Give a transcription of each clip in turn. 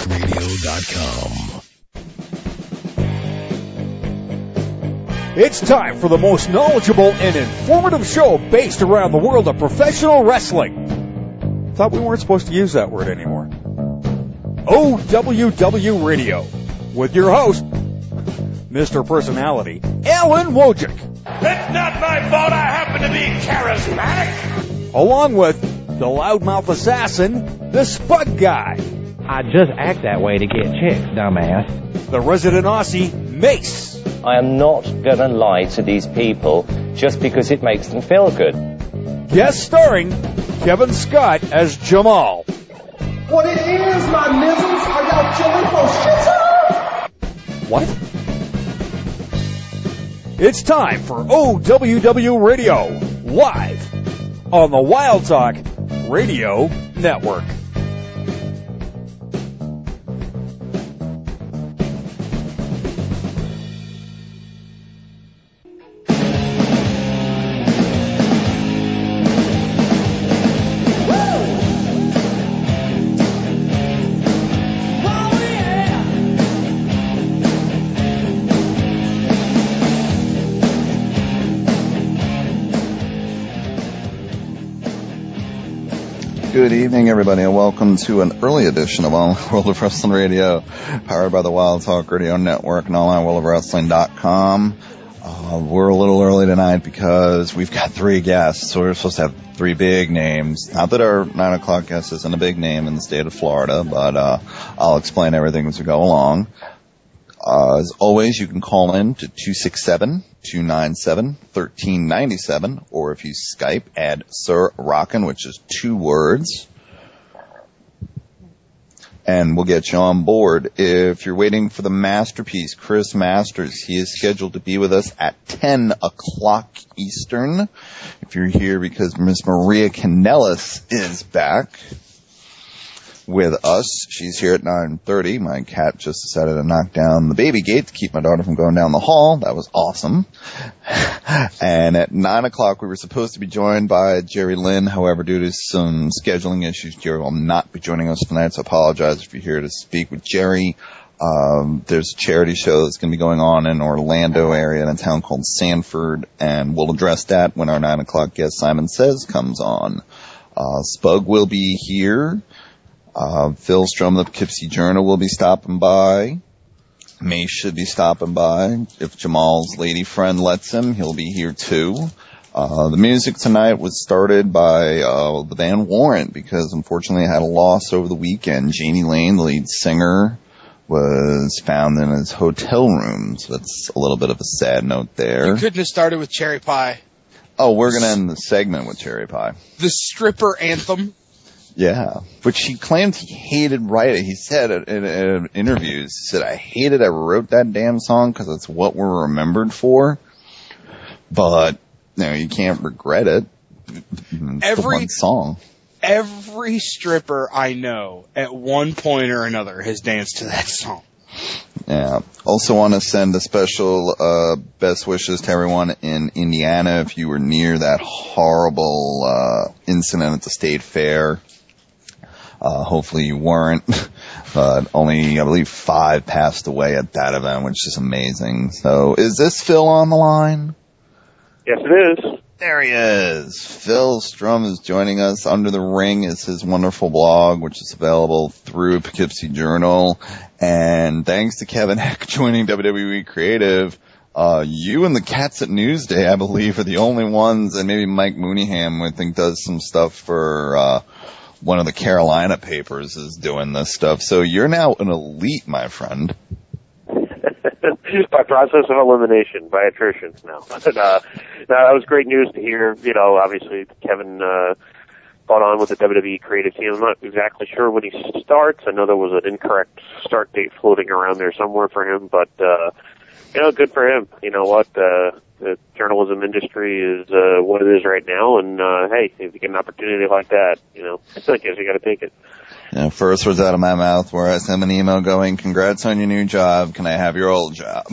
WildTalkRadio.com. It's time for the most knowledgeable and informative show based around the world of professional wrestling. Thought we weren't supposed to use that word anymore. OWW Radio, with your host, Mr. Personality, Alan Wojcik. It's not my fault I happen to be charismatic. Along with the loudmouth assassin, the Spud Guy. I just act that way to get chicks, dumbass. The resident Aussie, Mace. I am not going to lie to these people just because it makes them feel good. Guest starring Kevin Scott as Jamal. What it is, my nizzles? Are y'all chilling for shit? What? It's time for OWW Radio, live on the Wild Talk Radio Network. Good evening, everybody, and welcome to an early edition of All World of Wrestling Radio, powered by the Wild Talk Radio Network and onlineworldofwrestling.com. We're a little early tonight because we've got three guests, so we're supposed to have three big names. Not that our 9 o'clock guest isn't a big name in the state of Florida, but I'll explain everything as we go along. As always, you can call in to 267-297-1397, or if you Skype, add Sir Rockin', which is 2 words, and we'll get you on board. If you're waiting for the masterpiece, Chris Masters, he is scheduled to be with us at 10 o'clock Eastern. If you're here because Miss Maria Kanellis is back with us, she's here at 9:30. My cat just decided to knock down the baby gate to keep my daughter from going down the hall. That was awesome. And at 9 o'clock, we were supposed to be joined by Jerry Lynn. However, due to some scheduling issues, Jerry will not be joining us tonight, so I apologize if you're here to speak with Jerry. There's a charity show that's going to be going on in Orlando area in a town called Sanford, and we'll address that when our 9 o'clock guest Simon Says comes on. Spug will be here. Phil Strum of the Poughkeepsie Journal will be stopping by. Mace should be stopping by. If Jamal's lady friend lets him, he'll be here too. The music tonight was started by the band Warrant, because unfortunately I had a loss over the weekend. Janie Lane, the lead singer, was found in his hotel room, so that's a little bit of a sad note there. You couldn't have started with Cherry Pie. Oh, we're going to end the segment with Cherry Pie. The stripper anthem. Yeah, but she claimed he hated writing. He said in interviews, he said, I wrote that damn song because it's what we're remembered for. But, you can't regret it. It's the one song. Every stripper I know at one point or another has danced to that song. Yeah. Also want to send a special best wishes to everyone in Indiana if you were near that horrible incident at the state fair. Hopefully you weren't, but only, I believe, 5 passed away at that event, which is amazing. So, is this Phil on the line? Yes, it is. There he is. Phil Strum is joining us. Under the Ring is his wonderful blog, which is available through Poughkeepsie Journal. And thanks to Kevin Heck joining WWE Creative, you and the Cats at Newsday, I believe, are the only ones, and maybe Mike Mooneyham, I think, does some stuff for one of the Carolina papers is doing this stuff. So you're now an elite, my friend. By process of elimination, by attrition now. But, that was great news to hear. Obviously Kevin brought on with the WWE creative team. I'm not exactly sure when he starts. I know there was an incorrect start date floating around there somewhere for him, but good for him. You know what? The journalism industry is what it is right now, and hey, if you get an opportunity like that, I guess you got to take it. First words out of my mouth where I sent an email going, congrats on your new job, can I have your old job?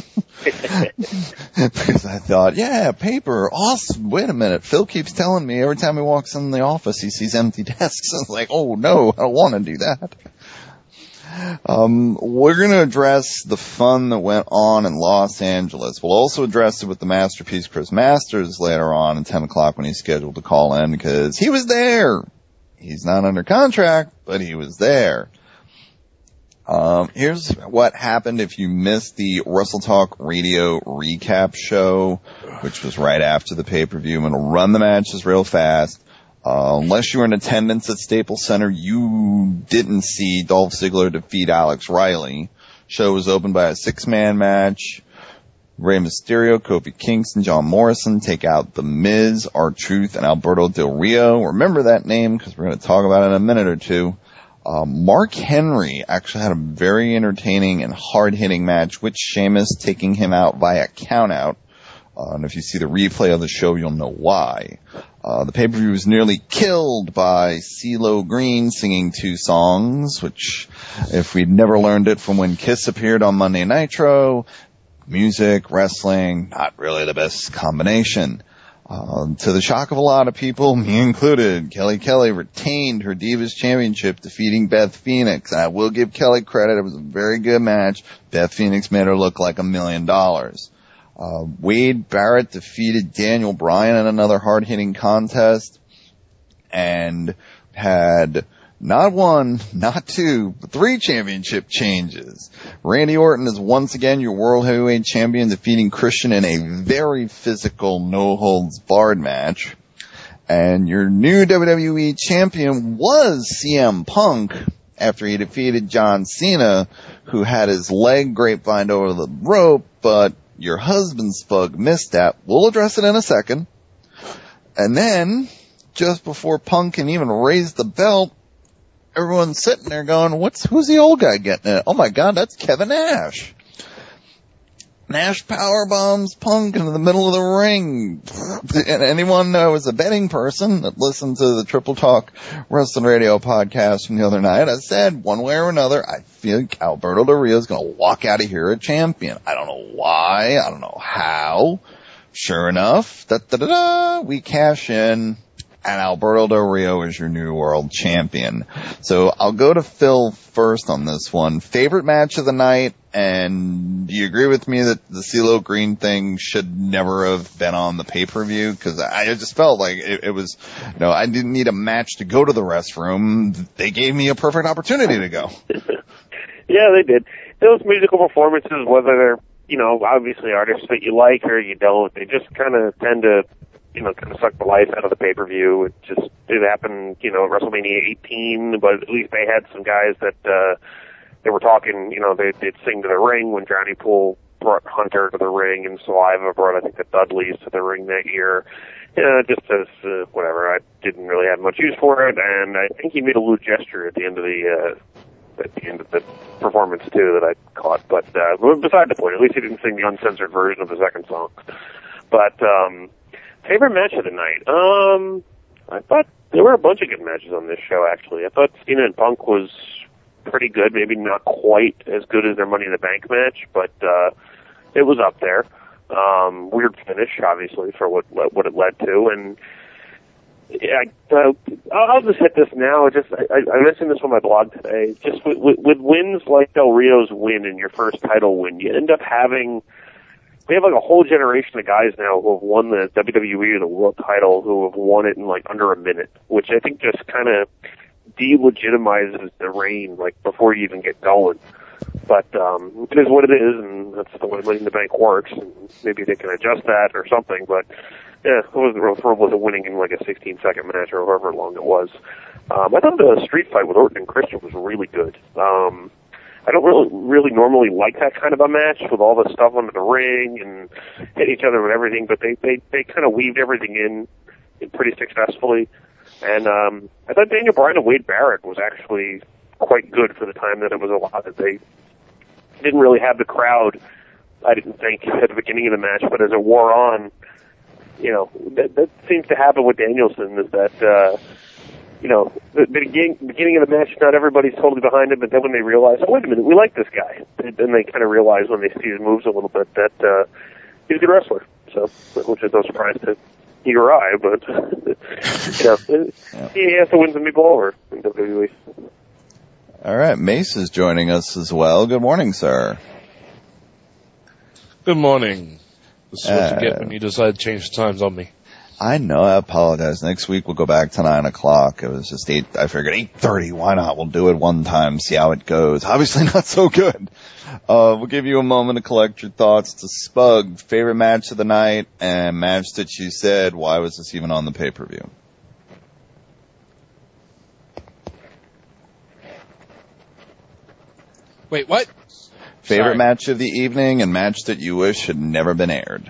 Because I thought, paper, awesome. Wait a minute, Phil keeps telling me every time he walks in the office he sees empty desks. I was like, oh no, I don't want to do that. We're going to address the fun that went on in Los Angeles. We'll also address it with the masterpiece Chris Masters later on at 10 o'clock when he's scheduled to call in, because he was there. He's not under contract, but he was there. Here's what happened if you missed the Wrestle Talk Radio recap show, which was right after the pay-per-view. I'm going to run the matches real fast. Unless you were in attendance at Staples Center, you didn't see Dolph Ziggler defeat Alex Riley. Show was opened by a 6-man match. Rey Mysterio, Kofi Kingston, John Morrison take out The Miz, R-Truth, and Alberto Del Rio. Remember that name because we're going to talk about it in a minute or two. Mark Henry actually had a very entertaining and hard-hitting match with Sheamus, taking him out via countout. And if you see the replay of the show, you'll know why. The pay-per-view was nearly killed by CeeLo Green singing 2 songs, which, if we'd never learned it from when Kiss appeared on Monday Nitro, music, wrestling, not really the best combination. To the shock of a lot of people, me included, Kelly Kelly retained her Divas Championship, defeating Beth Phoenix. I will give Kelly credit. It was a very good match. Beth Phoenix made her look like $1 million. Wade Barrett defeated Daniel Bryan in another hard-hitting contest and had not 1, not 2, but 3 championship changes. Randy Orton is once again your World Heavyweight Champion, defeating Christian in a very physical, no-holds-barred match. And your new WWE Champion was CM Punk after he defeated John Cena, who had his leg grapevine over the rope, but your husband Spug missed that. We'll address it in a second. And then, just before Punk can even raise the belt, everyone's sitting there going, who's the old guy getting it? Oh my God, that's Kevin Nash. Nash powerbombs Punk into the middle of the ring. And anyone who was a betting person that listened to the Triple Talk Wrestling Radio podcast from the other night, I said, one way or another, I feel Alberto Del Rio is going to walk out of here a champion. I don't know why. I don't know how. Sure enough, we cash in, and Alberto Del Rio is your new world champion. So I'll go to Phil first on this one. Favorite match of the night, and do you agree with me that the CeeLo Green thing should never have been on the pay-per-view? Because I just felt like it was, I didn't need a match to go to the restroom. They gave me a perfect opportunity to go. Yeah, they did. Those musical performances, whether they're, obviously artists that you like or you don't, they just kind of tend to, kind of suck the life out of the pay-per-view. It happened, at WrestleMania 18, but at least they had some guys that, they were talking, they'd sing to the ring when Johnny Poole brought Hunter to the ring, and Saliva brought, I think, the Dudleys to the ring that year. Just as, whatever, I didn't really have much use for it, and I think he made a lewd gesture at the end of the performance too that I caught. But beside the point, at least he didn't sing the uncensored version of the second song. But favorite match of the night. I thought there were a bunch of good matches on this show. Actually, I thought Cena and Punk was pretty good. Maybe not quite as good as their Money in the Bank match, but it was up there. Weird finish, obviously, for what it led to, and. I'll just hit this now. I mentioned this on my blog today. Just with wins like Del Rio's win and your first title win, you end up we have like a whole generation of guys now who have won the WWE or the world title who have won it in like under a minute, which I think just kind of delegitimizes the reign like before you even get going. But it is what it is, and that's the way Money in the Bank works. And maybe they can adjust that or something. But yeah, I wasn't real thrilled with the winning in like a 16-second match or however long it was. I thought the street fight with Orton and Christian was really good. I don't really normally like that kind of a match with all the stuff under the ring and hit each other with everything, but they kind of weaved everything in pretty successfully. And I thought Daniel Bryan and Wade Barrett was actually quite good for the time that it was allotted. They didn't really have the crowd, I didn't think, at the beginning of the match, but as it wore on, that seems to happen with Danielson, is that, the beginning of the match, not everybody's totally behind him, but then when they realize, oh, wait a minute, we like this guy, then they kind of realize when they see his moves a little bit that he's a good wrestler, so, which is no surprise to your eye, but, he has to win some people over in WWE. All right, Mace is joining us as well. Good morning, sir. Good morning. This is what you get when you decide to change the times on me. I know, I apologize. Next week we'll go back to 9 o'clock. It was just 8, I figured 8:30, why not? We'll do it one time, see how it goes. Obviously not so good. We'll give you a moment to collect your thoughts to Spug. Favorite match of the night and match that you said, why was this even on the pay-per-view? Wait, what? Favorite match of the evening and match that you wish had never been aired.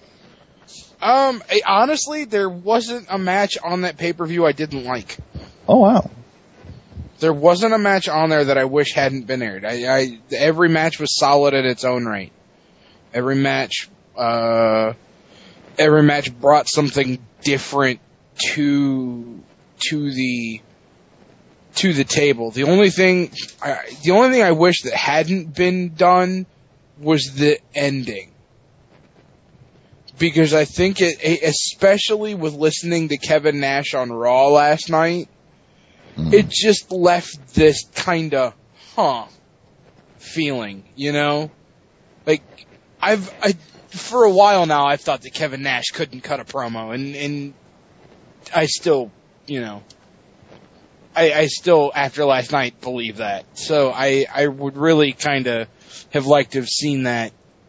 Honestly, there wasn't a match on that pay-per-view I didn't like. Oh, wow. There wasn't a match on there that I wish hadn't been aired. Every match was solid at its own right. Every match brought something different to the table. The only thing I wish that hadn't been done was the ending. Because I think especially with listening to Kevin Nash on Raw last night, it just left this kind of, feeling, you know? Like, for a while now, I've thought that Kevin Nash couldn't cut a promo, and I still, I still, after last night, believe that. So I would really kind of have liked to have seen that,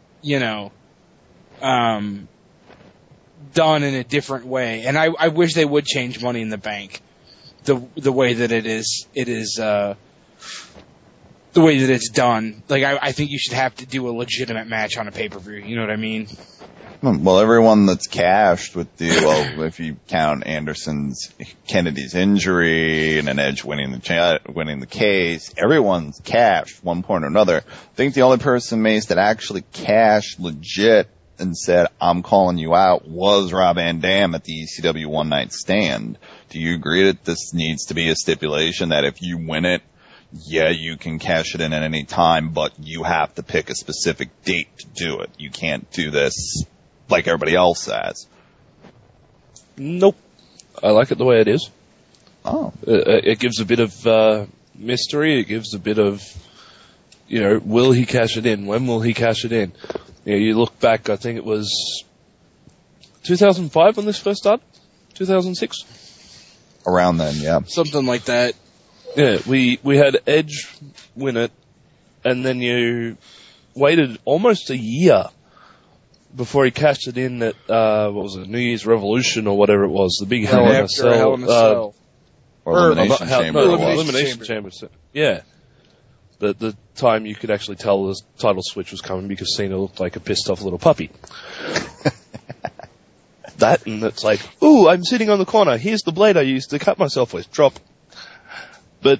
done in a different way. And I wish they would change Money in the Bank the way that it is the way that it's done. Like, I think you should have to do a legitimate match on a pay-per-view. You know what I mean? Well, everyone that's cashed with if you count Kennedy's injury and an Edge winning the case, everyone's cashed one point or another. I think the only person, Mace, that actually cashed legit and said, I'm calling you out, was Rob Van Dam at the ECW One Night Stand. Do you agree that this needs to be a stipulation that if you win it, yeah, you can cash it in at any time, but you have to pick a specific date to do it. You can't do this like everybody else says. Nope. I like it the way it is. Oh. It gives a bit of mystery. It gives a bit of, will he cash it in? When will he cash it in? You look back, I think it was 2005 when this first started? 2006? Around then, yeah. Something like that. Yeah, we had Edge win it, and then you waited almost a year before he cashed it in at, New Year's Revolution or whatever it was, the big Hell in a Cell. Or Elimination Chamber. Elimination Chamber. Yeah. The time you could actually tell the title switch was coming because Cena looked like a pissed off little puppy. That, and it's like, ooh, I'm sitting on the corner. Here's the blade I used to cut myself with. Drop. But,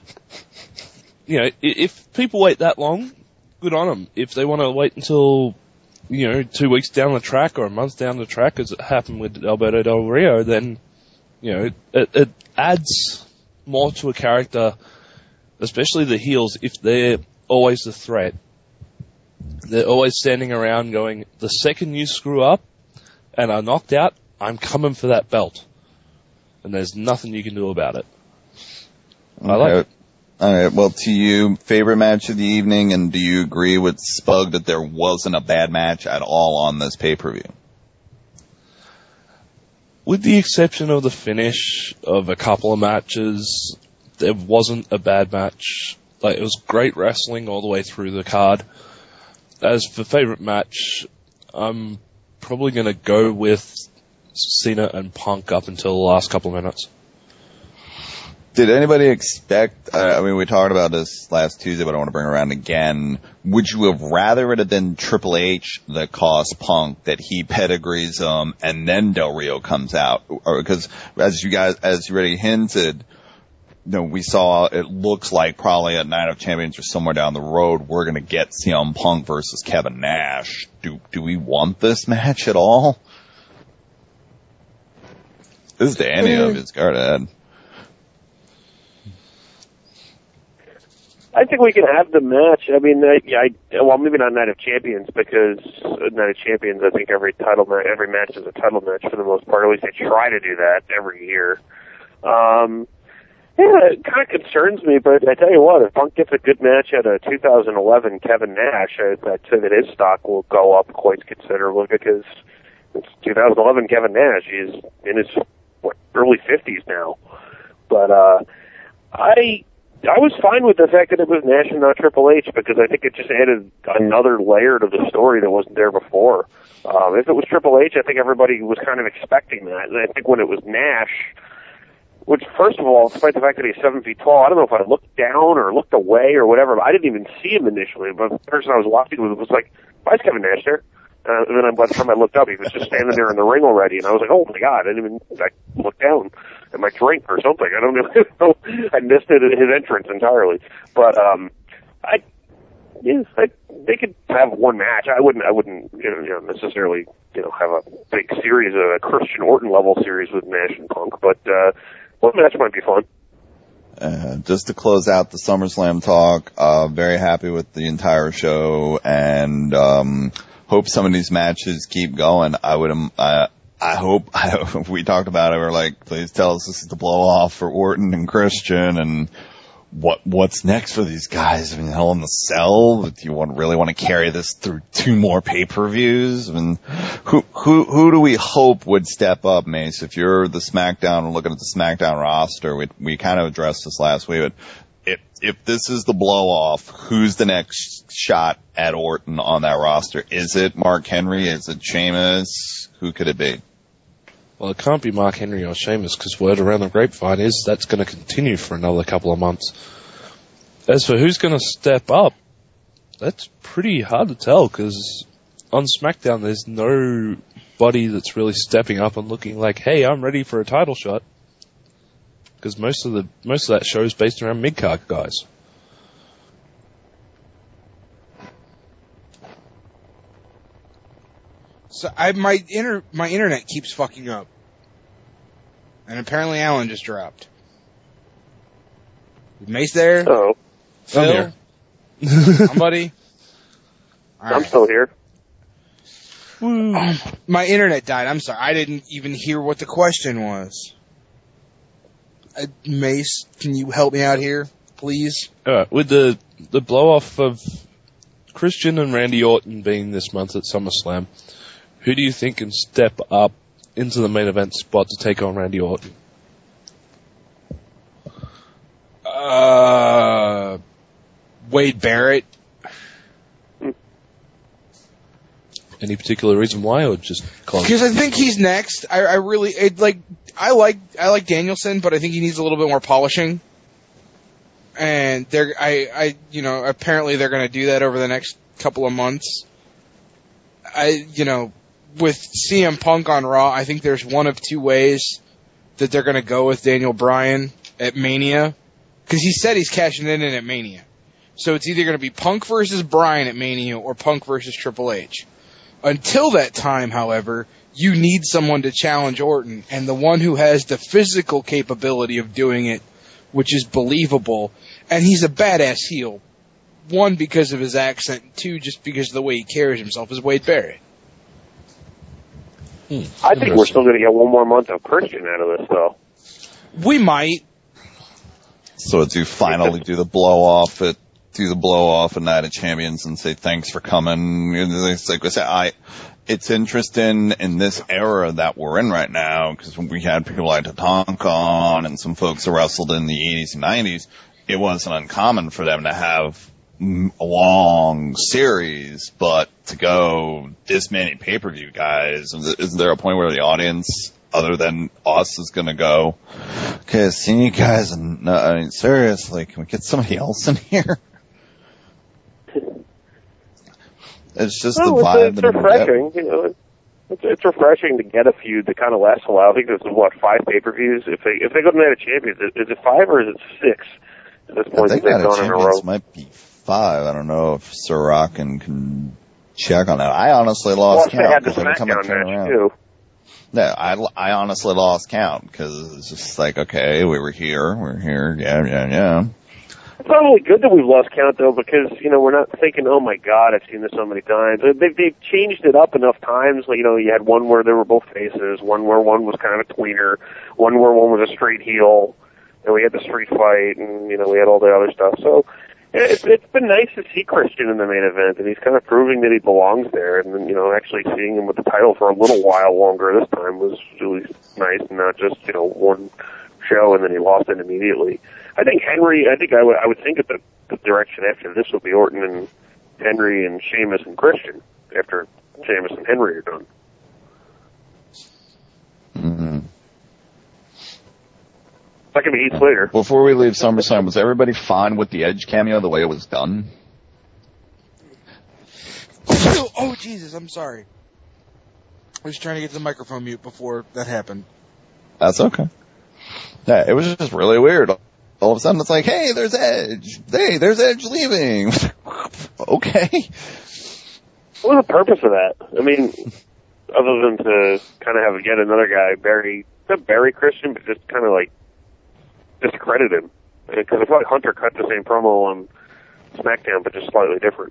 if people wait that long, good on them. If they want to wait until, 2 weeks down the track or a month down the track, as it happened with Alberto Del Rio, then, it adds more to a character, especially the heels, if they're always the threat. They're always standing around going, the second you screw up and are knocked out, I'm coming for that belt. And there's nothing you can do about it. Okay. I like it. All right. Well, to you, favorite match of the evening, and do you agree with Spug that there wasn't a bad match at all on this pay-per-view? With the exception of the finish of a couple of matches, there wasn't a bad match. Like, it was great wrestling all the way through the card. As for favorite match, I'm probably going to go with Cena and Punk up until the last couple of minutes. Did anybody expect, we talked about this last Tuesday, but I want to bring it around again. Would you have rather it had been Triple H that cost Punk, that he pedigrees him, and then Del Rio comes out? Or, because as you already hinted, we saw, it looks like probably at Night of Champions or somewhere down the road, we're going to get CM Punk versus Kevin Nash. Do we want this match at all? This is Danny of his guard ahead. I think we can have the match. I mean, maybe not Night of Champions, because Night of Champions, I think every match is a title match for the most part. At least they try to do that every year. Yeah, it kind of concerns me, but I tell you what, if Punk gets a good match at a 2011 Kevin Nash, I'd say that his stock will go up quite considerably because it's 2011 Kevin Nash. He's in his early 50s now. But I was fine with the fact that it was Nash and not Triple H because I think it just added another layer to the story that wasn't there before. If it was Triple H, I think everybody was kind of expecting that. And I think when it was Nash, which, first of all, despite the fact that he's 7 feet tall, I don't know if I looked down or looked away or whatever. I didn't even see him initially, but the person I was watching was like, why is Kevin Nash there? And then by the time I looked up, he was just standing there in the ring already, and I was like, oh my god, I didn't even look down at my drink or something. I don't know. I missed it at his entrance entirely. But, they could have one match. I wouldn't, necessarily, have a big series, a Christian Orton level series with Nash and Punk, but, one match might be fun. Just to close out the SummerSlam talk, very happy with the entire show and, hope some of these matches keep going. I hope we talked about it. We're like, please tell us this is the blow off for Orton and Christian and what's next for these guys? I mean, Hell in the Cell. Do you really want to carry this through 2 more pay-per-views? I mean, who do we hope would step up, Mace? If you're the SmackDown, looking at the SmackDown roster, we kind of addressed this last week, but if this is the blow off, who's the next shot at Orton on that roster? Is it Mark Henry? Is it Sheamus? Who could it be? Well, it can't be Mark Henry or Sheamus because word around the grapevine is that's going to continue for another couple of months. As for who's going to step up, that's pretty hard to tell because on SmackDown there's nobody that's really stepping up and looking like, hey, I'm ready for a title shot. Because most of that show is based around mid-card guys. So my internet keeps fucking up, and apparently Alan just dropped. Is Mace there? Oh, Phil? Somebody? All right. I'm still here. My internet died. I'm sorry. I didn't even hear what the question was. Mace, can you help me out here, please? With the blow-off of Christian and Randy Orton being this month at SummerSlam, who do you think can step up into the main event spot to take on Randy Orton? Wade Barrett. Any particular reason why, or just because I think he's next. I like Danielson, but I think he needs a little bit more polishing. And apparently they're going to do that over the next couple of months. With CM Punk on Raw, I think there's one of 2 ways that they're going to go with Daniel Bryan at Mania. Because he said he's cashing in at Mania. So it's either going to be Punk versus Bryan at Mania or Punk versus Triple H. Until that time, however, you need someone to challenge Orton. And the one who has the physical capability of doing it, which is believable, and he's a badass heel. 1, because of his accent, and 2, just because of the way he carries himself, is Wade Barrett. I think we're still going to get 1 more month of Christian out of this, though. We might. So do finally do the blow off at Night of Champions and say thanks for coming. It's like I said, it's interesting in this era that we're in right now because when we had people like Tatanka on and some folks who wrestled in the 80s and 90s, it wasn't uncommon for them to have a long series, but to go this many pay-per-view guys, is there a point where the audience, other than us, is going to go, okay, I've seen you guys, and I mean, seriously, can we get somebody else in here? It's just the vibe. It's refreshing, It's refreshing to get a feud that kind of lasts a while. I think this is 5 pay-per-views. If they go to Night of Champions, is it 5 or is it 6 at this point? I think Night of Champions might be 5. I don't know if Sir Rockin can check on that. I honestly lost count. They had the SmackDown match too. No, I honestly lost count because it's just like, okay, we're here, yeah. It's not only good that we've lost count though, because we're not thinking, oh my god, I've seen this so many times. They've changed it up enough times. Like, you had one where they were both faces, one where one was kind of a tweener, one where one was a straight heel. and we had the street fight, and we had all the other stuff. So it's been nice to see Christian in the main event, and he's kind of proving that he belongs there. And then actually seeing him with the title for a little while longer this time was really nice, and not just one show and then he lost it immediately. I think Henry. I would think that the direction after this will be Orton and Henry and Sheamus and Christian after Sheamus and Henry are done. Mm-hmm. That can be Heath Slater. Before we leave SummerSlam, was everybody fine with the Edge cameo the way it was done? Oh, Jesus, I'm sorry. I was trying to get the microphone mute before that happened. That's okay. Yeah, it was just really weird. All of a sudden, it's like, hey, there's Edge. Hey, there's Edge leaving. Okay. What was the purpose of that? I mean, other than to kind of have yet another guy not bury Christian, but just kind of like discredit him. Because I feel like Hunter cut the same promo on SmackDown, but just slightly different.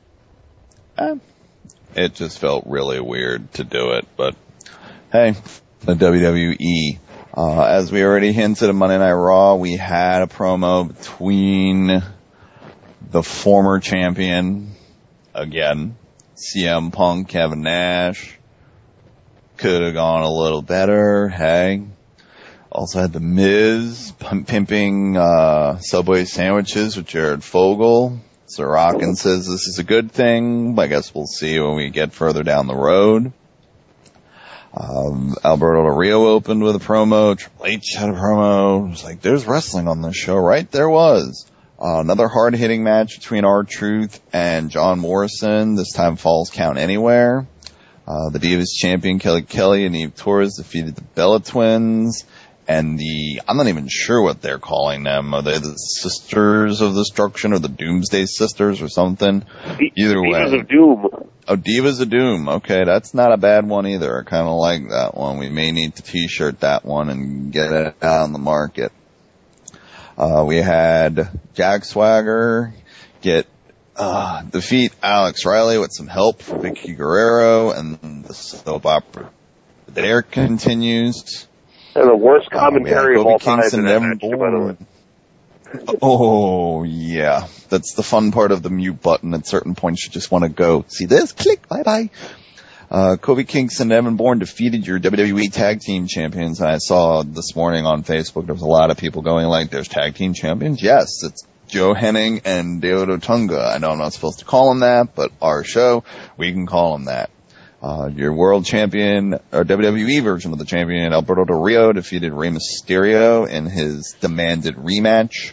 It just felt really weird to do it, but hey, the WWE. As we already hinted on Monday Night Raw, we had a promo between the former champion, again, CM Punk, Kevin Nash. Could have gone a little better, hey. Also had The Miz pimping Subway sandwiches with Jared Fogle. Sorokin says this is a good thing. I guess we'll see when we get further down the road. Alberto Del Rio opened with a promo. Triple H had a promo. It was like, there's wrestling on this show, right? There was. Another hard-hitting match between R-Truth and John Morrison. This time Falls Count Anywhere. The Divas champion Kelly Kelly and Eve Torres defeated the Bella Twins. And I'm not even sure what they're calling them. Are they the Sisters of Destruction or the Doomsday Sisters or something? Either way. Divas of Doom. Oh, Divas of Doom. Okay, that's not a bad one either. I kind of like that one. We may need to t-shirt that one and get it out on the market. We had Jack Swagger defeat Alex Riley with some help from Vicky Guerrero, and the soap opera there continues. And the worst commentary of all time in that match, by the way. Oh, yeah. That's the fun part of the mute button. At certain points, you just want to go, see this? Click, bye-bye. Kofi Kingston and Evan Bourne defeated your WWE Tag Team Champions. And I saw this morning on Facebook, there was a lot of people going like, there's Tag Team Champions? Yes, it's Joe Hennig and David Otunga. I know I'm not supposed to call them that, but our show, we can call them that. Your world champion, or WWE version of the champion, Alberto Del Rio, defeated Rey Mysterio in his demanded rematch.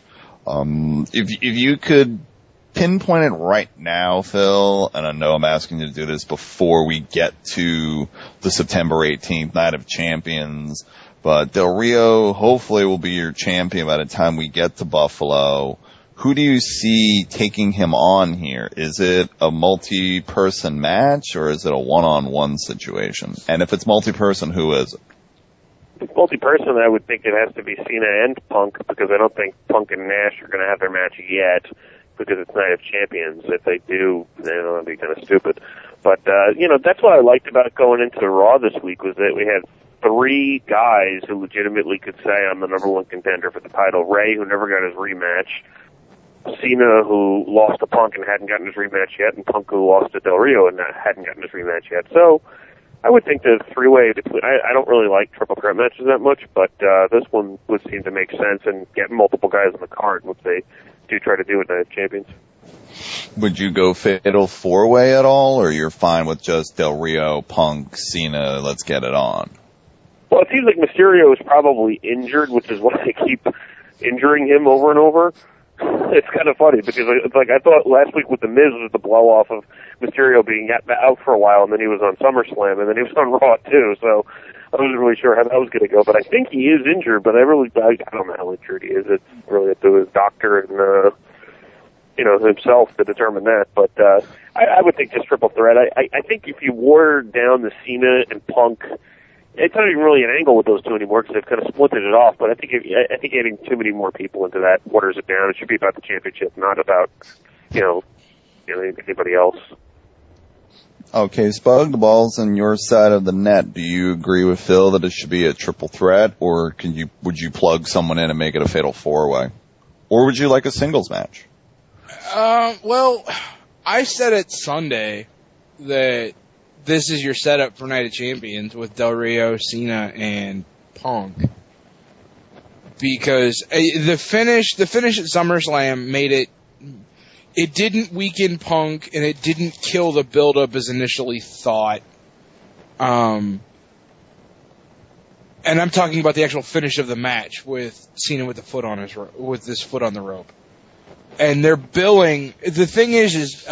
If you could pinpoint it right now, Phil, and I know I'm asking you to do this before we get to the September 18th Night of Champions, but Del Rio hopefully will be your champion by the time we get to Buffalo. Who do you see taking him on here? Is it a multi-person match, or is it a one-on-one situation? And if it's multi-person, who is it? If it's multi-person, I would think it has to be Cena and Punk, because I don't think Punk and Nash are going to have their match yet, because it's Night of Champions. If they do, then it'll be kind of stupid. But, that's what I liked about going into the Raw this week, was that we had 3 guys who legitimately could say, I'm the number 1 contender for the title. Ray, who never got his rematch. Cena, who lost to Punk and hadn't gotten his rematch yet, and Punk, who lost to Del Rio and hadn't gotten his rematch yet. So I would think the 3-way between, I don't really like triple threat matches that much, but this one would seem to make sense and get multiple guys on the card, which they do try to do with Night of Champions. Would you go fatal 4-way at all, or you're fine with just Del Rio, Punk, Cena, let's get it on? Well, it seems like Mysterio is probably injured, which is why they keep injuring him over and over. It's kind of funny because it's like I thought last week with the Miz was the blow off of Mysterio being out for a while, and then he was on SummerSlam, and then he was on Raw too. So I wasn't really sure how that was going to go, but I think he is injured. But I don't know how injured he is. It's really up to his doctor and himself to determine that. But I would think just triple threat. I think if you wore down the Cena and Punk. It's not even really an angle with those two anymore because they've kind of splitted it off. But I think adding too many more people into that waters it down. It should be about the championship, not about anybody else. Okay, Spug, the ball's on your side of the net. Do you agree with Phil that it should be a triple threat, or would you plug someone in and make it a fatal four-way? Or would you like a singles match? Well, I said it Sunday that this is your setup for Night of Champions with Del Rio, Cena, and Punk. Because the finish at SummerSlam made it didn't weaken Punk, and it didn't kill the build-up as initially thought. And I'm talking about the actual finish of the match with Cena with his foot on the rope. And they're billing. The thing is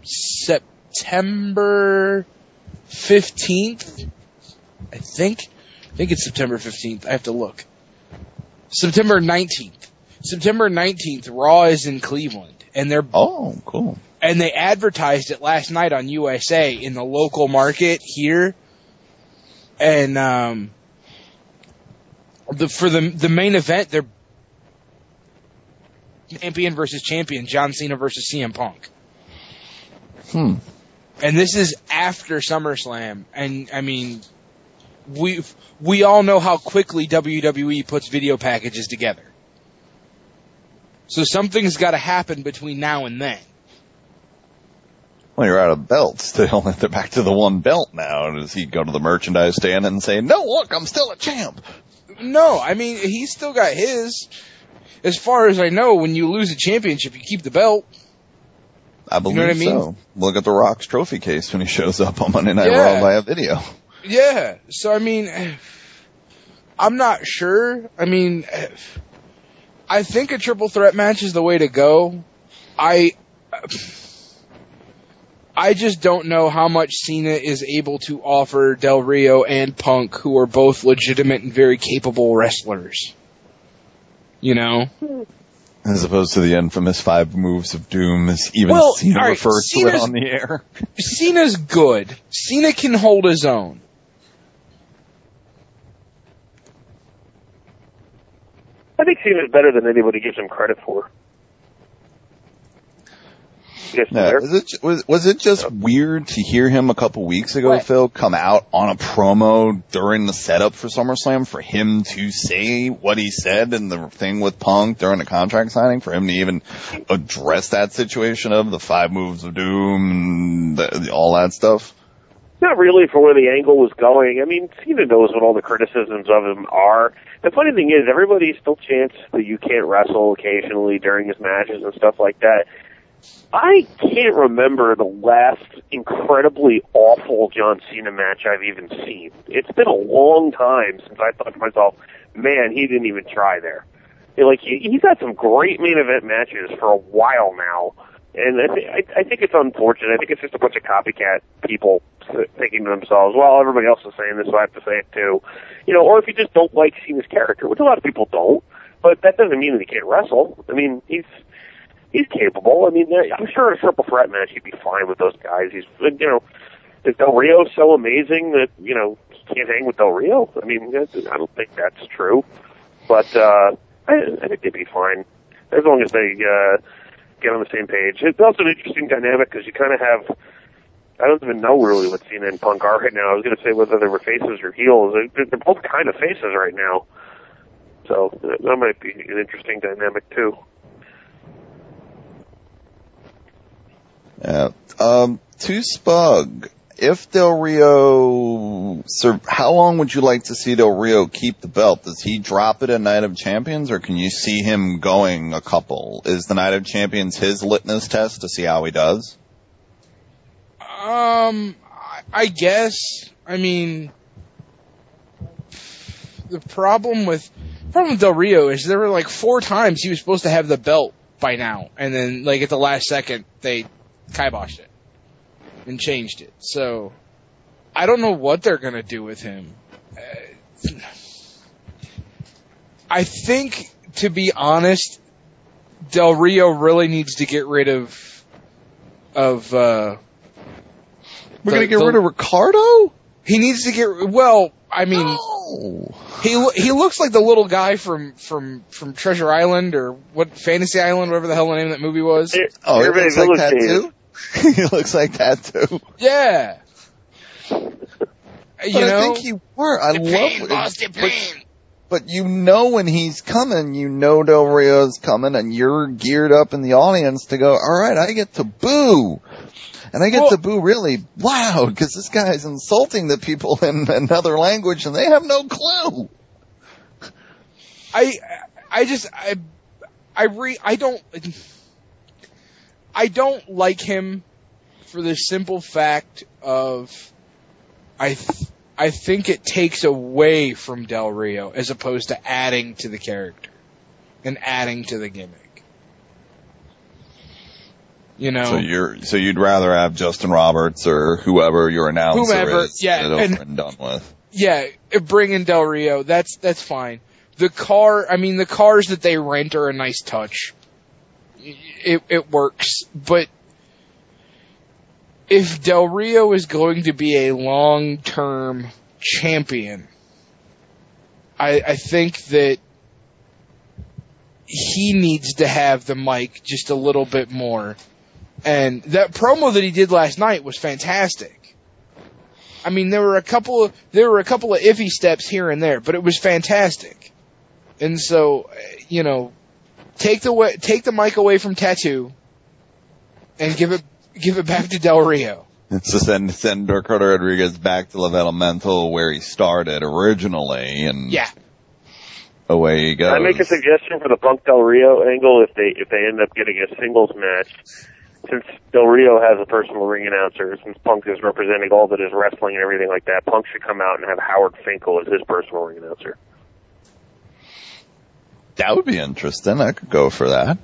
September 15th, I think it's September 15th. I have to look. September 19th. September 19th, Raw is in Cleveland. And they're cool. And they advertised it last night on USA in the local market here. And for the main event, they're champion versus champion, John Cena versus CM Punk. And this is after SummerSlam. And I mean, we all know how quickly WWE puts video packages together. So something's got to happen between now and then. Well, you're out of belts. They're back to the one belt now. Does he go to the merchandise stand and say, "No, look, I'm still a champ"? No, I mean, he's still got his. As far as I know, when you lose a championship, you keep the belt. I believe what I mean? So. Look at The Rock's trophy case when he shows up on Monday Night Raw via video. Yeah. So, I mean, I'm not sure. I mean, I think a triple threat match is the way to go. I just don't know how much Cena is able to offer Del Rio and Punk, who are both legitimate and very capable wrestlers. You know? As opposed to the infamous 5 moves of doom, as even Cena refers to it on the air. Cena's good. Cena can hold his own. I think Cena's better than anybody gives him credit for. Was it just weird to hear him a couple weeks ago, Phil, come out on a promo during the setup for SummerSlam for him to say what he said in the thing with Punk during the contract signing, for him to even address that situation of the 5 moves of doom, all that stuff? Not really for where the angle was going. I mean, Cena knows what all the criticisms of him are. The funny thing is, everybody still chants that you can't wrestle occasionally during his matches and stuff like that. I can't remember the last incredibly awful John Cena match I've even seen. It's been a long time since I thought to myself, man, he didn't even try there. Like, he's had some great main event matches for a while now, and I think it's unfortunate. I think it's just a bunch of copycat people thinking to themselves, well, everybody else is saying this, so I have to say it too. You know, or if you just don't like Cena's character, which a lot of people don't, but that doesn't mean that he can't wrestle. I mean, he's capable. I mean, I'm sure in a triple threat match he'd be fine with those guys. Is Del Rio so amazing that, you know, he can't hang with Del Rio? I mean, I don't think that's true. But I think they'd be fine as long as they get on the same page. It's also an interesting dynamic because you kind of have, I don't even know really what Cena and Punk are right now. I was going to say whether they were faces or heels. They're both kind of faces right now. So that might be an interesting dynamic too. Yeah. To Spug, if Del Rio, how long would you like to see Del Rio keep the belt? Does he drop it at Night of Champions, or can you see him going a couple? Is the Night of Champions his litmus test to see how he does? I guess. I mean, the problem with Del Rio is there were like 4 times he was supposed to have the belt by now, and then like at the last second they kiboshed it and changed it. So I don't know what they're going to do with him. I think, to be honest, Del Rio really needs to get rid of we're going to get rid of Ricardo? He needs to get, well, I mean, no. He looks like the little guy from Treasure Island or Fantasy Island, whatever the hell the name of that movie was. Oh, he looks like that too? He looks like that too. Yeah. I think he were. I love it. But you know when he's coming, you know Del Rio's coming, and you're geared up in the audience to go, all right, I get to boo. And I get to boo really loud, because this guy's insulting the people in another language, and they have no clue. I don't like him for the simple fact of I think it takes away from Del Rio as opposed to adding to the character and adding to the gimmick. You know. So you'd rather have Justin Roberts or whoever your announcer is over and done with. Yeah, bring in Del Rio. That's fine. The cars that they rent are a nice touch. It works, but if Del Rio is going to be a long-term champion, I think that he needs to have the mic just a little bit more. And that promo that he did last night was fantastic. I mean, there were a couple of iffy steps here and there, but it was fantastic. And so, take the mic away from Tattoo and give it back to Del Rio. It's to send Ricardo Rodriguez back to Levantamento where he started originally, and away he goes. Can I make a suggestion for the Punk Del Rio angle if they end up getting a singles match? Since Del Rio has a personal ring announcer, since Punk is representing all that is wrestling and everything like that, Punk should come out and have Howard Finkel as his personal ring announcer. That would be interesting. I could go for that.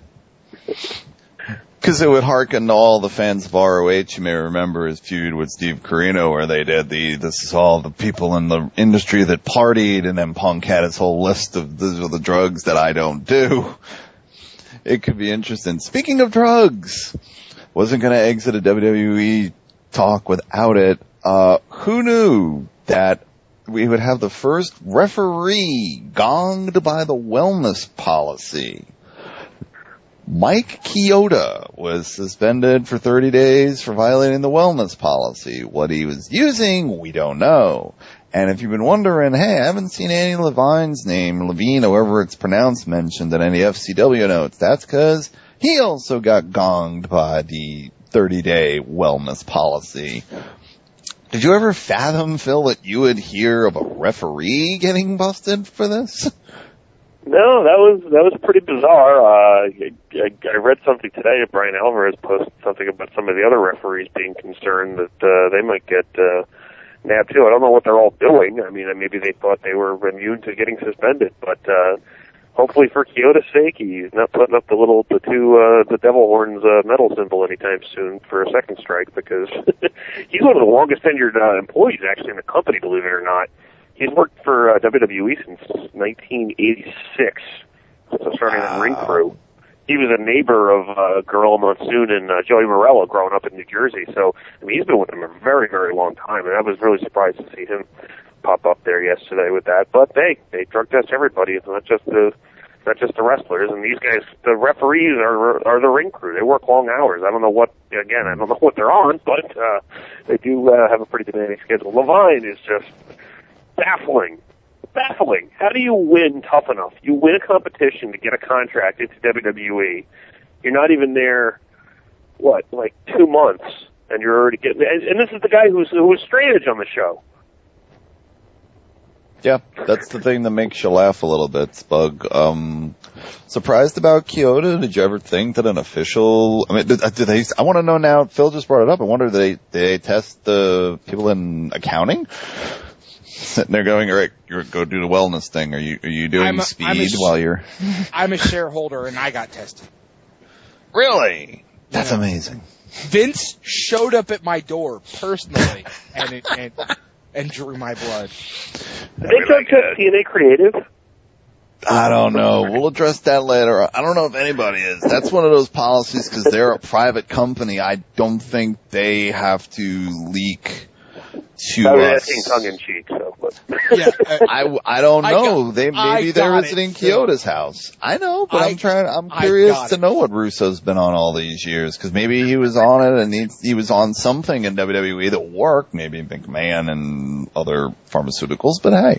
Because it would hearken to all the fans of ROH. You may remember his feud with Steve Corino where they did this is all the people in the industry that partied, and then Punk had his whole list of these are the drugs that I don't do. It could be interesting. Speaking of drugs, wasn't going to exit a WWE talk without it. Who knew that we would have the first referee gonged by the wellness policy? Mike Chioda was suspended for 30 days for violating the wellness policy. What he was using, we don't know. And if you've been wondering, hey, I haven't seen Annie Levine's name, Levine, however it's pronounced, mentioned in any FCW notes, that's because he also got gonged by the 30-day wellness policy. Did you ever fathom, Phil, that you would hear of a referee getting busted for this? No, that was pretty bizarre. I read something today. Brian Alvarez posted something about some of the other referees being concerned that they might get nabbed too. I don't know what they're all doing. I mean, maybe they thought they were immune to getting suspended, but hopefully for Chioda's sake, he's not putting up the devil horns metal symbol anytime soon for a second strike, because he's one of the longest tenured employees actually in the company, believe it or not. He's worked for WWE since 1986, so starting in Ring Crew. He was a neighbor of Gorilla Monsoon and Joey Morello growing up in New Jersey, so I mean, he's been with them a very, very long time, and I was really surprised to see him pop up there yesterday with that. But they drug test everybody. It's not just the wrestlers, and these guys, the referees are the ring crew. They work long hours. I don't know what they're on, but they do have a pretty demanding schedule. Levine is just baffling. How do you win tough enough? You win a competition to get a contract into WWE. You're not even there, 2 months, and you're already getting. And this is the guy who was straight edge on the show. Yeah, that's the thing that makes you laugh a little bit, Spug. Surprised about Chioda? Did you ever think that an official? I mean, did they? I want to know now. Phil just brought it up. I wonder, did they test the people in accounting? Sitting there going, all right, go do the wellness thing. Are you doing speed while you're? I'm a shareholder, and I got tested. Really? That's amazing. Vince showed up at my door personally, and drew my blood. Did they drug test TNA Creative? I don't know. We'll address that later. I don't know if anybody is. That's one of those policies because they're a private company. I don't think they have to leak to us. Asking tongue in cheek, so. But. Yeah, I don't know. Maybe they're visiting Kyoto's house. I know, but I'm curious to know what Russo's been on all these years, because maybe he was on it and he was on something in WWE that worked, maybe McMahon and other pharmaceuticals, but hey.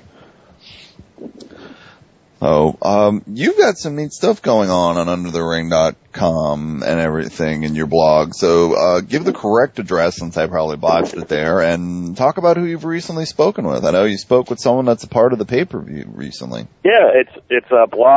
Oh, you've got some neat stuff going on UnderTheRing.com and everything in your blog. So, give the correct address, since I probably botched it there, and talk about who you've recently spoken with. I know you spoke with someone that's a part of the pay-per-view recently. Yeah, it's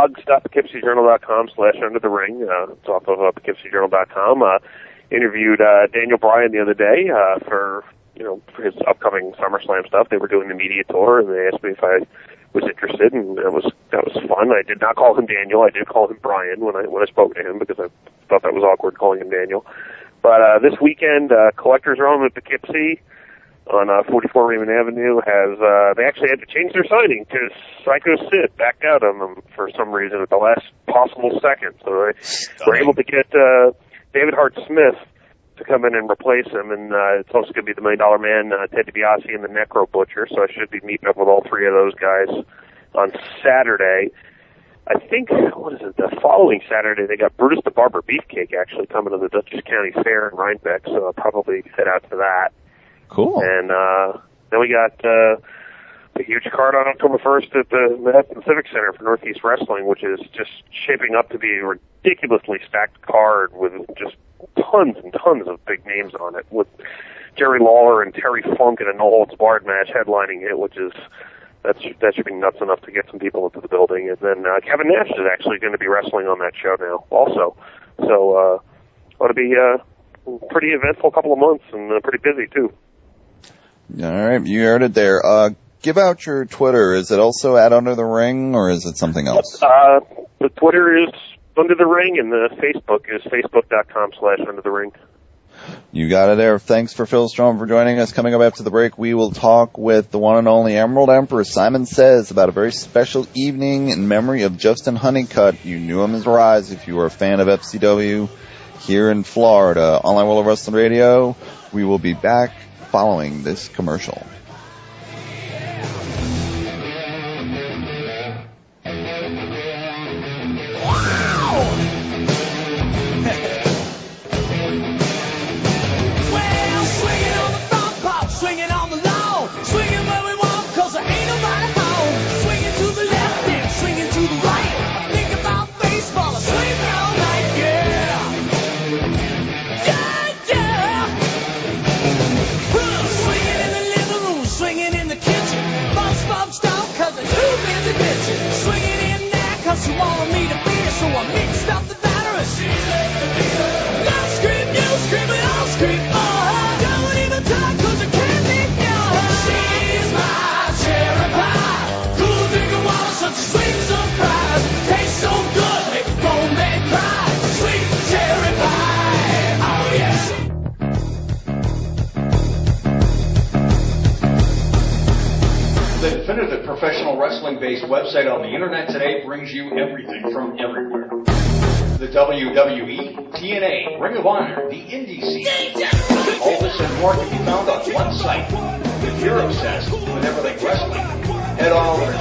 blog.poughkeepsiejournal.com/UnderTheRing. It's off of poughkeepsiejournal.com. Interviewed Daniel Bryan the other day for his upcoming SummerSlam stuff. They were doing the media tour, and they asked me if I was interested, and that was fun. I did not call him Daniel. I did call him Brian when I spoke to him, because I thought that was awkward calling him Daniel. But this weekend, Collector's Realm at Poughkeepsie on 44 Raymond Avenue they actually had to change their signing because Psycho Sid backed out on them for some reason at the last possible second. So they were able to get David Hart Smith to come in and replace him, and it's also going to be the $1 Million Man, Ted DiBiase, and the Necro Butcher, so I should be meeting up with all three of those guys on Saturday. I think, the following Saturday they got Brutus the Barber Beefcake actually coming to the Dutchess County Fair in Rhinebeck, so I'll probably head out to that. Cool. And then we got the huge card on October 1st at the Manhattan Civic Center for Northeast Wrestling, which is just shaping up to be a ridiculously stacked card with just tons and tons of big names on it, with Jerry Lawler and Terry Funk in a no-holds-barred match headlining it, that should be nuts enough to get some people into the building. And then Kevin Nash is actually going to be wrestling on that show now also. So ought to be a pretty eventful couple of months, and pretty busy too. All right, you heard it there. Give out your Twitter. Is it also at Under the Ring, or is it something else? The Twitter is Under the Ring, and the Facebook is facebook.com/UnderTheRing. You got it there. Thanks for Phil Strom for joining us. Coming up after the break, we will talk with the one and only Emerald Emperor Simon Says about a very special evening in memory of Justin Honeycutt. You knew him as Rise if you were a fan of FCW here in Florida. Online World of Wrestling Radio. We will be back following this commercial. The professional wrestling-based website on the internet today brings you everything from everywhere. The WWE, TNA, Ring of Honor, the Indie scene. All this and more can be found on one site. If you're obsessed with everything wrestling, head on over to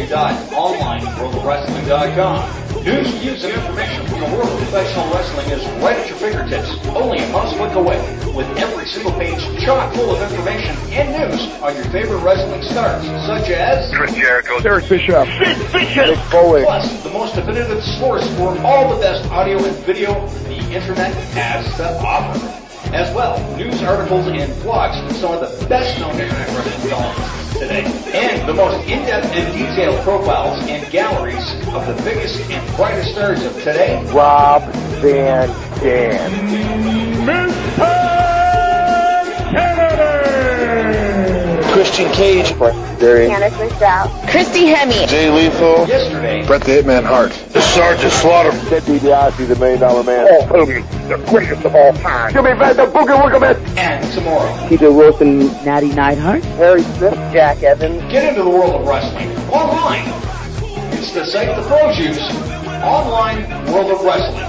www.onlineworldofwrestling.com. News, views, and information from the world of professional wrestling is right at your fingertips, only a mouse click away, with every single page chock full of information and news on your favorite wrestling stars, such as Chris Jericho, Eric Bischoff, Sid Vicious, plus the most definitive source for all the best audio and video the internet has to offer. As well, news articles and blogs from some of the best-known internet wrestling columnists today, and the most in-depth and detailed profiles and galleries of the biggest and brightest stars of today. Rob Van Dam, Mr. Kennedy, Christian Cage, Candice Michelle, Christy Hemme, Jay Lethal, yesterday, Bret the Hitman Hart, the Sergeant Slaughter, Ted DiBiase, the $1 Million Man, Paul Hogan, the greatest of all time. Give me back the Boogie Woogie. and tomorrow. Peter Wilson, Natty Neidhart, Harry Smith, Jack Evans. Get into the world of wrestling online. It's the site the pros use. Online World of Wrestling.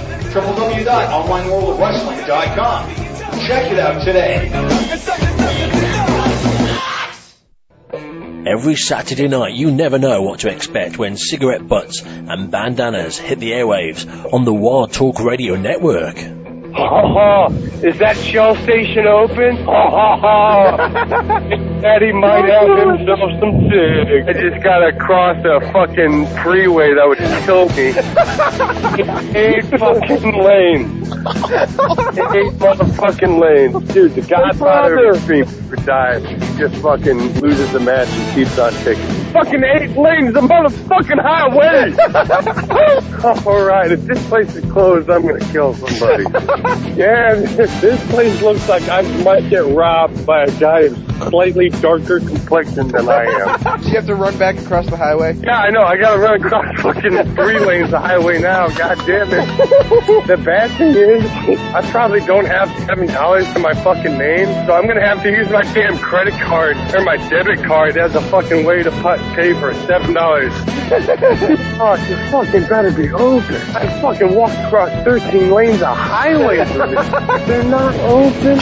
www.onlineworldofwrestling.com. Check it out today. Every Saturday night, you never know what to expect when cigarette butts and bandanas hit the airwaves on the Wild Talk Radio Network. Ha ha! Is that Shell station open? Ha ha ha! Daddy might have himself some cigs. I just gotta cross a fucking freeway that would kill me. 8 fucking lanes. 8 motherfucking lanes. Dude, the Godfather of Extreme dies. He just fucking loses the match and keeps on ticking. Fucking 8 lanes, the motherfucking highway! Alright, if this place is closed, I'm gonna kill somebody. Yeah, this place looks like I might get robbed by a guy of slightly darker complexion than I am. Do you have to run back across the highway? Yeah, I know. I gotta run across fucking 3 lanes of highway now. God damn it. The bad thing is, I probably don't have $7 to my fucking name, so I'm gonna have to use my damn credit card or my debit card as a fucking way to pay for $7. Oh, this fucking better be open. I fucking walked across 13 lanes of highway. They're not open.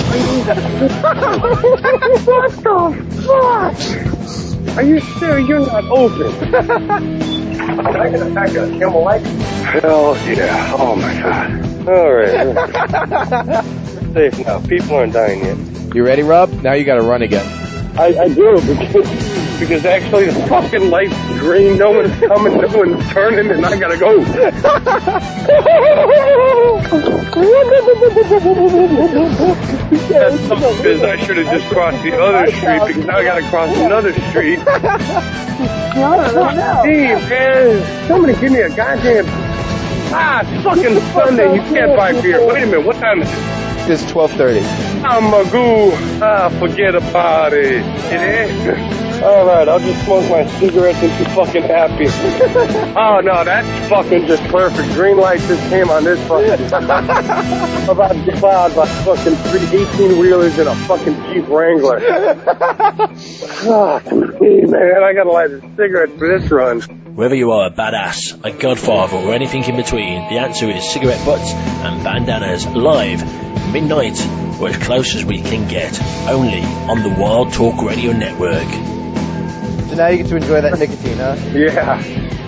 What the fuck? Are you serious? You're not open. I got a camel light. Hell yeah. Oh my god. Alright. Safe now. People aren't dying yet. You ready, Rob? Now you gotta run again. I do, because actually the fucking light's green, no one's coming, no one's turning, and I gotta go. That's because I should have just crossed the other street, because now I gotta cross another street. Steve, man, somebody give me a goddamn... it's fucking Sunday, you can't buy beer. Wait a minute, what time is it? It's 12:30. I'm a goo. Forget about it. It is. Alright, I'll just smoke my cigarettes and be fucking happy. Oh no, that's fucking just perfect. Green light just came on this fucking. I'm about to get plowed by fucking 3 18-wheelers and a fucking Jeep Wrangler. God, man, I gotta light a cigarette for this run. Whether you are a badass, a godfather, or anything in between, the answer is cigarette butts and bandanas live, midnight, or as close as we can get, only on the Wild Talk Radio Network. So now you get to enjoy that nicotine, huh? Yeah.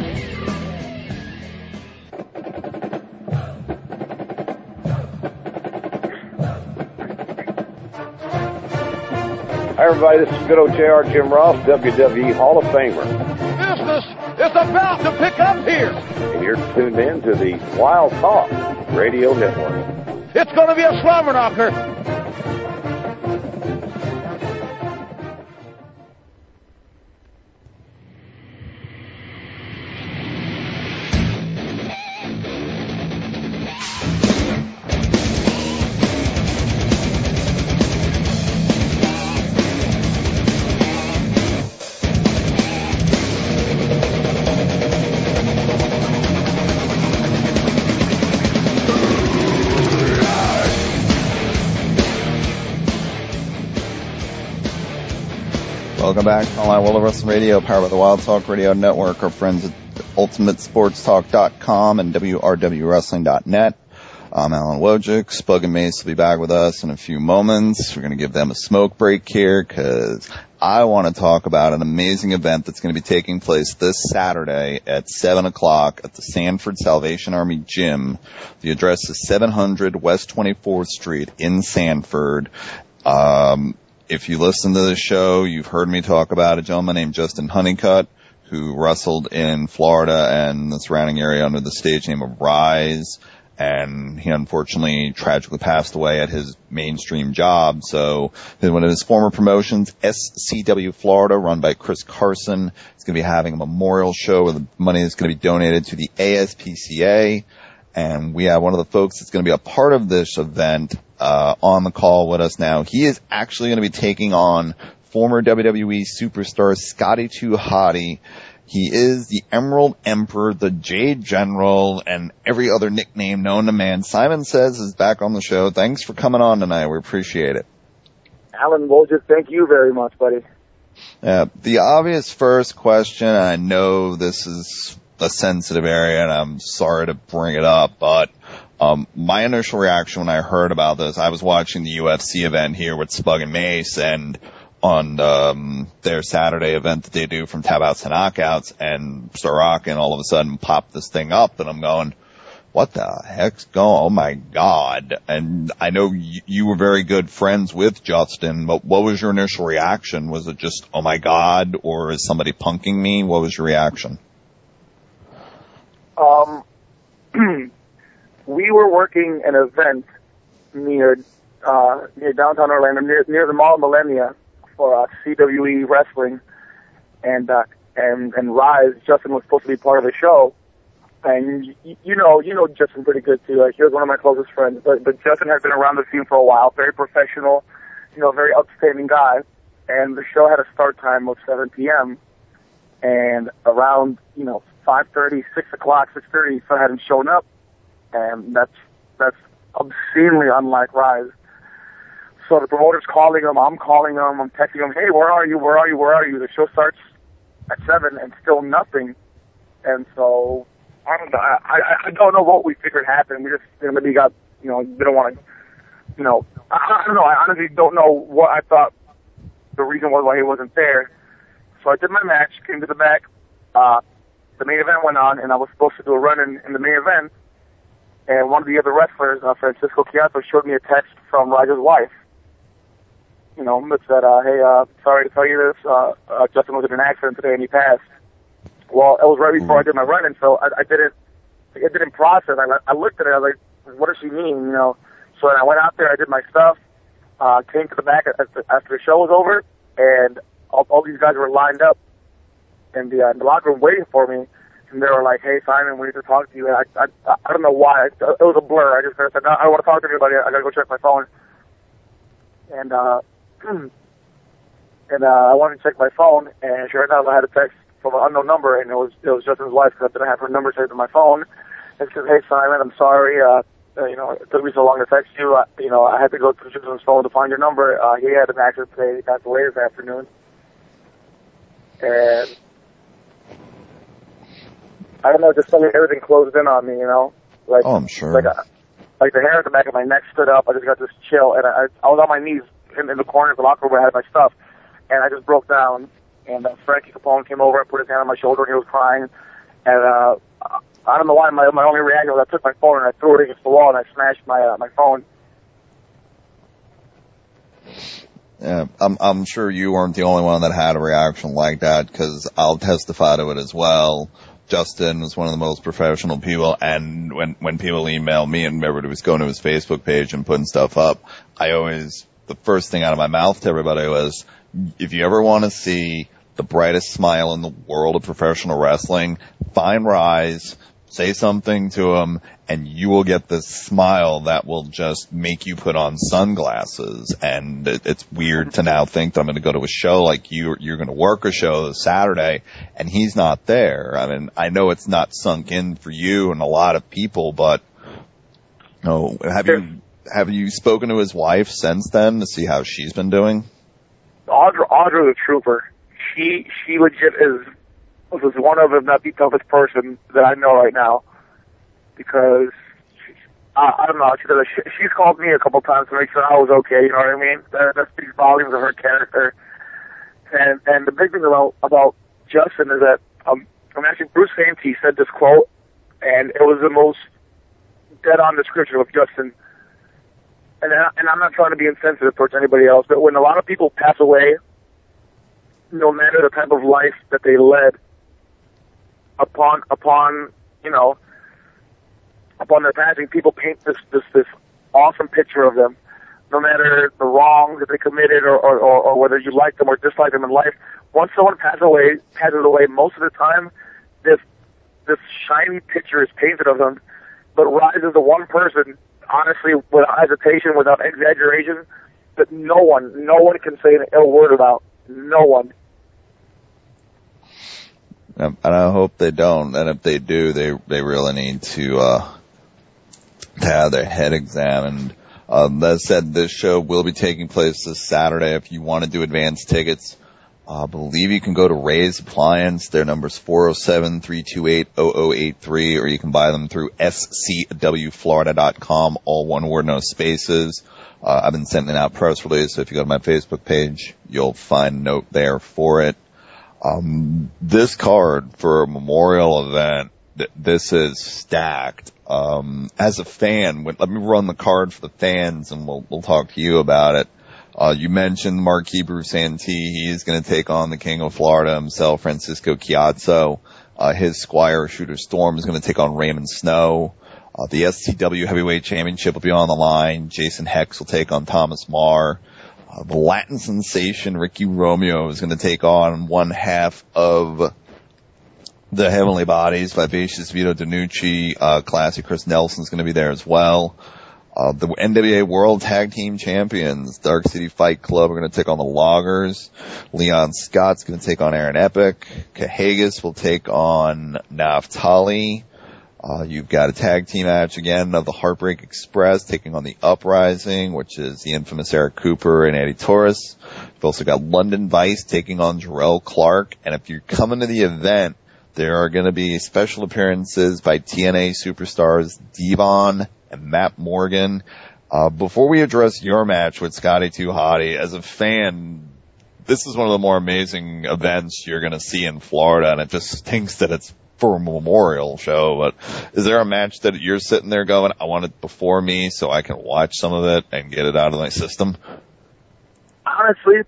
Hi everybody, this is good old JR Jim Ross, WWE Hall of Famer. Business is about to pick up here. And you're tuned in to the Wild Talk Radio Network. It's going to be a slobber knocker. Welcome back to Online World of Wrestling Radio, powered by the Wild Talk Radio Network. Our friends at UltimateSportsTalk.com and WRWWrestling.net. I'm Alan Wojcik. Spug and Mace will be back with us in a few moments. We're going to give them a smoke break here because I want to talk about an amazing event that's going to be taking place this Saturday at 7 o'clock at the Sanford Salvation Army Gym. The address is 700 West 24th Street in Sanford. If you listen to the show, you've heard me talk about a gentleman named Justin Honeycutt who wrestled in Florida and the surrounding area under the stage name of Rise. And he unfortunately tragically passed away at his mainstream job. So one of his former promotions, SCW Florida, run by Chris Carson, is going to be having a memorial show where the money is going to be donated to the ASPCA. And we have one of the folks that's going to be a part of this event on the call with us now. He is actually going to be taking on former WWE superstar Scotty 2 Hotty. He is the Emerald Emperor, the Jade General, and every other nickname known to man. Simon Says is back on the show. Thanks for coming on tonight. We appreciate it. Alan Wojcik, thank you very much, buddy. The obvious first question, and I know this is a sensitive area, and I'm sorry to bring it up, but my initial reaction when I heard about this, I was watching the UFC event here with Spug and Mace, and on their Saturday event that they do from Tab Outs to Knockouts, and Sorokin all of a sudden popped this thing up, and I'm going, what the heck's going on? Oh my God. And I know you were very good friends with Justin, but what was your initial reaction? Was it just, oh my God, or is somebody punking me? What was your reaction? We were working an event near downtown Orlando, near the Mall of Millennia for CWE Wrestling, and Rise. Justin was supposed to be part of the show. And you know Justin pretty good too. Like, he was one of my closest friends. But Justin had been around the scene for a while, very professional, very upstanding guy. And the show had a start time of 7 p.m. And around 5:30, 6 o'clock, 6:30, he hadn't shown up. And that's obscenely unlike Rise. So the promoter's calling him, I'm calling him, I'm texting him, hey, where are you? The show starts at 7 and still nothing. And so I don't know what we figured happened. We just maybe got, didn't want to, I don't know. I honestly don't know what I thought the reason was why he wasn't there. So I did my match, came to the back. The main event went on, and I was supposed to do a run in the main event. And one of the other wrestlers, Francisco Chiato, showed me a text from Rise's wife. That said, hey, sorry to tell you this, Justin was in an accident today and he passed. Well, it was right before I did my run-in, so I didn't process. I looked at it, I was like, what does she mean, So then I went out there, I did my stuff, came to the back after the show was over, and all these guys were lined up in the locker room waiting for me, and they were like, hey, Simon, we need to talk to you. And I don't know why. It was a blur. I just said, no, I don't want to talk to anybody. I got to go check my phone. And I wanted to check my phone, and sure enough, I had a text from an unknown number, and it was Justin's wife, because I didn't have her number saved in my phone. And she said, hey, Simon, I'm sorry, it took me so long to text you. I had to go to Justin's phone to find your number. He had an accident today. He passed away this afternoon. And I don't know, just suddenly everything closed in on me, Like, oh, I'm sure. Like the hair at the back of my neck stood up. I just got this chill, and I was on my knees in the corner of the locker room where I had my stuff, and I just broke down. And Frankie Capone came over and put his hand on my shoulder, and he was crying. And I don't know why, my only reaction was I took my phone and I threw it against the wall, and I smashed my phone. Yeah, I'm sure you weren't the only one that had a reaction like that, because I'll testify to it as well. Justin was one of the most professional people, and when people email me and everybody was going to his Facebook page and putting stuff up, the first thing out of my mouth to everybody was, if you ever want to see the brightest smile in the world of professional wrestling, find Rise, say something to him, and you will get this smile that will just make you put on sunglasses. And it's weird to now think that I'm going to go to a show like you're going to work a show this Saturday, and he's not there. I mean, I know it's not sunk in for you and a lot of people, but have you spoken to his wife since then to see how she's been doing? Audra the trooper. She legit was one of, if not the toughest person that I know right now, because I don't know. She's called me a couple times to make sure I was okay. You know what I mean? That speaks volumes of her character. And the big thing about Justin is that actually Bruce Santee said this quote, and it was the most dead-on description of Justin. And I'm not trying to be insensitive towards anybody else, but when a lot of people pass away, no matter the type of life that they led, upon their passing, people paint this awesome picture of them. No matter the wrongs that they committed or whether you like them or dislike them in life, once someone passes away, most of the time, this shiny picture is painted of them. But Rise is the one person, honestly, without hesitation, without exaggeration, that no one can say an ill word about. No one. And I hope they don't. And if they do, they really need to have their head examined. That said, this show will be taking place this Saturday. If you want to do advance tickets, I believe you can go to Ray's Appliance. Their number's 407-328-0083, or you can buy them through scwflorida.com, all one word, no spaces. I've been sending out press releases, so if you go to my Facebook page, you'll find a note there for it. This card for a memorial event, this is stacked. As a fan, let me run the card for the fans, and we'll talk to you about it. You mentioned Marquis Bruce Ante. He is going to take on the King of Florida himself, Francisco Chiazzo. His squire, Shooter Storm, is going to take on Raymond Snow. The STW Heavyweight Championship will be on the line. Jason Hex will take on Thomas Marr. The Latin sensation, Ricky Romeo, is going to take on one half of the Heavenly Bodies, Vivacious Vito DiNucci. Classic Chris Nelson's going to be there as well. The NWA World Tag Team Champions, Dark City Fight Club, are going to take on the Loggers. Leon Scott's going to take on Aaron Epic. Cahagas will take on Naftali. You've got a tag team match again of the Heartbreak Express taking on the Uprising, which is the infamous Eric Cooper and Eddie Torres. You've also got London Vice taking on Jarrell Clark. And if you're coming to the event, there are going to be special appearances by TNA superstars Devon and Matt Morgan. Before we address your match with Scotty 2 Hotty, as a fan, this is one of the more amazing events you're going to see in Florida, and it just stinks that it's for a memorial show. But is there a match that you're sitting there going, I want it before me so I can watch some of it and get it out of my system? Honestly,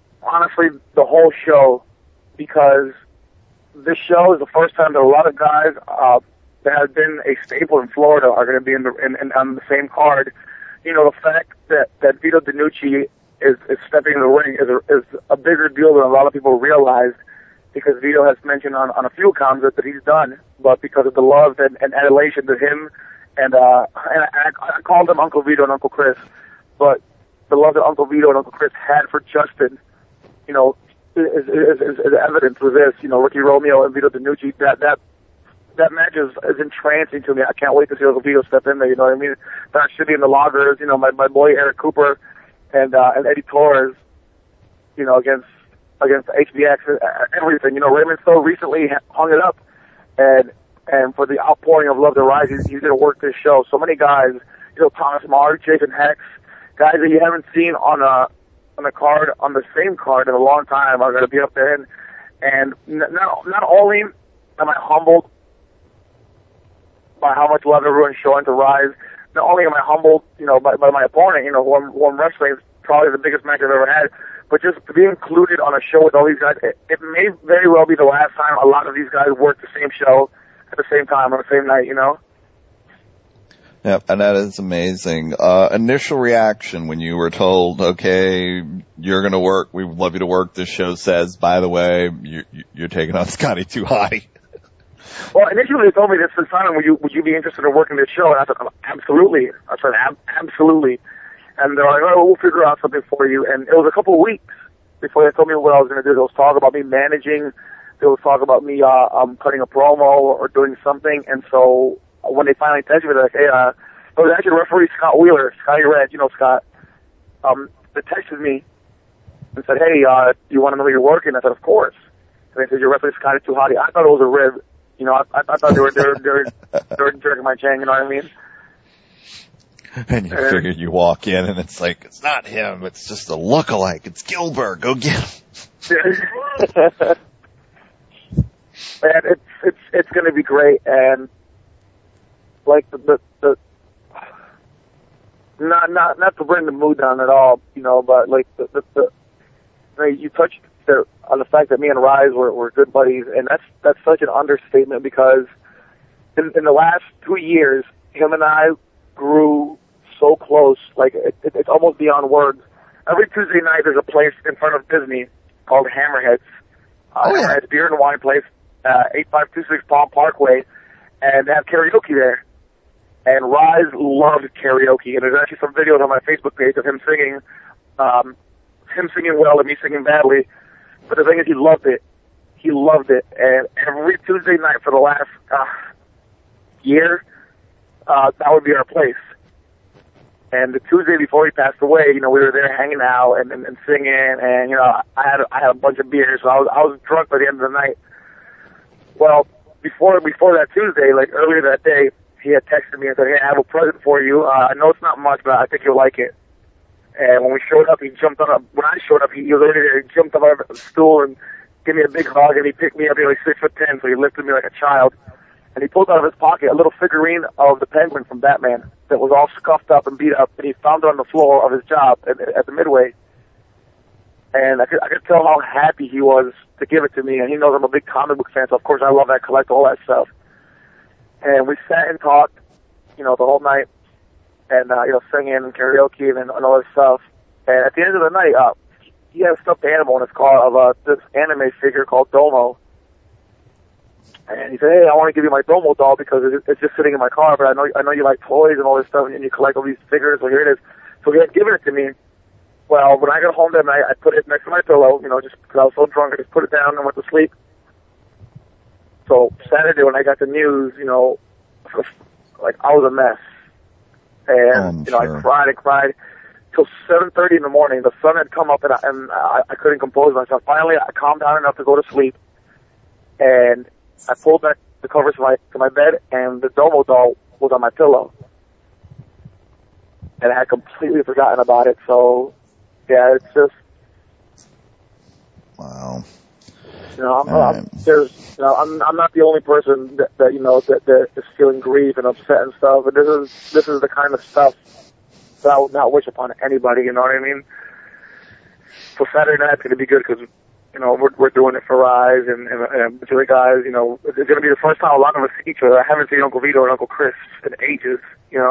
the whole show, because this show is the first time that a lot of guys that have been a staple in Florida are going to be on the same card. You know, the fact that Vito DiNucci is stepping in the ring is a bigger deal than a lot of people realize, because Vito has mentioned on a few accounts that he's done, but because of the love and adulation to him, and I called him Uncle Vito and Uncle Chris, but the love that Uncle Vito and Uncle Chris had for Justin, you know, is evidence with this. You know, Ricky Romeo and Vito DiNucci, that match is entrancing to me. I can't wait to see Uncle Vito step in there, you know what I mean? Dark City and the Loggers, you know, my boy Eric Cooper and Eddie Torres, you know, against HBX, everything. You know, Raymond Stowe recently hung it up, and for the outpouring of love to rise, he's going to work this show. So many guys, you know, Thomas Marr, Jason Hex, guys that you haven't seen on the card, on the same card in a long time, are going to be up there. And not only am I humbled by how much love everyone's showing to Rise, not only am I humbled, you know, by my opponent, you know, who I'm wrestling, is probably the biggest match I've ever had, but just to be included on a show with all these guys, it may very well be the last time a lot of these guys work the same show at the same time on the same night, you know? Yeah, and that is amazing. Initial reaction when you were told, okay, you're going to work, we would love you to work, this show says, by the way, you're taking on Scotty 2 Hotty. Well, initially they told me this, Simon, would you be interested in working this show? And I said, absolutely. I said, absolutely. And they're like, oh, we'll figure out something for you. And it was a couple of weeks before they told me what I was going to do. There was talk about me managing. There was talk about me cutting a promo or doing something. And so when they finally texted me, they're like, hey, it was actually referee Scott Wheeler, Scotty Red, you know Scott, they texted me and said, hey, do you want to know where you're working? I said, of course. And they said, you're referee Scotty 2 Hotty. I thought it was a rib. You know, I thought they were jerking my chain, you know what I mean? And you figure you walk in and it's like, it's not him, it's just a lookalike, it's Gilbert, go get him. Man, it's gonna be great, and like the not to bring the mood down at all, you know, but like you touched on the fact that me and Rise were good buddies, and that's such an understatement, because in the last 2 years, him and I grew so close, like it's almost beyond words. Every Tuesday night there's a place in front of Disney called Hammerheads. Hammerheads Beer and Wine Place, 8526 Palm Parkway, and they have karaoke there. And Rise loved karaoke, and there's actually some videos on my Facebook page of him singing well and me singing badly. But the thing is, he loved it. He loved it. And every Tuesday night for the last year, that would be our place. And the Tuesday before he passed away, we were there hanging out and singing, and I had a bunch of beers, so I was drunk by the end of the night. Well, before that Tuesday, like earlier that day, he had texted me and said, "Hey, I have a present for you. I know it's not much, but I think you'll like it." And when we showed up, he jumped on up. When I showed up, he was already there. He jumped up out of the stool and gave me a big hug, and he picked me up. He was like 6'10", so he lifted me like a child. And he pulled out of his pocket a little figurine of the Penguin from Batman that was all scuffed up and beat up, and he found it on the floor of his job at the Midway. And I could tell how happy he was to give it to me, and he knows I'm a big comic book fan, so of course I love that, collect all that stuff. And we sat and talked, the whole night, and, singing and karaoke and all that stuff. And at the end of the night, he had a stuffed animal in his car of this anime figure called Domo. And he said, "Hey, I want to give you my Domo doll because it's just sitting in my car, but I know you like toys and all this stuff, and you collect all these figures, so here it is." So he had given it to me. Well, when I got home that night, I put it next to my pillow, just because I was so drunk, I just put it down and went to sleep. So Saturday when I got the news, like I was a mess. And, sure. I cried and cried till 7:30 in the morning. The sun had come up and I couldn't compose myself. Finally, I calmed down enough to go to sleep. And I pulled back the covers to my bed, and the Domo doll was on my pillow. And I had completely forgotten about it. So, yeah, it's just... Wow. I'm not the only person that is feeling grief and upset and stuff. But this is the kind of stuff that I would not wish upon anybody. You know what I mean? So Saturday night's going to be good because we're doing it for Rise and a bunch of the guys. It's going to be the first time a lot of us see each other. I haven't seen Uncle Vito and Uncle Chris in ages.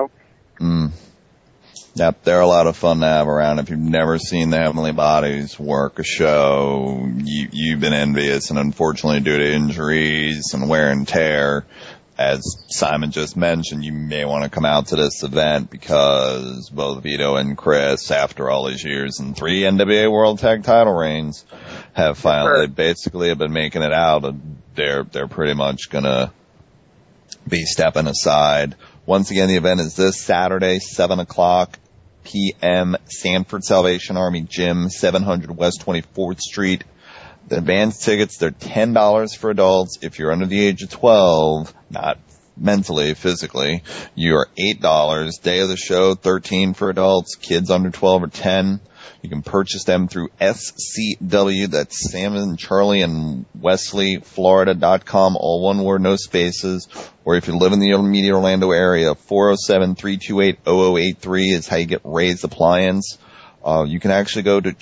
Yep, they're a lot of fun to have around. If you've never seen the Heavenly Bodies work a show, you've been envious, and unfortunately due to injuries and wear and tear, as Simon just mentioned, you may want to come out to this event because both Vito and Chris, after all these years and 3 NWA World Tag Title reigns, have finally basically have been making it out. They're pretty much gonna be stepping aside. Once again, the event is this Saturday, 7:00 p.m., Sanford Salvation Army Gym, 700 West 24th Street. The advance tickets, they're $10 for adults. If you're under the age of 12, not mentally, physically, you are $8. Day of the show, $13 for adults. Kids under 12 are $10. You can purchase them through SCW, that's Sam and Charlie and Wesley, Florida.com, all one word, no spaces. Or if you live in the immediate Orlando area, 407-328-0083 is how you get Ray's Appliance. You can actually go to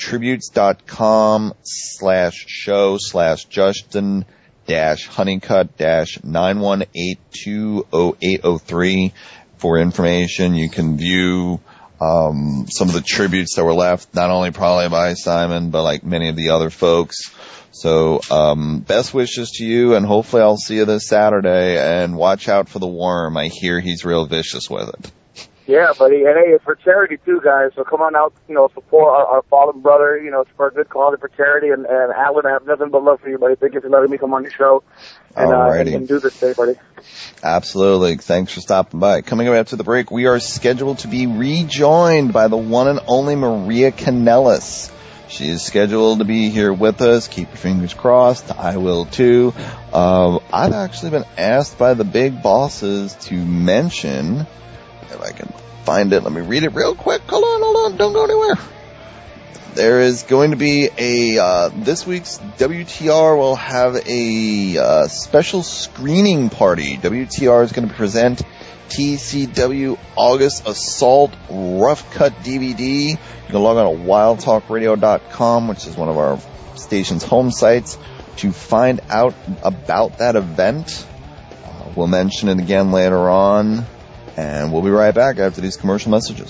tributes.com/Justin-Honeycutt-918-20803 for information. You can view some of the tributes that were left, not only probably by Simon, but like many of the other folks. So, best wishes to you, and hopefully I'll see you this Saturday, and watch out for the worm. I hear he's real vicious with it. Yeah, buddy. And hey, it's for charity too, guys. So come on out, support our fallen brother. It's for a good cause, for charity. And Alan, I have nothing but love for you, buddy. Thank you for letting me come on your show and do this day, buddy. Absolutely. Thanks for stopping by. Coming up after the break, we are scheduled to be rejoined by the one and only Maria Kanellis. She is scheduled to be here with us. Keep your fingers crossed. I will too. I've actually been asked by the big bosses to mention, if I can find it, let me read it real quick. Hold on, don't go anywhere. There is going to be this week's WTR will have a special screening party. WTR is going to present TCW August Assault Rough Cut DVD. You can log on to wildtalkradio.com, which is one of our station's home sites, to find out about that event. We'll mention it again later on. And we'll be right back after these commercial messages.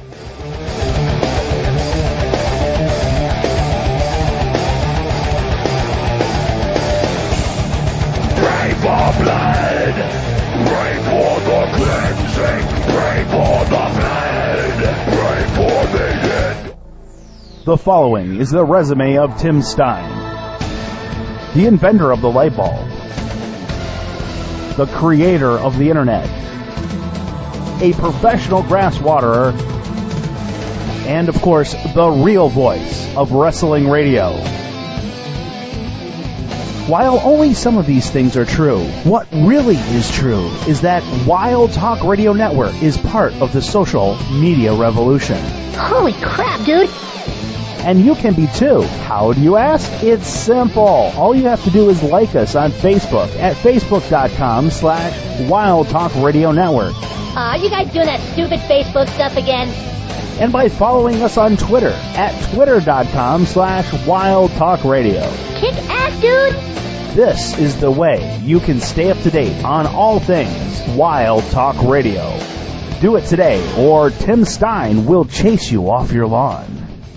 Pray for blood. Pray for the cleansing. Pray for the blood. Pray for the end. The following is the resume of Tim Stein, the inventor of the light bulb, the creator of the internet, a professional grass waterer, and, of course, the real voice of wrestling radio. While only some of these things are true, what really is true is that Wild Talk Radio Network is part of the social media revolution. Holy crap, dude! And you can be too. How do you ask? It's simple. All you have to do is like us on Facebook at facebook.com/Wild Talk Radio Network. You guys doing that stupid Facebook stuff again? And by following us on Twitter at twitter.com/Wild Talk Radio. Kick ass, dude! This is the way you can stay up to date on all things Wild Talk Radio. Do it today, or Tim Stein will chase you off your lawn.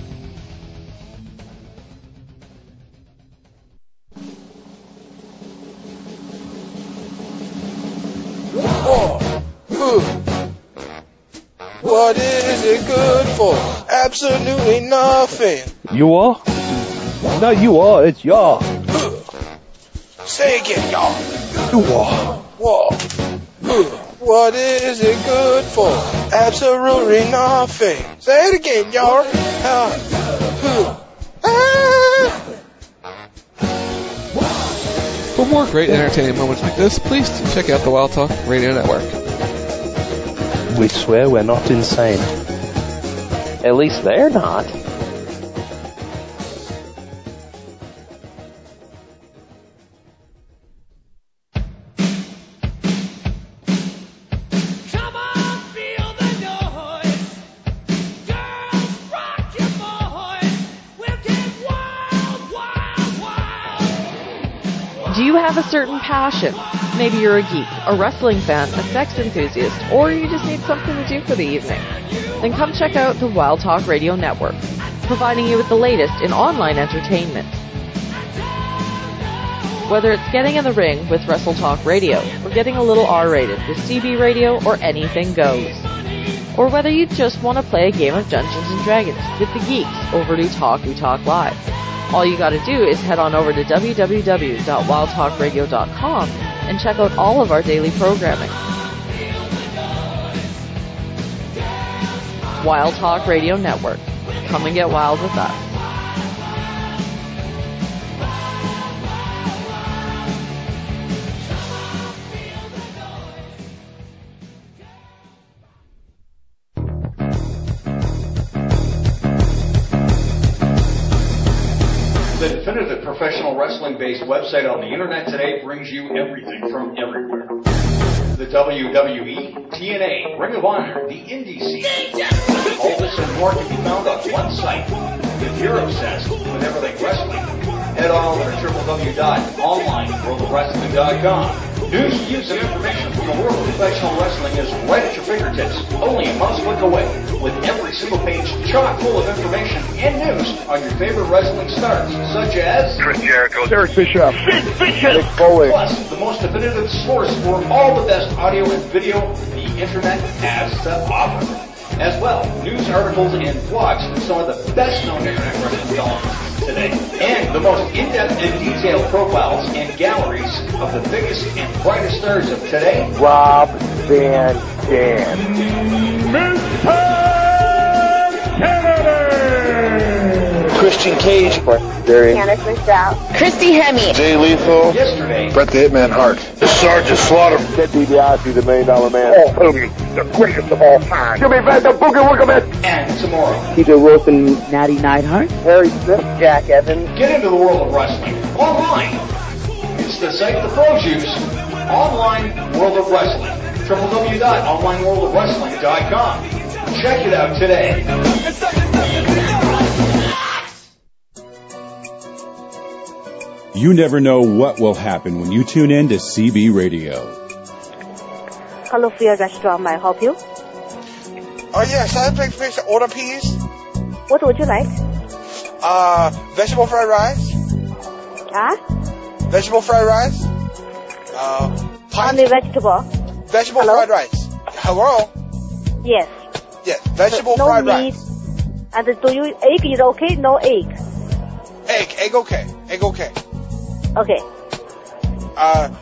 What is it good for? Absolutely nothing. You are? No, you are. It's y'all. Say again, y'all. You are. Whoa. What is it good for? Absolutely nothing. Say it again, y'all. For more great entertaining moments like this, please check out the Wild Talk Radio Network. We swear we're not insane. At least they're not. Do you have a certain passion? Maybe you're a geek, a wrestling fan, a sex enthusiast, or you just need something to do for the evening. Then come check out the Wild Talk Radio Network, providing you with the latest in online entertainment. Whether it's getting in the ring with Wrestle Talk Radio, or getting a little R-rated with CB Radio, or anything goes. Or whether you just want to play a game of Dungeons & Dragons with the geeks over to Talk We Talk Live. All you gotta do is head on over to www.wildtalkradio.com and check out all of our daily programming. Wild Talk Radio Network. Come and get wild with us. The definitive professional wrestling-based website on the internet today brings you everything from everywhere. The WWE, TNA, Ring of Honor, the Indie scene. All this and more can be found on one site. If you're obsessed with everything wrestling, head on over to www.onlineworldofwrestling.com. News, views, and information from the world of professional wrestling is right at your fingertips, only a mouse click away, with every single page chock full of information and news on your favorite wrestling stars, such as Chris Jericho, Eric Bischoff, Sid Vicious, plus the most definitive source for all the best audio and video the internet has to offer. As well, news articles and blogs from some of the best-known internet wrestling developments today, and the most in-depth and detailed profiles and galleries of the biggest and brightest stars of today. Rob Van Dam. Christian Cage. Candice Michelle. Christy Hemme. Jay Lethal. Yesterday. Bret the Hitman Hart. Sergeant Slaughter. Ted DiBiase, the $1 Million Man. Oh, Hogan, the greatest of all time. Give me back the Boogie Woogerman. And tomorrow. Peter Wilson, Natty Neidhart. Harry Smith. Jack Evans. Get into the world of wrestling online. It's the site the pros use. Online World of Wrestling. www.onlineworldofwrestling.com. Check it out today. You never know what will happen when you tune in to CB Radio. Hello, Fear Restaurant. May I help you? Oh yes, I'd like to order please. What would you like? Vegetable fried rice. Vegetable fried rice. Only vegetable. Vegetable fried rice. Hello. Yes. Yes, vegetable no fried meat. rice. And do you egg is okay? No egg. Egg okay. Egg okay. Okay.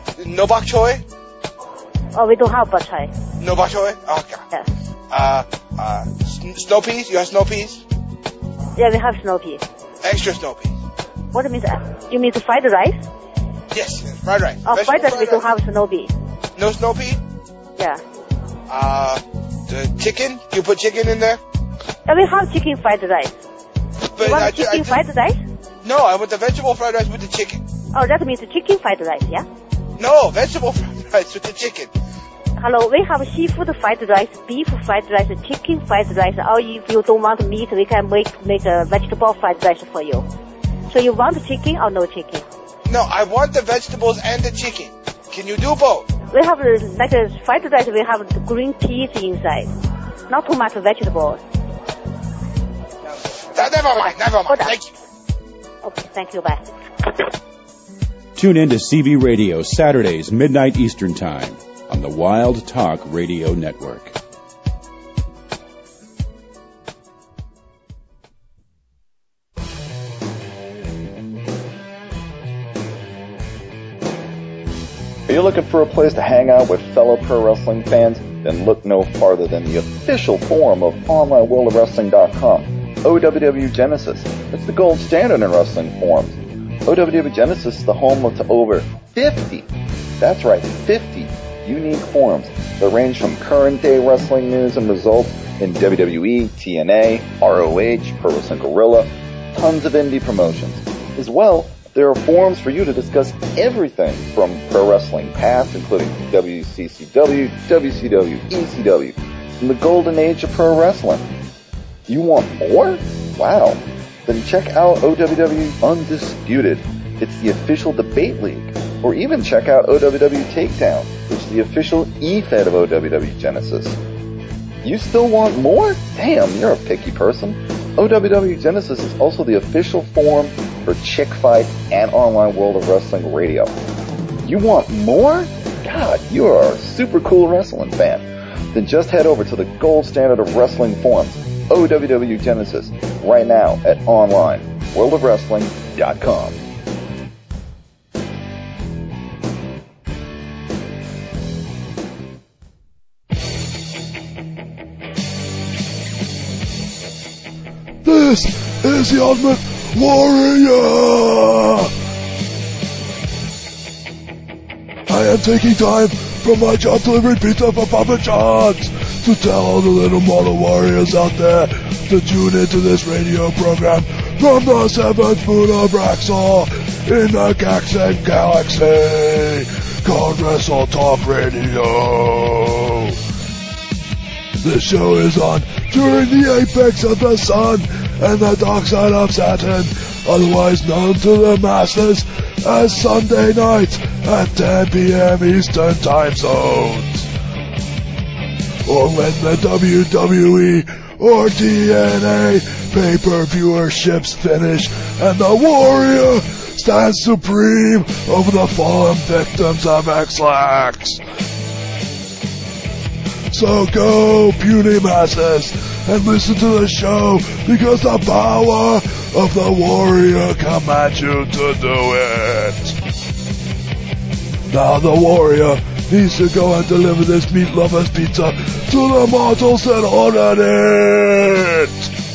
No bok choy? Oh, we don't have bok choy. No bok choy? Okay. Yes. Snow peas? You have snow peas? Yeah, we have snow peas. Extra snow peas. What means? You mean the fried rice? Yes, fried rice. Oh, fried rice we don't have snow pea. No snow pea? Yeah. The chicken? You put chicken in there? Yeah, we have chicken fried rice. But you want chicken fried rice? No, I want the vegetable fried rice with the chicken. Oh, that means chicken fried rice, yeah? No, vegetable fried rice with the chicken. Hello, we have seafood fried rice, beef fried rice, chicken fried rice. Or if you don't want meat, we can make a vegetable fried rice for you. So you want chicken or no chicken? No, I want the vegetables and the chicken. Can you do both? We have like a fried rice. We have the green peas inside, not too much vegetables. Never mind. Thank you. Okay, thank you. Bye. Tune in to CV Radio Saturdays, midnight Eastern Time on the Wild Talk Radio Network. Are you looking for a place to hang out with fellow pro wrestling fans? Then look no farther than the official forum of OnlineWorldOfWrestling.com, OWW Genesis. It's the gold standard in wrestling forums. OWW Genesis is the home to over 50, that's right, 50 unique forums that range from current day wrestling news and results in WWE, TNA, ROH, Pro Wrestling Guerrilla, tons of indie promotions. As well, there are forums for you to discuss everything from pro wrestling past, including WCCW, WCW, ECW, and the golden age of pro wrestling. You want more? Wow. Then check out OWW Undisputed. It's the official debate league. Or even check out OWW Takedown, which is the official e-fed of OWW Genesis. You still want more? Damn, you're a picky person. OWW Genesis is also the official forum for Chick Fight and Online World of Wrestling Radio. You want more? God, you are a super cool wrestling fan. Then just head over to the gold standard of wrestling forums, OWW Genesis, right now at OnlineWorldOfWrestling.com. This is the Ultimate Warrior! I am taking time from my job delivering pizza for Papa John's to tell all the little model warriors out there to tune into this radio program from the seventh moon of Raxor in the Gaxen Galaxy called Wrestle Talk Radio. This show is on during the apex of the sun and the dark side of Saturn, otherwise known to the masses as Sunday nights at 10 p.m. Eastern Time Zones. Or when the WWE or TNA pay-per-viewerships finish and the Warrior stands supreme over the fallen victims of X-Lax. So go, puny masses, and listen to the show because the power of the Warrior commands you to do it. Now the Warrior needs to go and deliver this meat lover's pizza to the mortals that ordered it.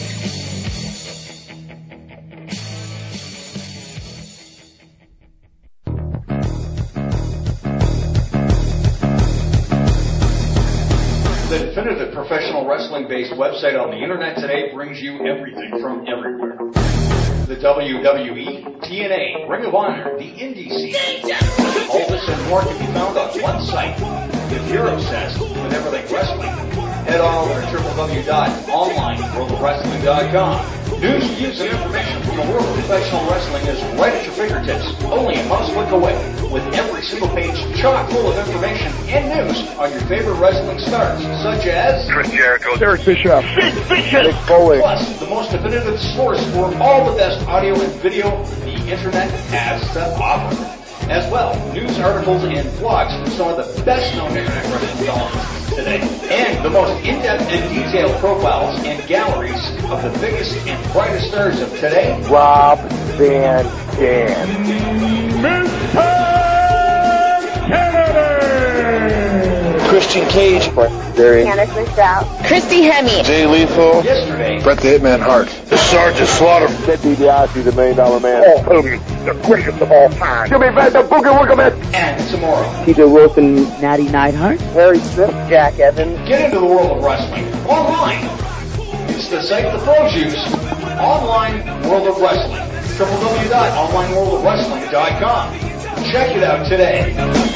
The definitive professional wrestling-based website on the internet today brings you everything from everywhere. The WWE, TNA, Ring of Honor, the indie scene. All this and more can be found on one site. If you're obsessed with everything wrestling, head on over to www.onlineworldofwrestling.com. News, views, and information from the world of professional wrestling is right at your fingertips, only a mouse click away, with every single page chock full of information and news on your favorite wrestling stars, such as Chris Jericho, Eric Bischoff, Sid Vicious, Foley. Plus, the most definitive source for all the best audio and video the internet has to offer. As well, news articles and blogs from some of the best-known internet wrestling columnists today, and the most in-depth and detailed profiles and galleries of the biggest and brightest stars of today. Rob Van Dam, Mr. Kennedy, Chris Christian Cage. Candace Michelle. Christy Hemme. Jay Lethal. Yesterday. Brett the Hitman Hart. The Sergeant Slaughter. Ted DiBiase, the $1 Million Man. Hulk Hogan, the greatest of all time. Jimmy Van the Boogie Woogie Man. And tomorrow. TJ Wilson, Natty Neidhart. Harry Smith, Jack Evans. Get into the world of wrestling online. It's the site the pros use. Online World of Wrestling. www.onlineworldofwrestling.com. Check it out today.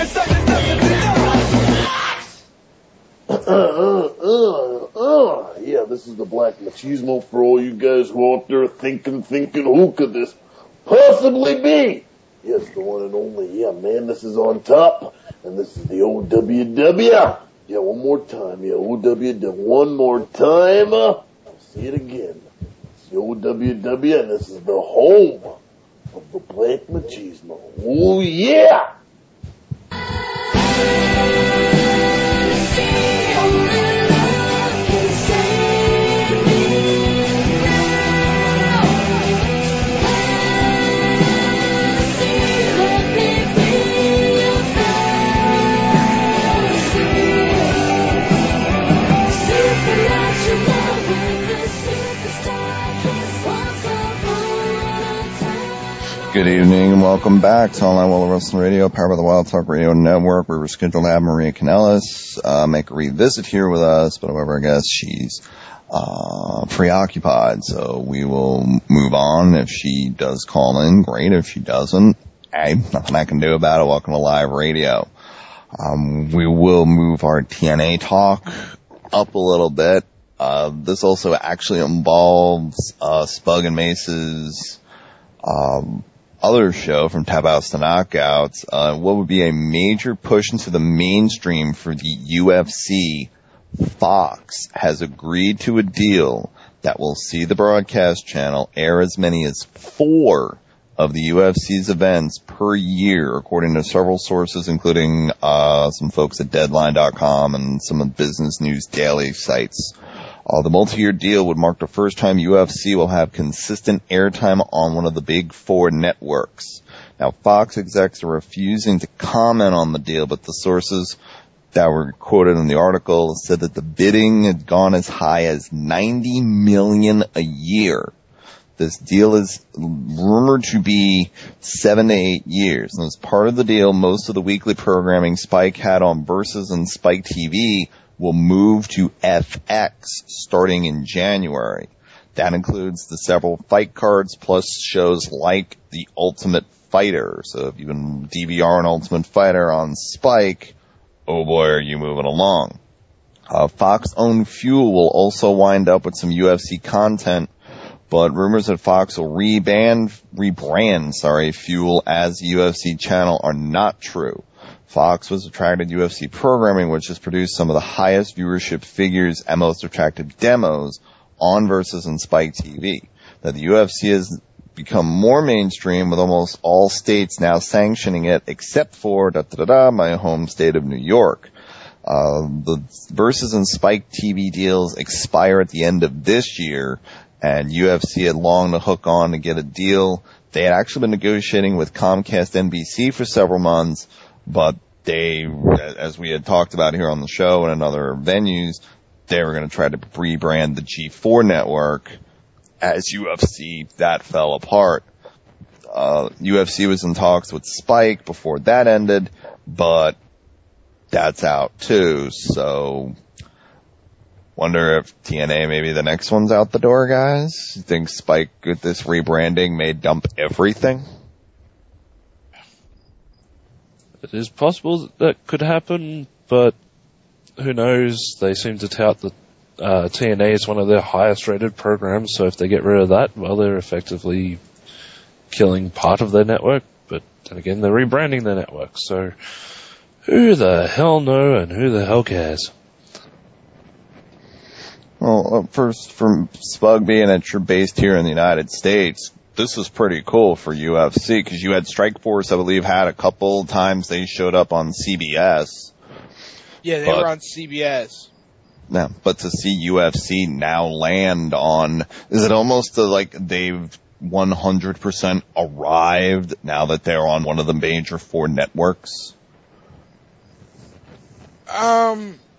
Yeah, this is the Black Machismo for all you guys who are out there thinking, who could this possibly be? Yes, the one and only, yeah, man, this is on top, and this is the OWW. Yeah, one more time, yeah, OWW, one more time, I'll see it again. It's the OWW, and this is the home of the Black Machismo. Oh, yeah! Good evening and welcome back to Online World of Wrestling Radio, powered by the Wild Talk Radio Network. We were scheduled to have Maria Kanellis make a revisit here with us, but however, I guess she's preoccupied, so we will move on. If she does call in, great. If she doesn't, hey, nothing I can do about it. Welcome to live radio. We will move our TNA talk up a little bit. This also actually involves Spug and Mace's other show from Tap Outs to Knockouts. What would be a major push into the mainstream for the UFC. Fox has agreed to a deal that will see the broadcast channel air as many as 4 of the UFC's events per year, according to several sources, including some folks at Deadline.com and some of the Business News Daily sites. The multi-year deal would mark the first time UFC will have consistent airtime on one of the big 4 networks. Now, Fox execs are refusing to comment on the deal, but the sources that were quoted in the article said that the bidding had gone as high as $90 million a year. This deal is rumored to be 7 to 8 years. And as part of the deal, most of the weekly programming Spike had on Versus and Spike TV will move to FX starting in January. That includes the several fight cards plus shows like The Ultimate Fighter. So if you've been DVRing Ultimate Fighter on Spike, oh boy, are you moving along. Fox-owned Fuel will also wind up with some UFC content, but rumors that Fox will rebrand, Fuel as the UFC channel are not true. Fox was attracted to UFC programming, which has produced some of the highest viewership figures and most attractive demos on Versus and Spike TV. Now, the UFC has become more mainstream, with almost all states now sanctioning it, except for my home state of New York. The Versus and Spike TV deals expire at the end of this year, and UFC had long to hook on to get a deal. They had actually been negotiating with Comcast NBC for several months, but they, as we had talked about here on the show and in other venues, they were going to try to rebrand the G4 network as UFC. That fell apart. UFC was in talks with Spike before that ended, but that's out too. So, wonder if TNA, maybe the next one's out the door, guys? You think Spike, with this rebranding, may dump everything? It is possible that could happen, but who knows? They seem to tout that TNA is one of their highest rated programs, so if they get rid of that, well, they're effectively killing part of their network, but then again, they're rebranding their network, so who the hell knows and who the hell cares? Well, first, from Spug being that you're based here in the United States, this is pretty cool for UFC, because you had Strikeforce, I believe, had a couple times they showed up on CBS. Yeah, they were on CBS. Yeah, but to see UFC now land on, is it almost like they've 100% arrived now that they're on one of the major 4 networks?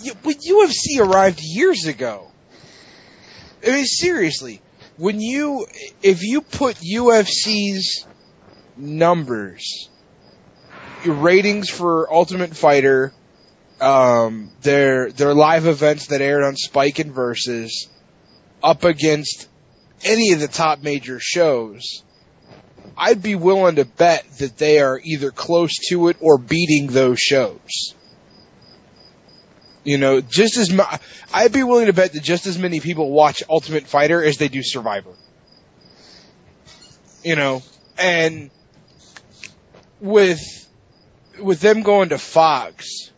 But UFC arrived years ago. I mean, seriously, if you put UFC's numbers, your ratings for Ultimate Fighter, their live events that aired on Spike and Versus, up against any of the top major shows, I'd be willing to bet that they are either close to it or beating those shows. You know, I'd be willing to bet that just as many people watch Ultimate Fighter as they do Survivor. You know, and with them going to Fox,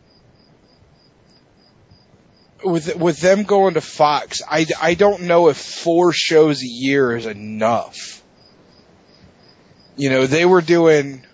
with them going to Fox, I don't know if 4 shows a year is enough. You know, they were doing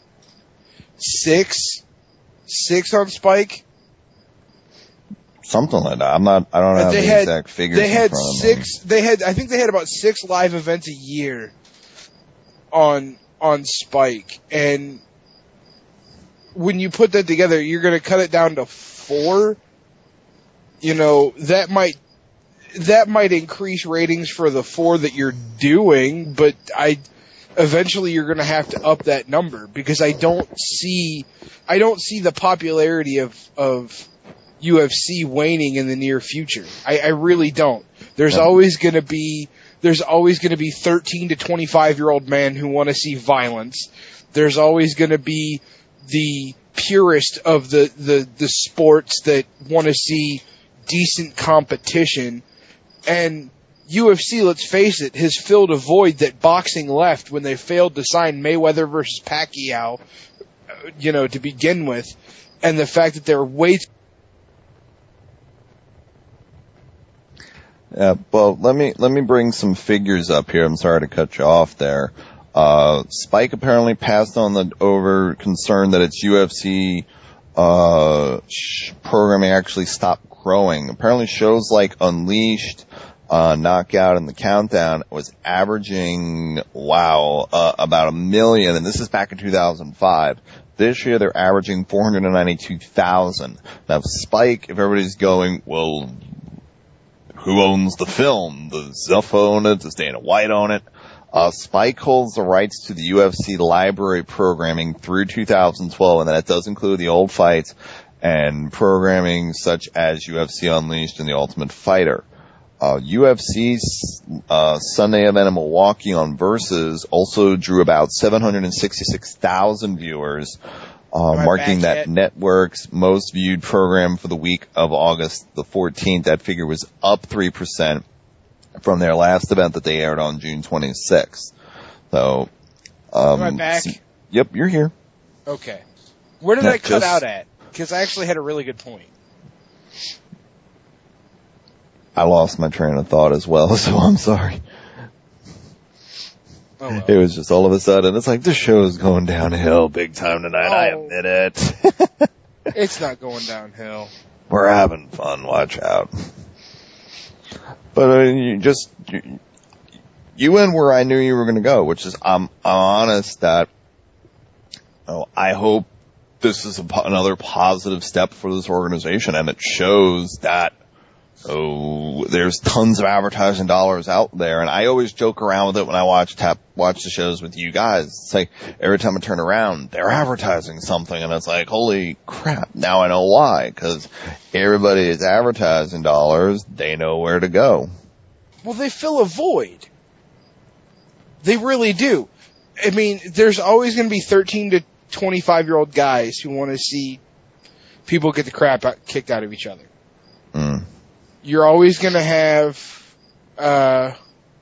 6 on Spike. Something like that. I don't have the exact figures. They had 6. I think they had about 6 live events a year on Spike, and when you put that together, you're going to cut it down to 4. You know, that might increase ratings for the 4 that you're doing, but eventually you're going to have to up that number, because I don't see the popularity of UFC waning in the near future. I really don't. There's always going to be 13 to 25-year-old men who want to see violence. There's always going to be the purist of the sports that want to see decent competition. And UFC, let's face it, has filled a void that boxing left when they failed to sign Mayweather versus Pacquiao, you know, to begin with. And the fact that they're way too... Yeah, well, let me bring some figures up here. I'm sorry to cut you off there. Spike apparently passed on the over concern that its UFC programming actually stopped growing. Apparently shows like Unleashed, Knockout, and The Countdown was averaging, about 1 million, and this is back in 2005. This year they're averaging 492,000. Now Spike, if everybody's going, well, who owns the film? Does Zuff own it? Does Dana White own it? Spike holds the rights to the UFC library programming through 2012, and that does include the old fights and programming such as UFC Unleashed and The Ultimate Fighter. UFC's Sunday event in Milwaukee on Versus also drew about 766,000 viewers, marking that network's most viewed program for the week of August the 14th. That figure was up 3% from their last event that they aired on June 26th. So, am I back? Yep, you're here. Okay. Where did I cut out at? Because I actually had a really good point. I lost my train of thought as well, so I'm sorry. Oh, well. It was just all of a sudden, it's like, this show is going downhill big time tonight. I admit it. It's not going downhill. We're having fun. Watch out. But I mean, you went where I knew you were going to go, which is I'm honest that I hope this is another positive step for this organization, and it shows that there's tons of advertising dollars out there. And I always joke around with it when I watch the shows with you guys. It's like every time I turn around, they're advertising something, and it's like, holy crap, now I know why, because everybody is advertising dollars. They know where to go. Well, they fill a void. They really do. I mean, there's always going to be 13 to 25-year-old guys who want to see people get the crap kicked out of each other. Mm. You're always going to have the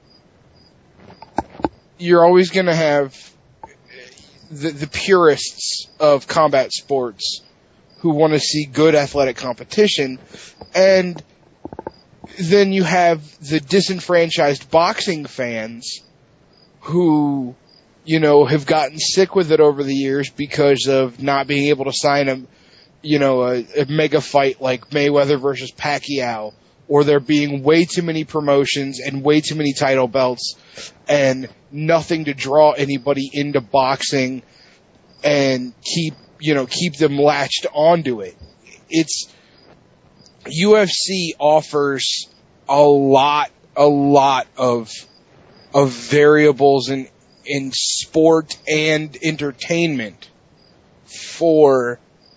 purists of combat sports who want to see good athletic competition, and then you have the disenfranchised boxing fans who, have gotten sick with it over the years because of not being able to sign a mega fight like Mayweather versus Pacquiao, or there being way too many promotions and way too many title belts and nothing to draw anybody into boxing and keep them latched onto it. UFC offers a lot of variables in sport and entertainment for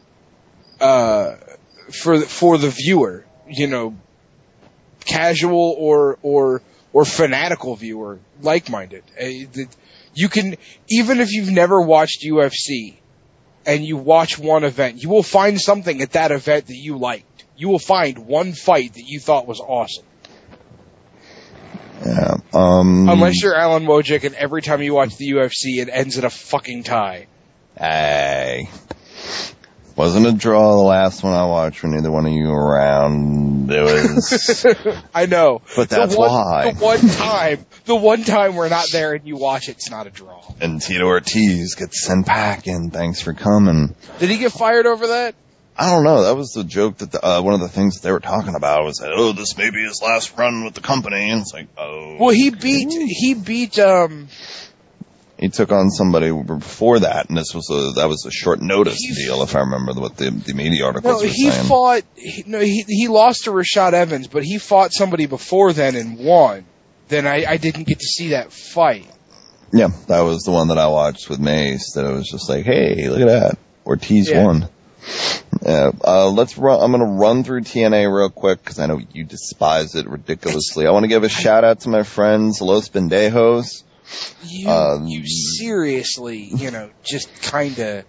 the viewer, you know, casual or fanatical viewer, like-minded. You can, even if you've never watched UFC and you watch one event, you will find something at that event that you liked. You will find one fight that you thought was awesome. Yeah. Unless you're Alan Wojcik and every time you watch the UFC it ends in a fucking tie. Hey. Wasn't a draw the last one I watched when neither one of you were around. It was... I know. But that's why. The one time we're not there and you watch it's not a draw. And Tito Ortiz gets sent packing. Thanks for coming. Did he get fired over that? I don't know. That was the joke that one of the things that they were talking about was that, oh, this may be his last run with the company. And it's like, oh. Well, he beat, he took on somebody before that, and that was a short notice deal, if I remember what the media articles were saying. He lost to Rashad Evans, but he fought somebody before then and won. Then I didn't get to see that fight. Yeah, that was the one that I watched with Mace, that it was just like, hey, look at that. Ortiz won. Yeah, let's run. I'm going to run through TNA real quick because I know you despise it ridiculously. I want to give a shout out to my friends, Los Pendejos. You seriously, just kind of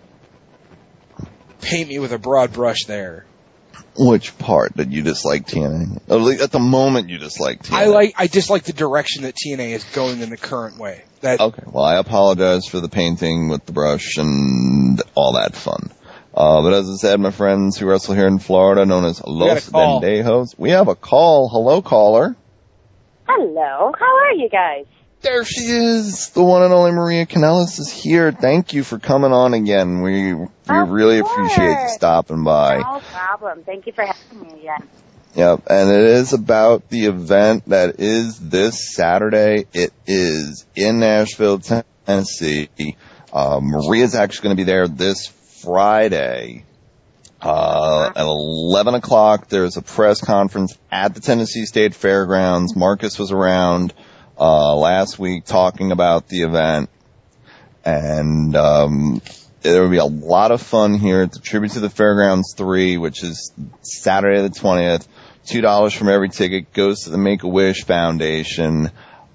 paint me with a broad brush there. Which part? Did you dislike TNA? At the moment, you dislike TNA. I dislike the direction that TNA is going in the current way. Okay, well, I apologize for the painting with the brush and all that fun. But as I said, my friends who wrestle here in Florida, known as Los Pendejos, we have a call. Hello, caller. Hello. How are you guys? There she is. The one and only Maria Kanellis is here. Thank you for coming on again. We really appreciate you stopping by. No problem. Thank you for having me again. Yep, and it is about the event that is this Saturday. It is in Nashville, Tennessee. Maria's actually going to be there this Friday. At 11 o'clock, there's a press conference at the Tennessee State Fairgrounds. Marcus was around last week talking about the event, and there will be a lot of fun here. It's a tribute to the Fairgrounds 3, which is Saturday the 20th. $2 from every ticket goes to the Make-A-Wish Foundation.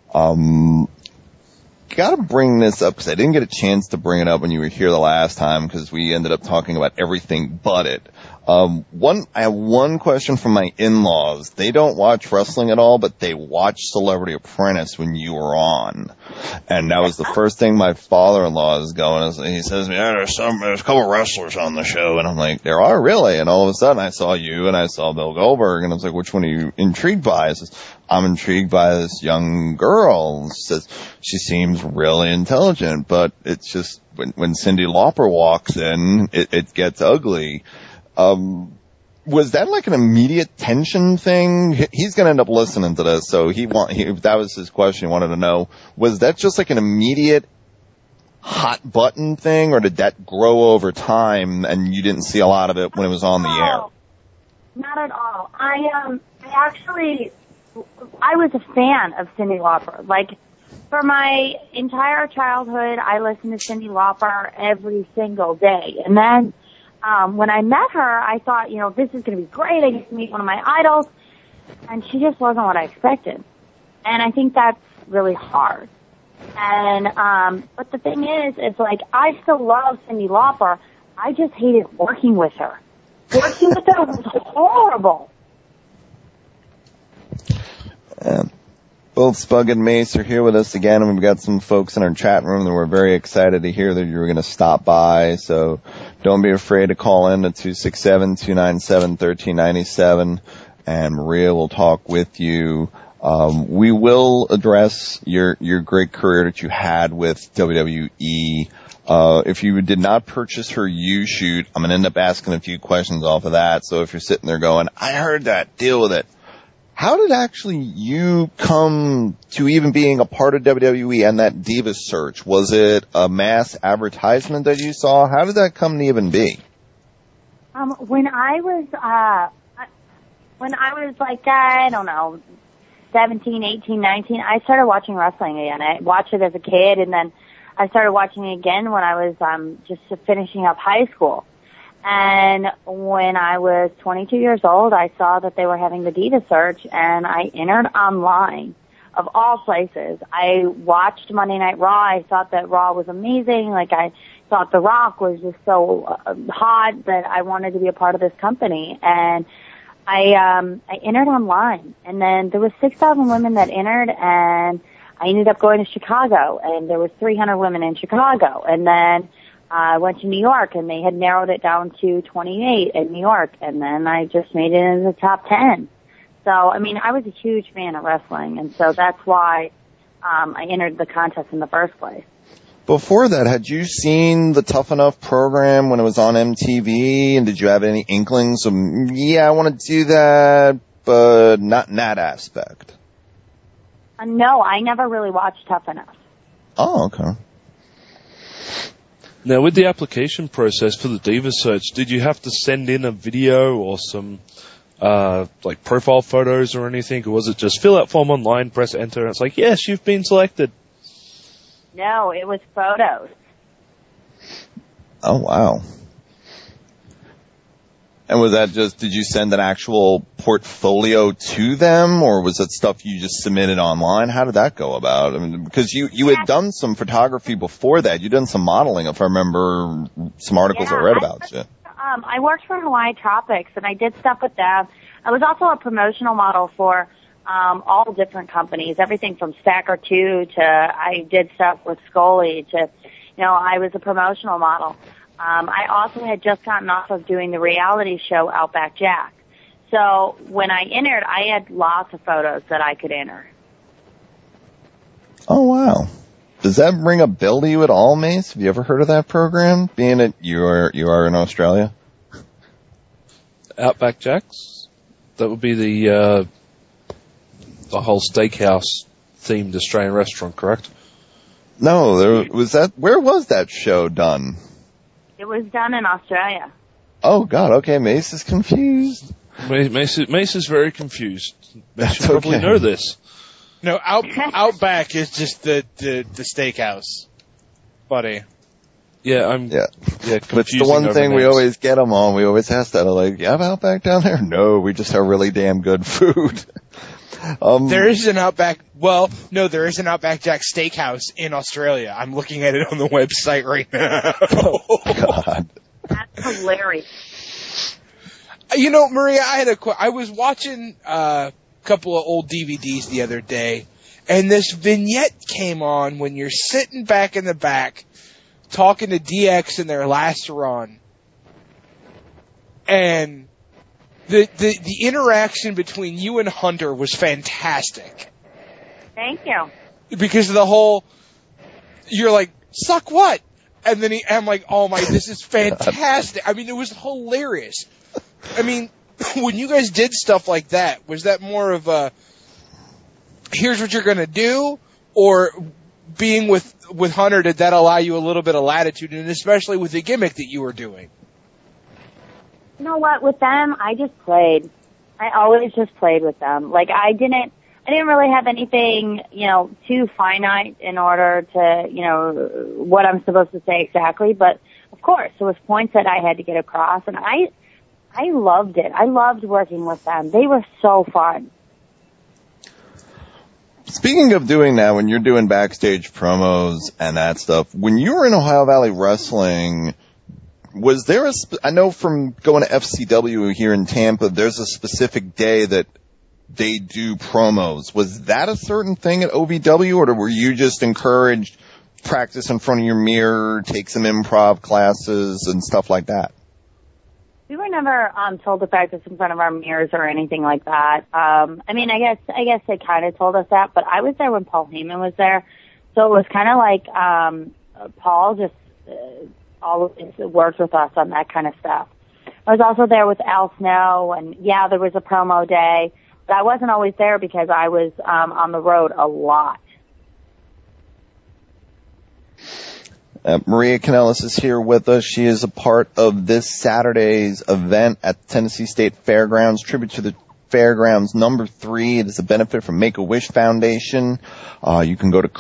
Gotta bring this up because I didn't get a chance to bring it up when you were here the last time because we ended up talking about everything but it. I have one question from my in-laws. They don't watch wrestling at all, but they watched Celebrity Apprentice when you were on. And that was the first thing my father-in-law is going. He says, yeah, there's a couple wrestlers on the show. And I'm like, there are really? And all of a sudden I saw you and I saw Bill Goldberg. And I was like, which one are you intrigued by? He says, I'm intrigued by this young girl. She says, she seems really intelligent, but it's just when Cyndi Lauper walks in, it gets ugly. Was that like an immediate tension thing? He's going to end up listening to this, so that was his question. He wanted to know, was that just like an immediate hot button thing, or did that grow over time and you didn't see a lot of it when it was on the air? Not at all. I was a fan of Cyndi Lauper. Like, for my entire childhood, I listened to Cyndi Lauper every single day. And then when I met her, I thought, this is going to be great. I get to meet one of my idols. And she just wasn't what I expected. And I think that's really hard. And but the thing is, it's like, I still love Cyndi Lauper. I just hated working with her. Working with her was horrible. Both Spug and Mace are here with us again, and we've got some folks in our chat room that we're very excited to hear that you were going to stop by. So don't be afraid to call in at 267-297-1397, and Maria will talk with you. We will address your great career that you had with WWE. If you did not purchase her U-Shoot, I'm going to end up asking a few questions off of that. So if you're sitting there going, I heard that, deal with it. How did actually you come to even being a part of WWE and that Diva search? Was it a mass advertisement that you saw? How did that come to even be? When I was, when I was like, I don't know, 17, 18, 19, I started watching wrestling again. I watched it as a kid, and then I started watching it again when I was just finishing up high school. And when I was 22 years old, I saw that they were having the Diva Search, and I entered online, of all places. I watched Monday Night Raw. I thought that Raw was amazing. Like, I thought The Rock was just so hot that I wanted to be a part of this company. And I entered online, and then there was 6,000 women that entered, and I ended up going to Chicago, and there was 300 women in Chicago. And then I went to New York, and they had narrowed it down to 28 in New York, and then I just made it into the top 10. So, I mean, I was a huge fan of wrestling, and so that's why I entered the contest in the first place. Before that, had you seen the Tough Enough program when it was on MTV, and did you have any inklings of, yeah, I want to do that, but not in that aspect? No, I never really watched Tough Enough. Oh, okay. Now, with the application process for the Diva Search, did you have to send in a video or some like profile photos or anything, or was it just fill out form online, press enter, and it's like, yes, you've been selected? No, it was photos. Oh, wow. And was that just, did you send an actual portfolio to them, or was it stuff you just submitted online? How did that go about? I mean, because you had done some photography before that. You'd done some modeling, if I remember some articles I read about you. I worked for Hawaii Tropics, and I did stuff with them. I was also a promotional model for all different companies, everything from Stacker 2 to I did stuff with Scully to, I was a promotional model. I also had just gotten off of doing the reality show Outback Jack. So when I entered, I had lots of photos that I could enter. Oh, wow. Does that ring a bell to you at all, Mace? Have you ever heard of that program, being that you are in Australia? Outback Jacks? That would be the whole steakhouse themed Australian restaurant, correct? No, where was that show done? It was done in Australia. Oh, God, okay, Mace is confused. Mace is very confused. That's should probably okay. know this. No, Outback is just the steakhouse, buddy. Yeah, But the one thing we always get them on, we always ask that, like, you have Outback down there? No, we just have really damn good food. There is an Outback, there is an Outback Jack Steakhouse in Australia. I'm looking at it on the website right now. Oh, God. That's hilarious. Maria, I was watching a couple of old DVDs the other day, and this vignette came on when you're sitting back in the back talking to DX in their last run. And the interaction between you and Hunter was fantastic. Thank you. Because of the whole, you're like, suck what? And then I'm like, oh my, this is fantastic. I mean, it was hilarious. I mean, when you guys did stuff like that, was that more of a, here's what you're gonna do? Or being with Hunter, did that allow you a little bit of latitude, and especially with the gimmick that you were doing? You know what? With them, I just played. I always just played with them. Like, I didn't really have anything, too finite in order to, what I'm supposed to say exactly. But of course, there was points that I had to get across, and I loved it. I loved working with them. They were so fun. Speaking of doing that, when you're doing backstage promos and that stuff, when you were in Ohio Valley Wrestling, was there I know from going to FCW here in Tampa, there's a specific day that they do promos. Was that a certain thing at OVW, or were you just encouraged practice in front of your mirror, take some improv classes and stuff like that? We were never told to practice in front of our mirrors or anything like that. I guess they kind of told us that, but I was there when Paul Heyman was there, so it was kind of like Paul just always worked with us on that kind of stuff. I was also there with Al Snow, and yeah, there was a promo day, but I wasn't always there because I was on the road a lot. Maria Kanellis is here with us. She is a part of this Saturday's event at Tennessee State Fairgrounds, tribute to the Fairgrounds number 3. It is a benefit from Make-A-Wish Foundation. You can go to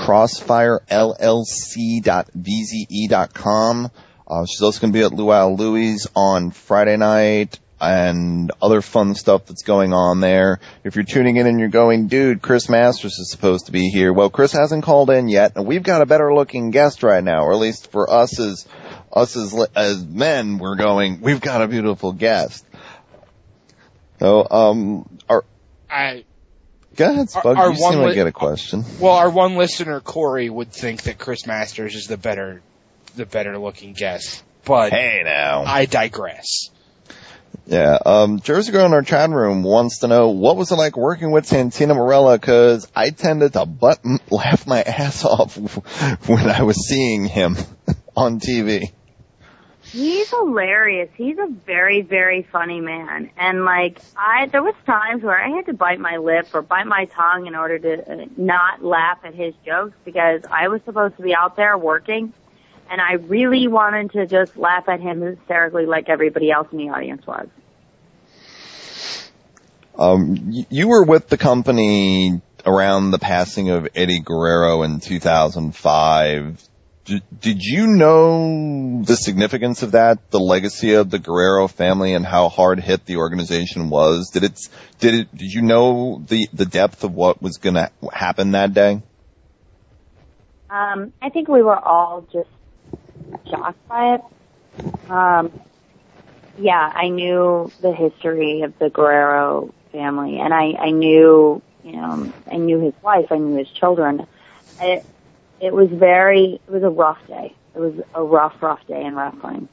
crossfirellc.vze.com. She's also going to be at Luau Louie's on Friday night and other fun stuff that's going on there. If you're tuning in and you're going, dude, Chris Masters is supposed to be here. Well, Chris hasn't called in yet, and we've got a better looking guest right now, or at least for us as men, we've got a beautiful guest. So, go ahead, Spug. You seem like you got a question. Well, our one listener, Corey, would think that Chris Masters is the better looking guest. But hey, now I digress. Yeah, Jersey Girl in our chat room wants to know, what was it like working with Santino Marella? Because I tended to laugh my ass off when I was seeing him on TV. He's hilarious. He's a very, very funny man. And there was times where I had to bite my lip or bite my tongue in order to not laugh at his jokes, because I was supposed to be out there working, and I really wanted to just laugh at him hysterically like everybody else in the audience was. You were with the company around the passing of Eddie Guerrero in 2005. Did you know the significance of that, the legacy of the Guerrero family, and how hard hit the organization was? Did you know the depth of what was going to happen that day? I think we were all just shocked by it. Yeah, I knew the history of the Guerrero family, and I knew, I knew his wife, I knew his children. It was a rough day. It was a rough day in wrestling.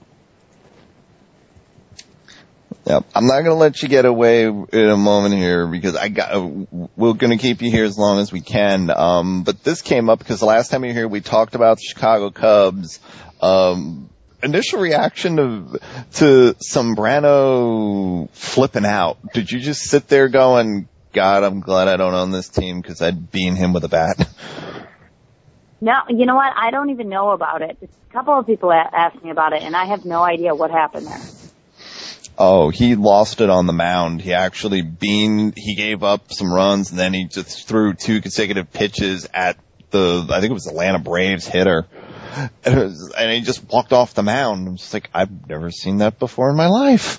Yeah, I'm not going to let you get away in a moment here, because we're going to keep you here as long as we can. But this came up because the last time you were here, we talked about the Chicago Cubs. Initial reaction to Zambrano flipping out. Did you just sit there going, God, I'm glad I don't own this team because I'd bean him with a bat? No, you know what? I don't even know about it. A couple of people asked me about it, and I have no idea what happened there. Oh, he lost it on the mound. He actually he gave up some runs, and then he just threw 2 consecutive pitches at I think it was Atlanta Braves hitter. And he just walked off the mound. I'm just like, I've never seen that before in my life.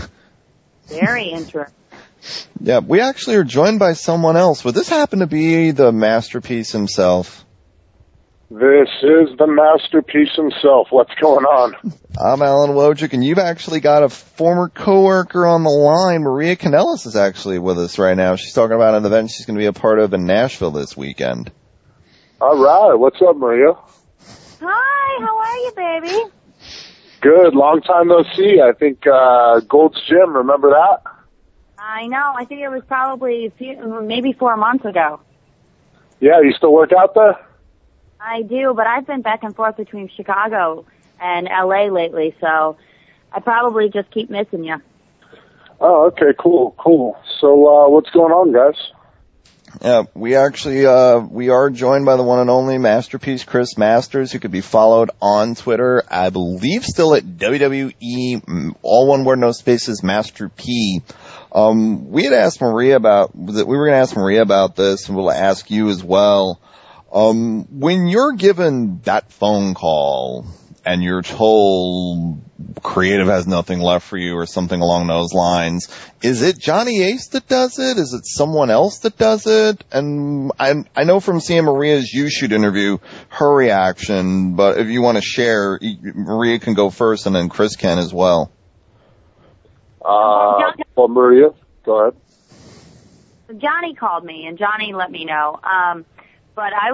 Very interesting. Yeah, we actually are joined by someone else. Would this happen to be the Masterpiece himself? This is the Masterpiece himself. What's going on? I'm Alan Wojcik, and you've actually got a former coworker on the line. Maria Kanellis is actually with us right now. She's talking about an event she's going to be a part of in Nashville this weekend. All right. What's up, Maria? Hi, how are you, baby? Good. Long time no see. I think Gold's Gym, remember that? I know. I think it was probably maybe 4 months ago. Yeah, you still work out there? I do, but I've been back and forth between Chicago and LA lately, so I probably just keep missing you. Oh, okay, cool. So, what's going on, guys? Yeah, we actually, we are joined by the one and only Masterpiece Chris Masters, who could be followed on Twitter, I believe still at WWE, all one word, no spaces, Master P. We had asked Maria we were going to ask Maria about this, and we'll ask you as well. When you're given that phone call and you're told creative has nothing left for you or something along those lines, is it Johnny Ace that does it? Is it someone else that does it? And I know from seeing Maria's You Shoot interview, her reaction, but if you want to share, Maria can go first and then Chris can as well. Well, Maria, go ahead. Johnny called me, and Johnny let me know. But I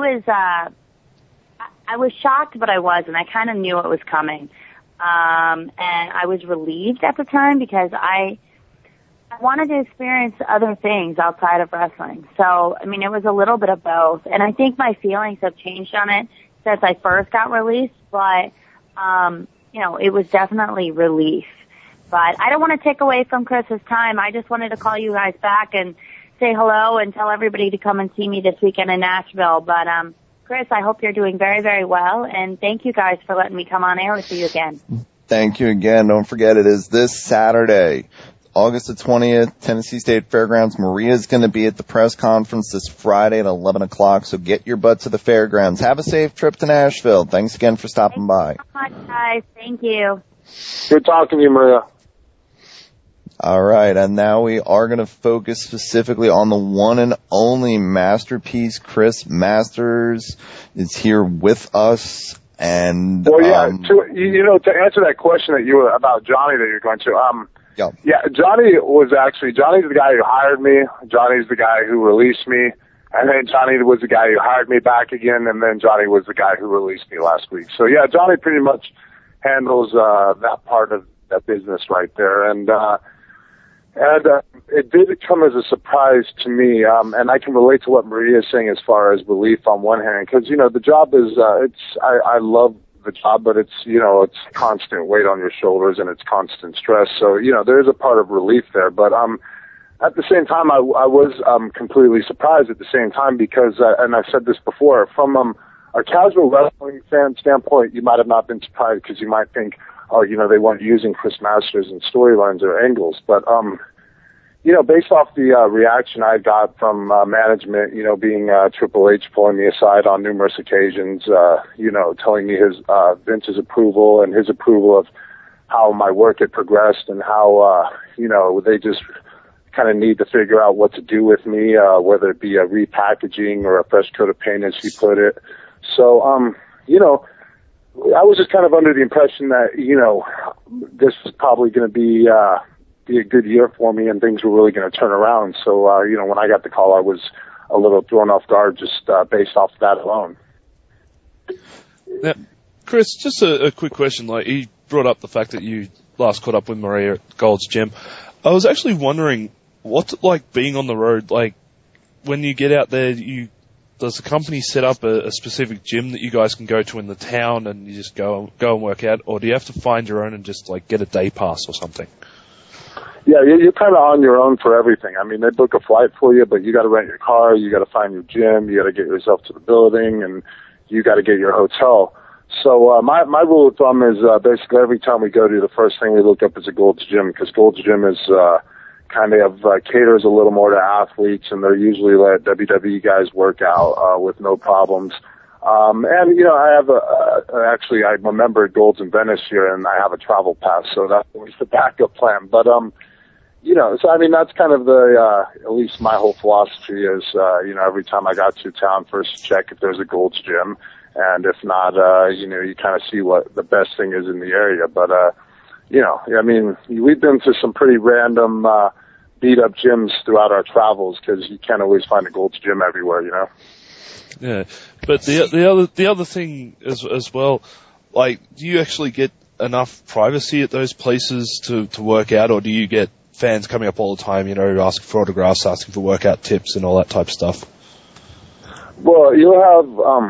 was shocked, but I wasn't. I kind of knew it was coming. And I was relieved at the time because I wanted to experience other things outside of wrestling. So, I mean, it was a little bit of both. And I think my feelings have changed on it since I first got released. But, it was definitely relief. But I don't want to take away from Chris's time. I just wanted to call you guys back and say hello and tell everybody to come and see me this weekend in Nashville. But, Chris, I hope you're doing very, very well, and thank you guys for letting me come on air with you again. Thank you again. Don't forget, it is this Saturday. August the 20th, Tennessee State Fairgrounds. Maria's going to be at the press conference this Friday at 11 o'clock, so get your butt to the fairgrounds. Have a safe trip to Nashville. Thanks again for stopping by. Thanks so much, guys. Thank you. Good talking to you, Maria. All right, and now we are going to focus specifically on the one and only Masterpiece. Chris Masters is here with us. And well, yeah, to answer that question that you were about Johnny that you're going to, Johnny's the guy who hired me. Johnny's the guy who released me, and then Johnny was the guy who hired me back again, and then Johnny was the guy who released me last week. So yeah, Johnny pretty much handles that part of that business right there, and it did come as a surprise to me, and I can relate to what Maria is saying as far as belief on one hand, because, the job is, I love the job, but it's constant weight on your shoulders and it's constant stress. So, there's a part of relief there, but, at the same time, I was, completely surprised at the same time because, and I've said this before, from, a casual wrestling fan standpoint, you might have not been surprised because you might think, they weren't using Chris Masters in storylines or angles. But, based off the reaction I got from management, being Triple H pulling me aside on numerous occasions, telling me his Vince's approval and his approval of how my work had progressed and how, they just kind of need to figure out what to do with me, whether it be a repackaging or a fresh coat of paint, as he put it. So, I was just kind of under the impression that, this was probably going to be a good year for me and things were really going to turn around. So, when I got the call, I was a little thrown off guard just based off that alone. Now, Chris, just a quick question. Like, you brought up the fact that you last caught up with Maria at Gold's Gym. I was actually wondering, what's it like being on the road? Like, when you get out there, does the company set up a specific gym that you guys can go to in the town and you just go and work out, or do you have to find your own and just like get a day pass or something? Yeah, you're kind of on your own for everything. I mean, they book a flight for you, but you got to rent your car, you got to find your gym, you got to get yourself to the building, and you got to get your hotel. So my rule of thumb is basically every time we go to, the first thing we look up is a Gold's Gym, because Gold's Gym is kind of caters a little more to athletes, and they're usually let WWE guys work out with no problems. And I have actually I'm a member at Gold's in Venice here, and I have a travel pass, so that's always the backup plan. But so I mean that's kind of the at least my whole philosophy is every time I got to town, first check if there's a Gold's Gym, and if not, you kind of see what the best thing is in the area. But I mean we've been to some pretty random beat up gyms throughout our travels because you can't always find a Gold's Gym everywhere, Yeah, but the other thing as well, like, do you actually get enough privacy at those places to work out, or do you get fans coming up all the time, asking for autographs, asking for workout tips, and all that type of stuff? Well, you'll have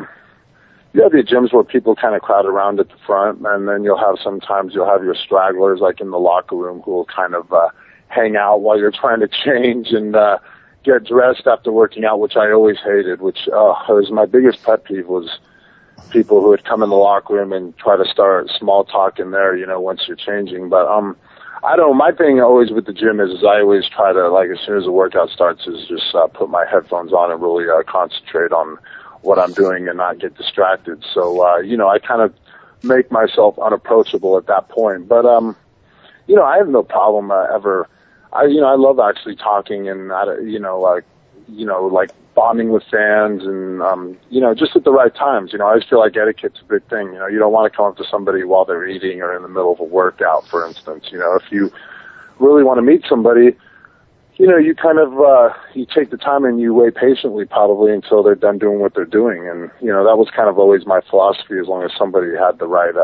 the gyms where people kind of crowd around at the front, and then sometimes you'll have your stragglers, like in the locker room, who will kind of hang out while you're trying to change and get dressed after working out, which I always hated, which was my biggest pet peeve, was people who would come in the locker room and try to start small talk in there, once you're changing. But I don't know, my thing always with the gym is I always try to, like, as soon as the workout starts, is just put my headphones on and really concentrate on what I'm doing and not get distracted. So I kind of make myself unapproachable at that point. But I have no problem ever. I love actually talking and, like bonding with fans and, just at the right times. I always feel like etiquette's a big thing. You don't want to come up to somebody while they're eating or in the middle of a workout, for instance. If you really want to meet somebody, you kind of, you take the time and you wait patiently probably until they're done doing what they're doing. And, that was kind of always my philosophy, as long as somebody had the right,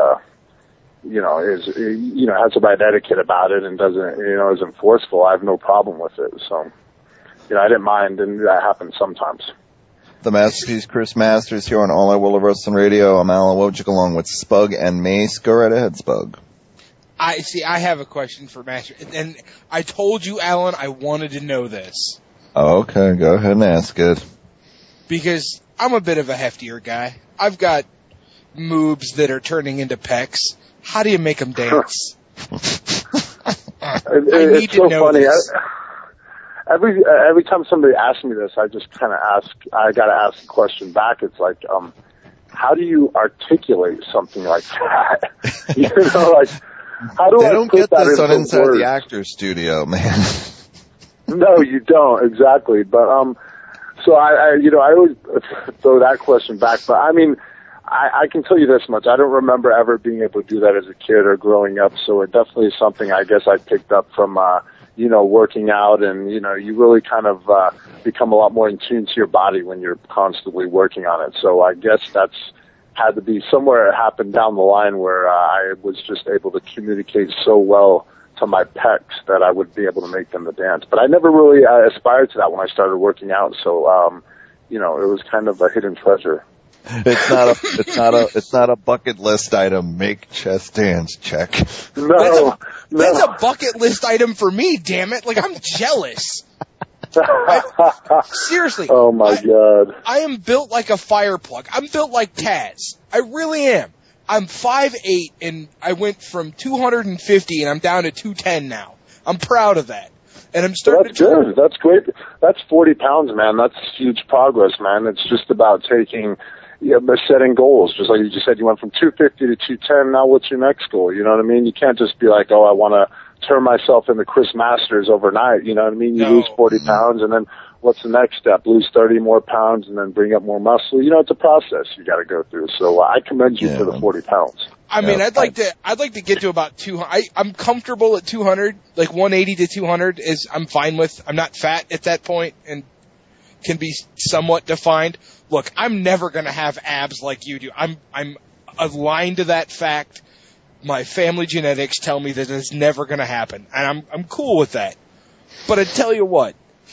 has the right etiquette about it and doesn't, isn't forceful, I have no problem with it. So, I didn't mind, and that happens sometimes. The Masterpiece, Chris Masters, here on All I Will of Wrestling Radio. I'm Alan Wojcik along with Spug and Mace. Go right ahead, Spug. I have a question for Master, and I told you, Alan, I wanted to know this. Okay, go ahead and ask it. Because I'm a bit of a heftier guy. I've got moobs that are turning into pecs. How do you make them dance? It's so funny. Every time somebody asks me this, I just kind of I got to ask the question back. It's like, how do you articulate something like that? You know, like, how do they I don't put get that this on into Inside words? the Actors Studio, man. No, you don't, exactly. But, so I always throw that question back. But I mean, I can tell you this much. I don't remember ever being able to do that as a kid or growing up. So it definitely is something I guess I picked up from, working out, and, you really kind of, become a lot more in tune to your body when you're constantly working on it. So I guess that's had to be somewhere it happened down the line where I was just able to communicate so well to my pecs that I would be able to make them to dance. But I never really aspired to that when I started working out. So, it was kind of a hidden treasure. It's not a bucket list item. Make chest dance check. No, that's a bucket list item for me. Damn it! Like, I'm jealous. Seriously. Oh my God. I am built like a fire plug. I'm built like Taz. I really am. I'm 5'8", and I went from 250 and I'm down to 210 now. I'm proud of that. And I'm starting to good. That's great. That's 40 pounds, man. That's huge progress, man. It's just about setting goals. Just like you just said, you went from 250 to 210. Now what's your next goal? You know what I mean? You can't just be like, I want to turn myself into Chris Masters overnight. You know what I mean? You lose 40 pounds, and then what's the next step? Lose 30 more pounds and then bring up more muscle. It's a process you got to go through. So I commend you for the 40 pounds. I mean, I'd like to get to about 200. I'm comfortable at 200, like 180 to 200 I'm fine with. I'm not fat at that point and can be somewhat defined. Look, I'm never going to have abs like you do. I'm aligned to that fact. My family genetics tell me that it's never going to happen, and I'm cool with that. But I tell you what,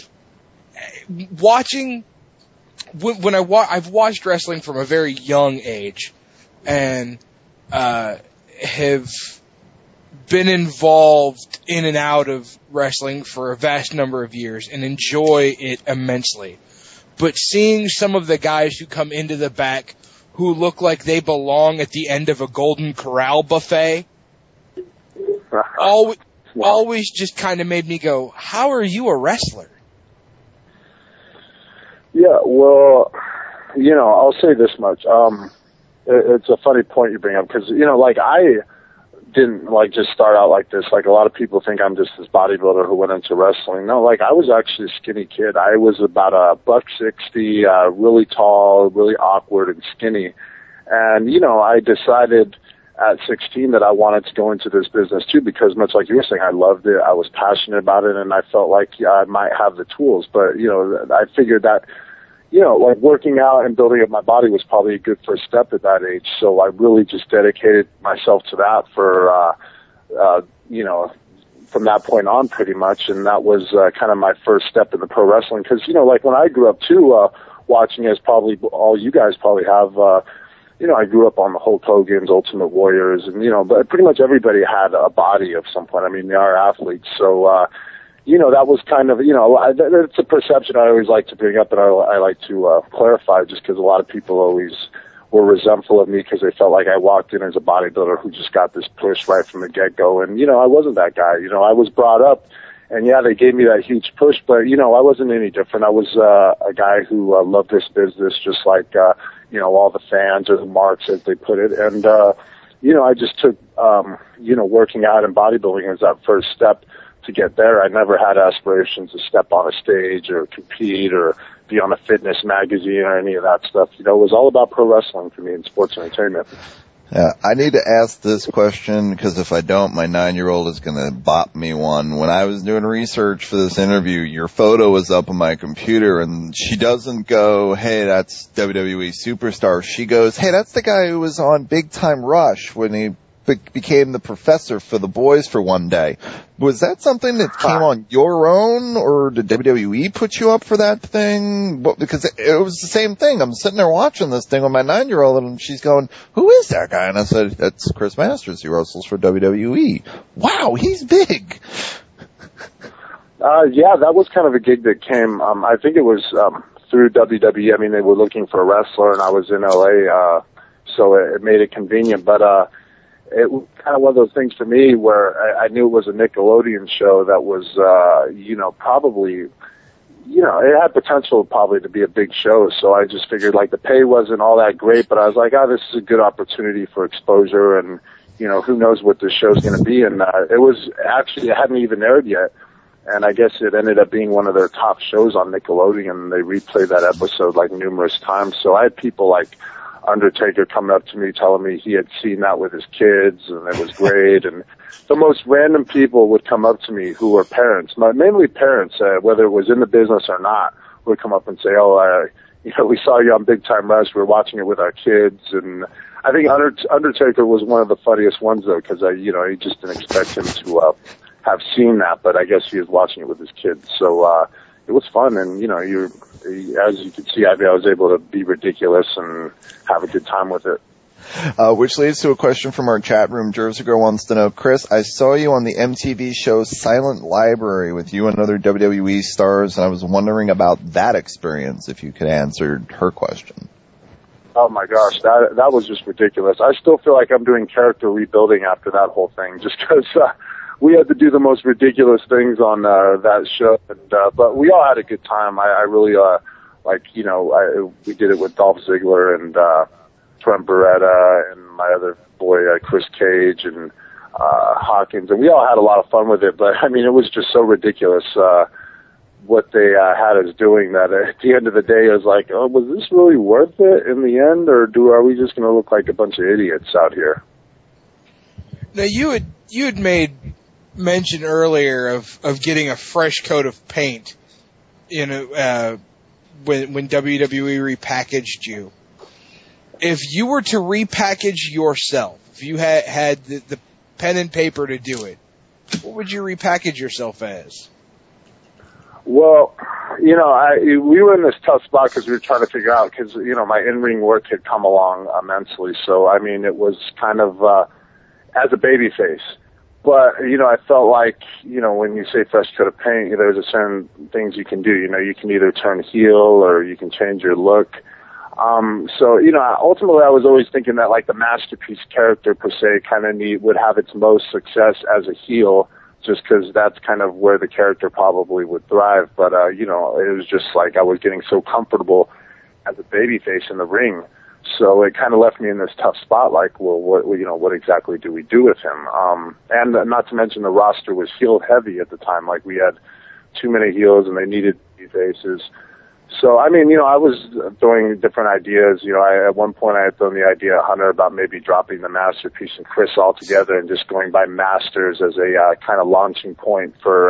I've watched wrestling from a very young age, and have been involved in and out of wrestling for a vast number of years and enjoy it immensely. But seeing some of the guys who come into the back who look like they belong at the end of a Golden Corral buffet always just kind of made me go, how are you a wrestler? Yeah, well, I'll say this much. It's a funny point you bring up because, I didn't, just start out like this. Like, a lot of people think I'm just this bodybuilder who went into wrestling. No, I was actually a skinny kid. I was about $160, really tall, really awkward and skinny. And, I decided at 16 that I wanted to go into this business too because, much like you were saying, I loved it. I was passionate about it, and I felt like I might have the tools. But, I figured that, working out and building up my body was probably a good first step at that age. So I really just dedicated myself to that for, from that point on pretty much. And that was kind of my first step in the pro wrestling. Because, when I grew up too, watching, as probably all you guys probably have, I grew up on the Hulk Hogan's, Ultimate Warriors, and, but pretty much everybody had a body of some point. I mean, they are athletes. So, that was kind of, it's a perception I always like to bring up, and I like to clarify, just because a lot of people always were resentful of me because they felt like I walked in as a bodybuilder who just got this push right from the get-go. And, I wasn't that guy. I was brought up, and yeah, they gave me that huge push, but, I wasn't any different. I was a guy who loved this business just like, all the fans or the marks, as they put it. And, I just took, working out and bodybuilding as that first step to get there. I never had aspirations to step on a stage or compete or be on a fitness magazine or any of that stuff. It was all about pro wrestling for me and sports entertainment. Yeah, I need to ask this question because if I don't, my 9-year-old is going to bop me one. When I was doing research for this interview, your photo was up on my computer, and she doesn't go, hey, that's WWE Superstar. She goes, hey, that's the guy who was on Big Time Rush when he became the professor for the boys for one day. Was that something that came on your own, or did WWE put you up for that thing? Because it was the same thing. I'm sitting there watching this thing with my 9-year-old, and she's going, who is that guy? And I said, that's Chris Masters. He wrestles for WWE. Wow, he's big. Yeah, that was kind of a gig that came, I think it was through WWE. I mean, they were looking for a wrestler, and I was in LA, so it made it convenient. But it was kind of one of those things for me where I knew it was a Nickelodeon show that was, probably, it had potential probably to be a big show. So I just figured like the pay wasn't all that great, but I was like, this is a good opportunity for exposure, and, who knows what this show's going to be. And it hadn't even aired yet. And I guess it ended up being one of their top shows on Nickelodeon. They replayed that episode like numerous times. So I had people like Undertaker coming up to me telling me he had seen that with his kids and it was great. And the most random people would come up to me who were parents, mainly parents, whether it was in the business or not, would come up and say, we saw you on Big Time Rush. We were watching it with our kids. And I think Undertaker was one of the funniest ones though, because he just didn't expect him to have seen that, but I guess he was watching it with his kids. So it was fun, and as you can see, I was able to be ridiculous and have a good time with it. Which leads to a question from our chat room. Jersey Girl wants to know, Chris, I saw you on the MTV show Silent Library with you and other WWE stars, and I was wondering about that experience, if you could answer her question. Oh my gosh, that was just ridiculous. I still feel like I'm doing character rebuilding after that whole thing, just because we had to do the most ridiculous things on that show, but we all had a good time. I really we did it with Dolph Ziggler and Trent Beretta and my other boy Chris Cage and Hawkins, and we all had a lot of fun with it. But I mean, it was just so ridiculous what they had us doing that at the end of the day, I was like, was this really worth it in the end, or are we just going to look like a bunch of idiots out here? Now you had made mention earlier of getting a fresh coat of paint when WWE repackaged you. If you were to repackage yourself, if you had the pen and paper to do it, what would you repackage yourself as? Well, we were in this tough spot because we were trying to figure out, because, my in-ring work had come along immensely. So, I mean, it was kind of as a babyface. But, I felt like, when you say fresh coat of paint, there's a certain things you can do. You can either turn heel or you can change your look. Ultimately I was always thinking that like the Masterpiece character per se kind of would have its most success as a heel, just because that's kind of where the character probably would thrive. But, it was just like I was getting so comfortable as a babyface in the ring. So it kind of left me in this tough spot, like, well, what exactly do we do with him? And not to mention the roster was heel heavy at the time. Like, we had too many heels and they needed faces. So, I mean, I was throwing different ideas. At one point I had thrown the idea at Hunter about maybe dropping the Masterpiece and Chris altogether and just going by Masters as a kind of launching point for,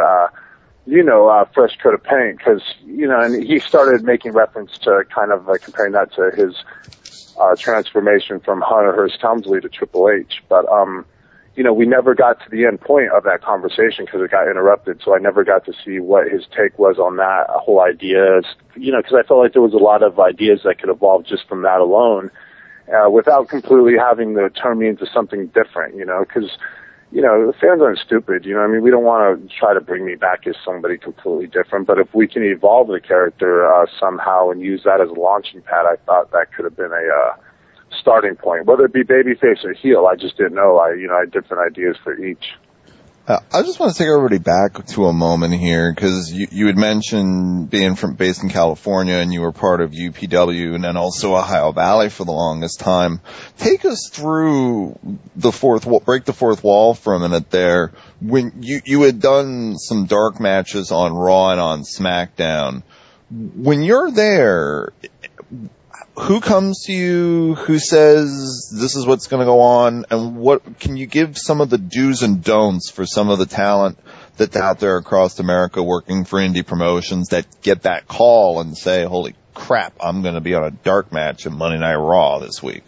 fresh coat of paint. Because, and he started making reference to kind of comparing that to his transformation from Hunter Hearst Helmsley to Triple H. But, we never got to the end point of that conversation because it got interrupted. So I never got to see what his take was on that whole idea, because I felt like there was a lot of ideas that could evolve just from that alone, without completely having to turn me into something different, because, the fans aren't stupid, we don't want to try to bring me back as somebody completely different, but if we can evolve the character, somehow and use that as a launching pad, I thought that could have been a, starting point, whether it be babyface or heel. I just didn't know. I had different ideas for each. I just want to take everybody back to a moment here, because you had mentioned being based in California and you were part of UPW and then also Ohio Valley for the longest time. Take us through break the fourth wall for a minute there. When you had done some dark matches on Raw and on SmackDown, when you're there, who comes to you? Who says this is what's going to go on? And what can you give some of the do's and don'ts for some of the talent that's out there across America working for indie promotions that get that call and say, holy crap, I'm going to be on a dark match at Monday Night Raw this week?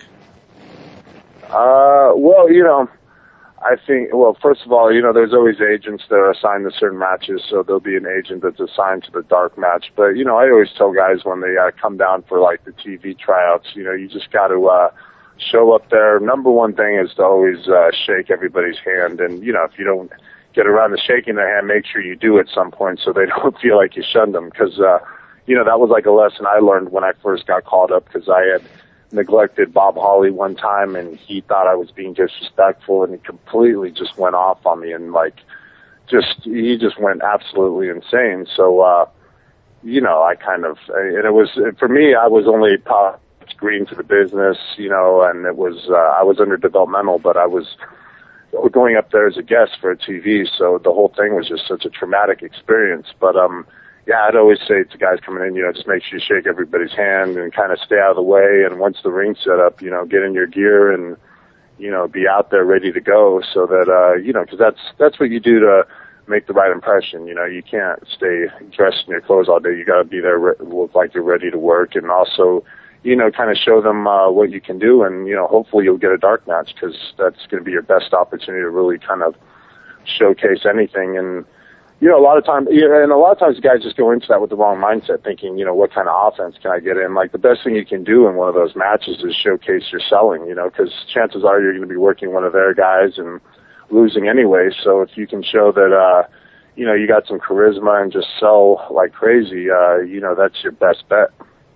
I think, first of all, there's always agents that are assigned to certain matches, so there'll be an agent that's assigned to the dark match. But, I always tell guys when they come down for, like, the TV tryouts, you just got to show up there. Number one thing is to always shake everybody's hand. And, if you don't get around to shaking their hand, make sure you do at some point so they don't feel like you shunned them. Because, that was like a lesson I learned when I first got called up, because I had neglected Bob Holly one time, and he thought I was being disrespectful, and he completely just went off on me, and he just went absolutely insane. So, I kind of, and it was, for me, I was only green to the business, and it was, I was underdevelopmental, but I was going up there as a guest for a TV, so the whole thing was just such a traumatic experience. But, I'd always say to guys coming in, just make sure you shake everybody's hand and kind of stay out of the way, and once the ring's set up, get in your gear and, be out there ready to go, so that, because that's what you do to make the right impression. You can't stay dressed in your clothes all day. You got to be there, look like you're ready to work, and also, kind of show them what you can do, and hopefully you'll get a dark match, because that's going to be your best opportunity to really kind of showcase anything. And a lot of times the guys just go into that with the wrong mindset, thinking, what kind of offense can I get in? Like, the best thing you can do in one of those matches is showcase your selling, because chances are you're going to be working one of their guys and losing anyway. So if you can show that, you got some charisma and just sell like crazy, that's your best bet.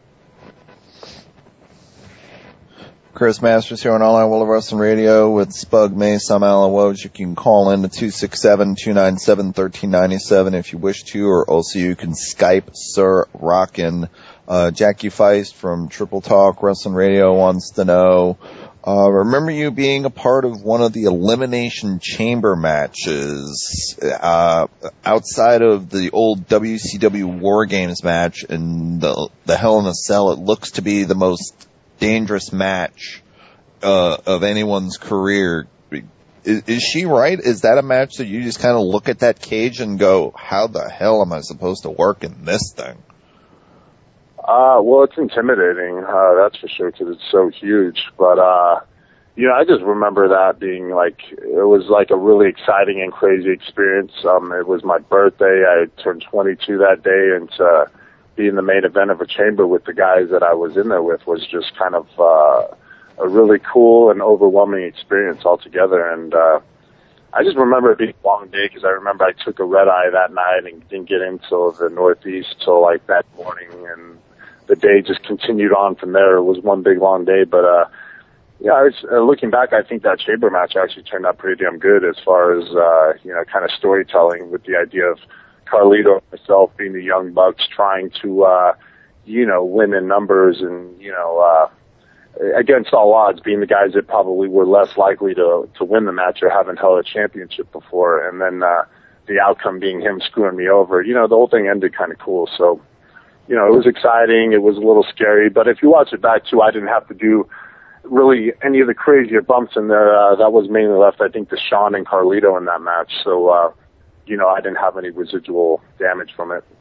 Chris Masters here on All Out World of Wrestling Radio with Spug Mace. I'm Alan Woj. You can call in to 267-297-1397 if you wish to, or also you can Skype Sir Rockin'. Jackie Feist from Triple Talk Wrestling Radio wants to know, remember you being a part of one of the Elimination Chamber matches outside of the old WCW War Games match and the Hell in a Cell. It looks to be the most dangerous match of anyone's career. Is she right? Is that a match that you just kind of look at that cage and go, how the hell am I supposed to work in this thing? Well, it's intimidating, that's for sure, because it's so huge. But, I just remember that being it was a really exciting and crazy experience. It was my birthday. I turned 22 that day, and to be in the main event of a chamber with the guys that I was in there with was just kind of a really cool and overwhelming experience altogether. And I just remember it being a long day, because I remember I took a red eye that night and didn't get into the Northeast till that morning, and the day just continued on from there. It was one big long day, but looking back, I think that chamber match actually turned out pretty damn good as far as kind of storytelling, with the idea of Carlito and myself being the Young Bucks trying to, win in numbers and, against all odds, being the guys that probably were less likely to win the match or haven't held a championship before. And then, the outcome being him screwing me over. The whole thing ended kind of cool. So, it was exciting. It was a little scary, but if you watch it back too, I didn't have to do really any of the crazier bumps in there. That was mainly left, I think, to Shawn and Carlito in that match. So, I didn't have any residual damage from it.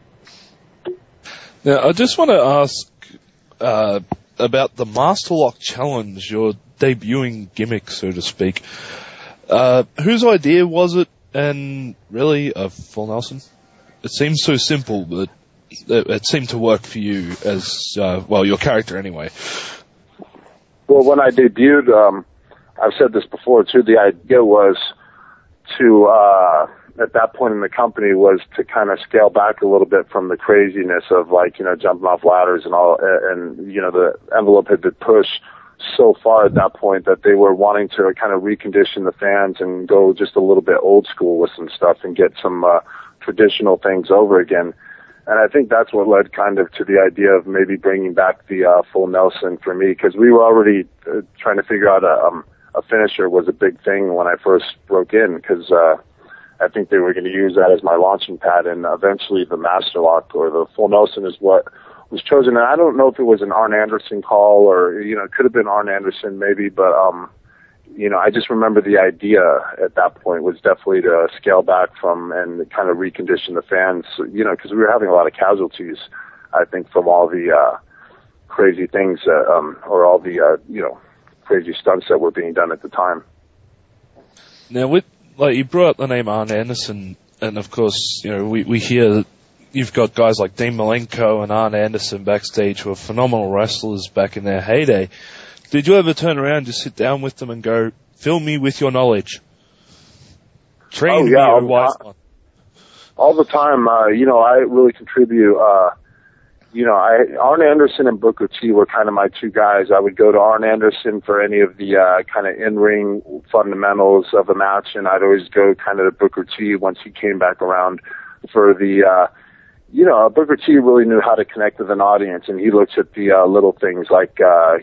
Now, I just want to ask about the Master Lock Challenge, your debuting gimmick, so to speak. Whose idea was it, and really, Full Nelson? It seems so simple, but it seemed to work for you as, your character anyway. Well, when I debuted, I've said this before too, the idea was to, at that point in the company, was to kind of scale back a little bit from the craziness of jumping off ladders and all, and the envelope had been pushed so far at that point that they were wanting to kind of recondition the fans and go just a little bit old school with some stuff and get some traditional things over again. And I think that's what led kind of to the idea of maybe bringing back the Full Nelson for me, because we were already trying to figure out a finisher was a big thing when I first broke in, because I think they were going to use that as my launching pad, and eventually the Master Lock or the Full Nelson is what was chosen. And I don't know if it was an Arn Anderson call or, it could have been Arn Anderson maybe, but, I just remember the idea at that point was definitely to scale back from and kind of recondition the fans, because we were having a lot of casualties, I think, from all the crazy things or all the, crazy stunts that were being done at the time. Now, you brought up the name Arn Anderson, and of course, we hear that you've got guys like Dean Malenko and Arn Anderson backstage who are phenomenal wrestlers back in their heyday. Did you ever turn around, just sit down with them and go, fill me with your knowledge? Train me, wise one. All the time, I really contribute, Arn Anderson and Booker T were kind of my two guys. I would go to Arn Anderson for any of the kind of in-ring fundamentals of a match, and I'd always go kind of to Booker T once he came back around for the, Booker T really knew how to connect with an audience, and he looks at the little things like,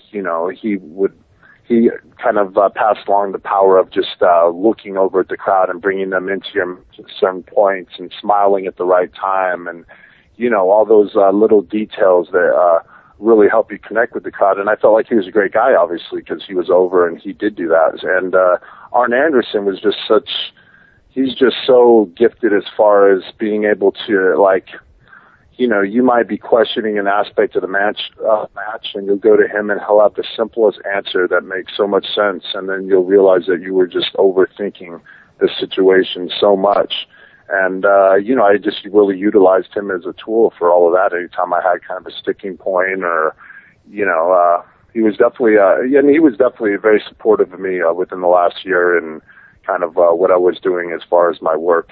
he kind of passed along the power of just looking over at the crowd and bringing them into your certain points and smiling at the right time, and all those little details that really help you connect with the crowd. And I felt like he was a great guy, obviously, because he was over and he did do that. And Arn Anderson was just he's just so gifted as far as being able to, like, you might be questioning an aspect of the match, and you'll go to him and he'll have the simplest answer that makes so much sense, and then you'll realize that you were just overthinking the situation so much. And, I just really utilized him as a tool for all of that. Anytime I had kind of a sticking point or, he was definitely, he was definitely very supportive of me within the last year and kind of what I was doing as far as my work.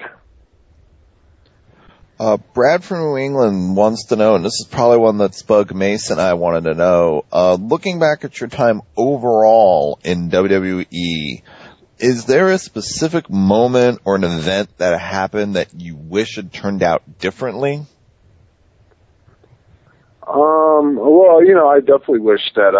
Brad from New England wants to know, and this is probably one that Spug Mason and I wanted to know, looking back at your time overall in WWE, is there a specific moment or an event that happened that you wish had turned out differently? Well, I definitely wish that,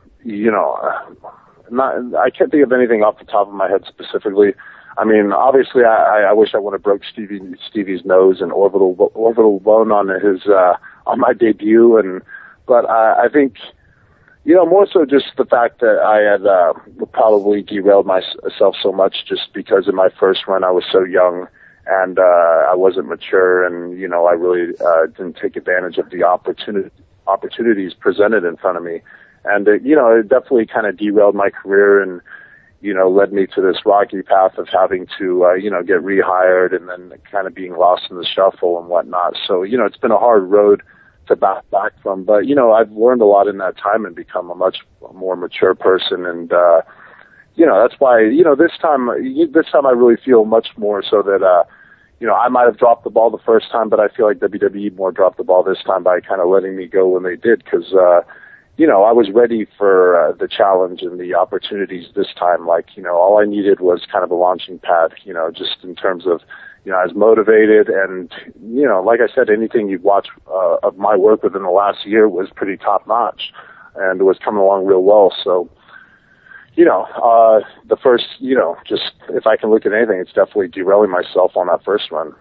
I can't think of anything off the top of my head specifically. I mean, obviously, I wish I would have broke Stevie's nose and orbital bone on on my debut, but I think, more so just the fact that I had probably derailed myself so much just because in my first run I was so young and I wasn't mature, and I really didn't take advantage of the opportunities presented in front of me, and it definitely kind of derailed my career and led me to this rocky path of having to get rehired and then kind of being lost in the shuffle and whatnot. So it's been a hard road to bounce back from, but I've learned a lot in that time and become a much more mature person, and that's why this time I really feel much more so that I might have dropped the ball the first time, but I feel like WWE more dropped the ball this time by kind of letting me go when they did, because I was ready for the challenge and the opportunities this time. Like, all I needed was kind of a launching pad, just in terms of, I was motivated, and, like I said, anything you've watched of my work within the last year was pretty top notch, and it was coming along real well. So, the first, just if I can look at anything, it's definitely derailing myself on that first run.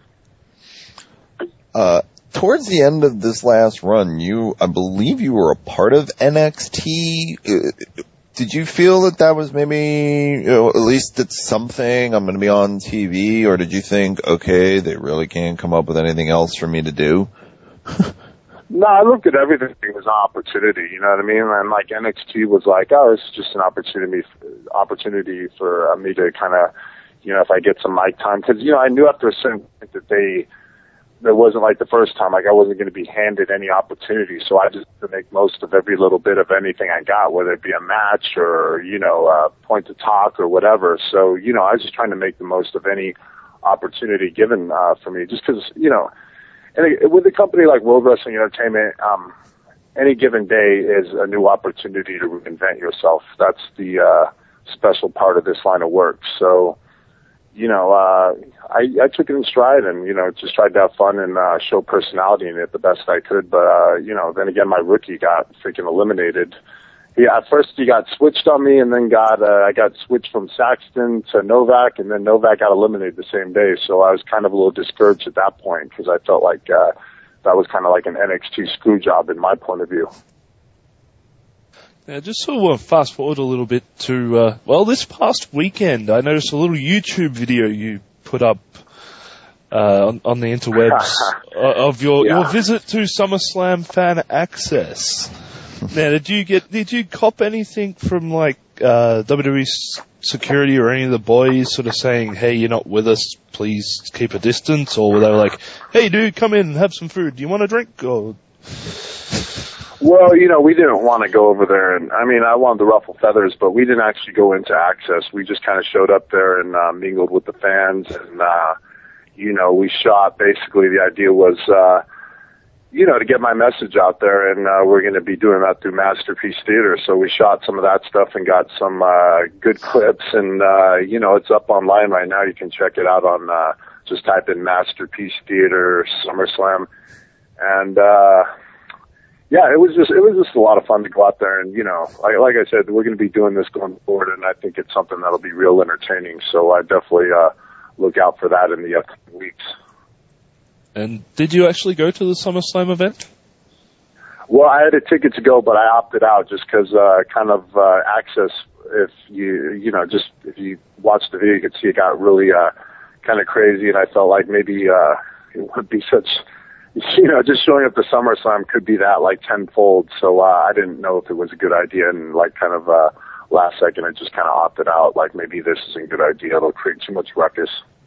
Towards the end of this last run, I believe you were a part of NXT. Did you feel that was maybe, at least it's something, I'm going to be on TV, or did you think, okay, they really can't come up with anything else for me to do? No, I looked at everything as an opportunity, you know what I mean? And like NXT was like, oh, it's just an opportunity for me to kind of, if I get some mic time, because, I knew after a certain point that there wasn't like the first time, like I wasn't going to be handed any opportunity. So I just had to make most of every little bit of anything I got, whether it be a match or, a point to talk or whatever. So, I was just trying to make the most of any opportunity given, for me, just because, and with a company like World Wrestling Entertainment, any given day is a new opportunity to reinvent yourself. That's the, special part of this line of work. So, I took it in stride and, just tried to have fun and show personality in it the best I could. But, then again, my rookie got freaking eliminated. At first he got switched on me, and then I got switched from Saxton to Novak, and then Novak got eliminated the same day. So I was kind of a little discouraged at that point because I felt like that was kind of like an NXT screw job in my point of view. Now, just sort of fast forward a little bit to, this past weekend, I noticed a little YouTube video you put up on the interwebs of your visit to SummerSlam Fan Access. Now, did you cop anything from like WWE security or any of the boys sort of saying, hey, you're not with us, please keep a distance? Or were they like, hey, dude, come in and have some food, do you want a drink? Or... Well, we didn't want to go over there, and I wanted to ruffle feathers, but we didn't actually go into Access. We just kind of showed up there and mingled with the fans, and we shot. Basically, the idea was, to get my message out there, and we're going to be doing that through Masterpiece Theater. So we shot some of that stuff and got some good clips, and it's up online right now. You can check it out on just type in Masterpiece Theater SummerSlam, and it was just a lot of fun to go out there, and like I said, we're going to be doing this going forward, and I think it's something that'll be real entertaining. So I definitely look out for that in the upcoming weeks. And did you actually go to the SummerSlam event? Well, I had a ticket to go, but I opted out just because access. If if you watch the video, you could see it got really kind of crazy, and I felt like maybe it would be such, just showing up to SummerSlam could be that like tenfold. So I didn't know if it was a good idea, and last second I just kind of opted out. Like maybe this isn't a good idea; it'll create too much ruckus.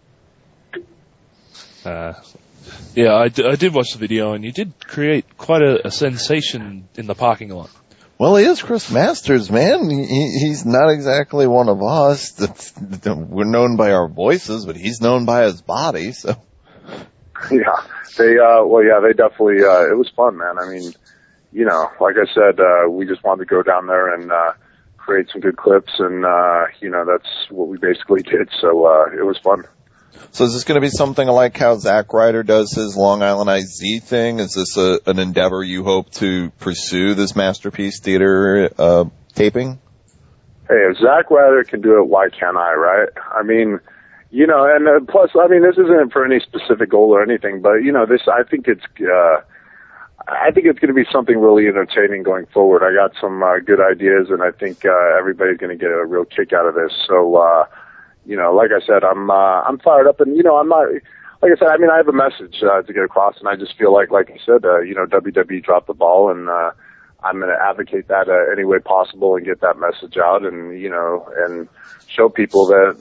Yeah, I did watch the video, and you did create quite a sensation in the parking lot. Well, he is Chris Masters, man. He's not exactly one of us. We're known by our voices, but he's known by his body, so. Yeah, they definitely, it was fun, man. I mean, like I said, we just wanted to go down there and, create some good clips, and, that's what we basically did, so, it was fun. So is this going to be something like how Zack Ryder does his Long Island IZ thing? Is this an endeavor you hope to pursue, this Masterpiece Theater taping? Hey, if Zack Ryder can do it, why can't I, right? I mean, and plus, I mean, this isn't for any specific goal or anything, but, I think it's going to be something really entertaining going forward. I got some good ideas, and I think everybody's going to get a real kick out of this. So, like I said, I'm fired up, and I'm not. Like I said, I mean, I have a message to get across, and I just feel like you said, WWE dropped the ball, and I'm going to advocate that any way possible and get that message out, and and show people that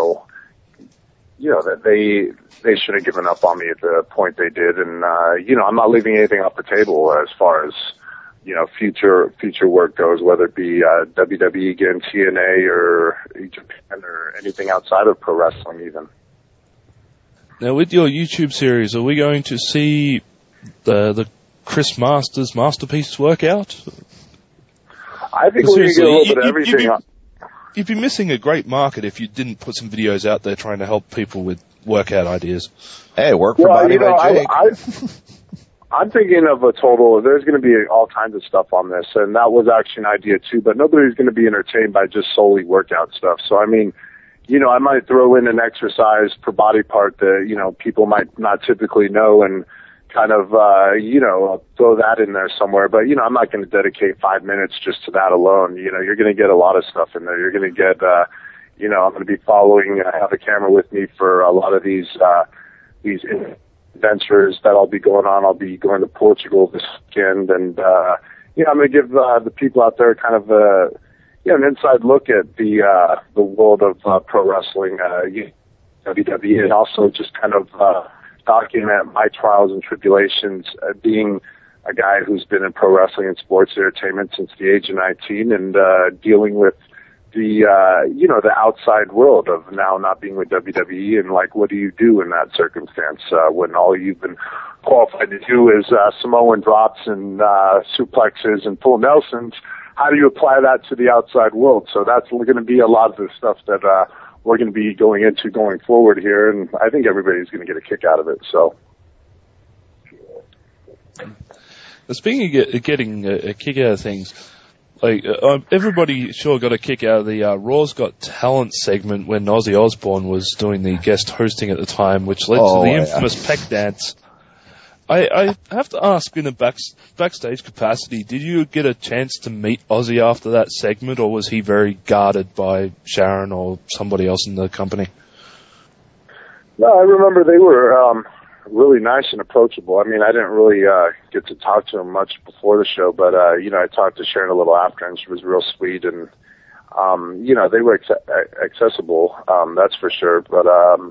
that they should have given up on me at the point they did, and I'm not leaving anything off the table as far as future work goes, whether it be WWE again, TNA, or Japan, or anything outside of pro wrestling even. Now, with your YouTube series, are we going to see the Chris Masters Masterpiece workout? I think we're going to get a little bit of everything. You'd be missing a great market if you didn't put some videos out there trying to help people with workout ideas. Hey, work for Body by Jake. I'm thinking of a total, there's going to be all kinds of stuff on this, and that was actually an idea too, but nobody's going to be entertained by just solely workout stuff. So, I mean, I might throw in an exercise per body part that, people might not typically know, and kind of, throw that in there somewhere. But, I'm not going to dedicate 5 minutes just to that alone. You're going to get a lot of stuff in there. You're going to get, I'm going to be following, I have a camera with me for a lot of these adventures that I'll be going on. I'll be going to Portugal this weekend, and I'm going to give the people out there kind of an inside look at the world of pro wrestling, WWE, and also just kind of document my trials and tribulations, being a guy who's been in pro wrestling and sports entertainment since the age of 19, and dealing with the outside world of now not being with WWE, and what do you do in that circumstance when all you've been qualified to do is Samoan drops and suplexes and full Nelsons? How do you apply that to the outside world? So that's going to be a lot of the stuff that we're going to be going into going forward here, and I think everybody's going to get a kick out of it. So. Speaking of getting a kick out of things, everybody sure got a kick out of the Raw's Got Talent segment when Ozzy Osbourne was doing the guest hosting at the time, which led to the infamous peck dance. I have to ask, in a backstage capacity, did you get a chance to meet Ozzy after that segment, or was he very guarded by Sharon or somebody else in the company? No, I remember they were really nice and approachable. I mean, I didn't really get to talk to him much before the show, but I talked to Sharon a little after, and she was real sweet, and they were accessible, that's for sure. But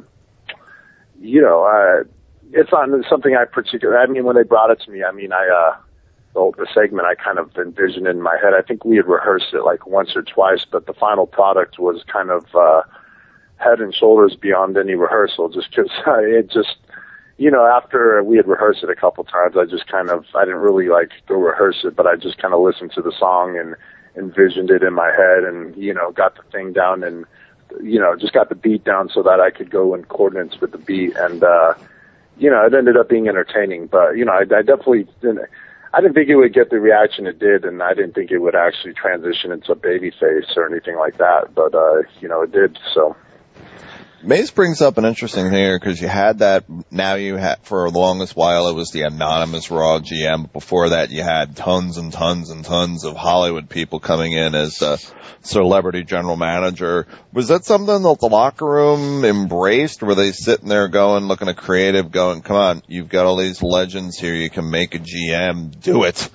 it's not something I particularly. I mean, when they brought it to me, the segment I kind of envisioned in my head. I think we had rehearsed it once or twice, but the final product was kind of head and shoulders beyond any rehearsal, just because after we had rehearsed it a couple times, I didn't really like go rehearse it, but I just kind of listened to the song and envisioned it in my head and, got the thing down and, just got the beat down so that I could go in coordinates with the beat. And, it ended up bebeing entertaining, but, I definitely I didn't think it would get the reaction it did, and I didn't think it would actually transition into Babyface or anything like that, but, it did, so. Mace brings up an interesting thing here because you had that, now you had, for the longest while, it was the anonymous Raw GM. Before that, you had tons and tons and tons of Hollywood people coming in as a celebrity general manager. Was that something that the locker room embraced? Were they sitting there looking at creative, going, come on, you've got all these legends here, you can make a GM, do it?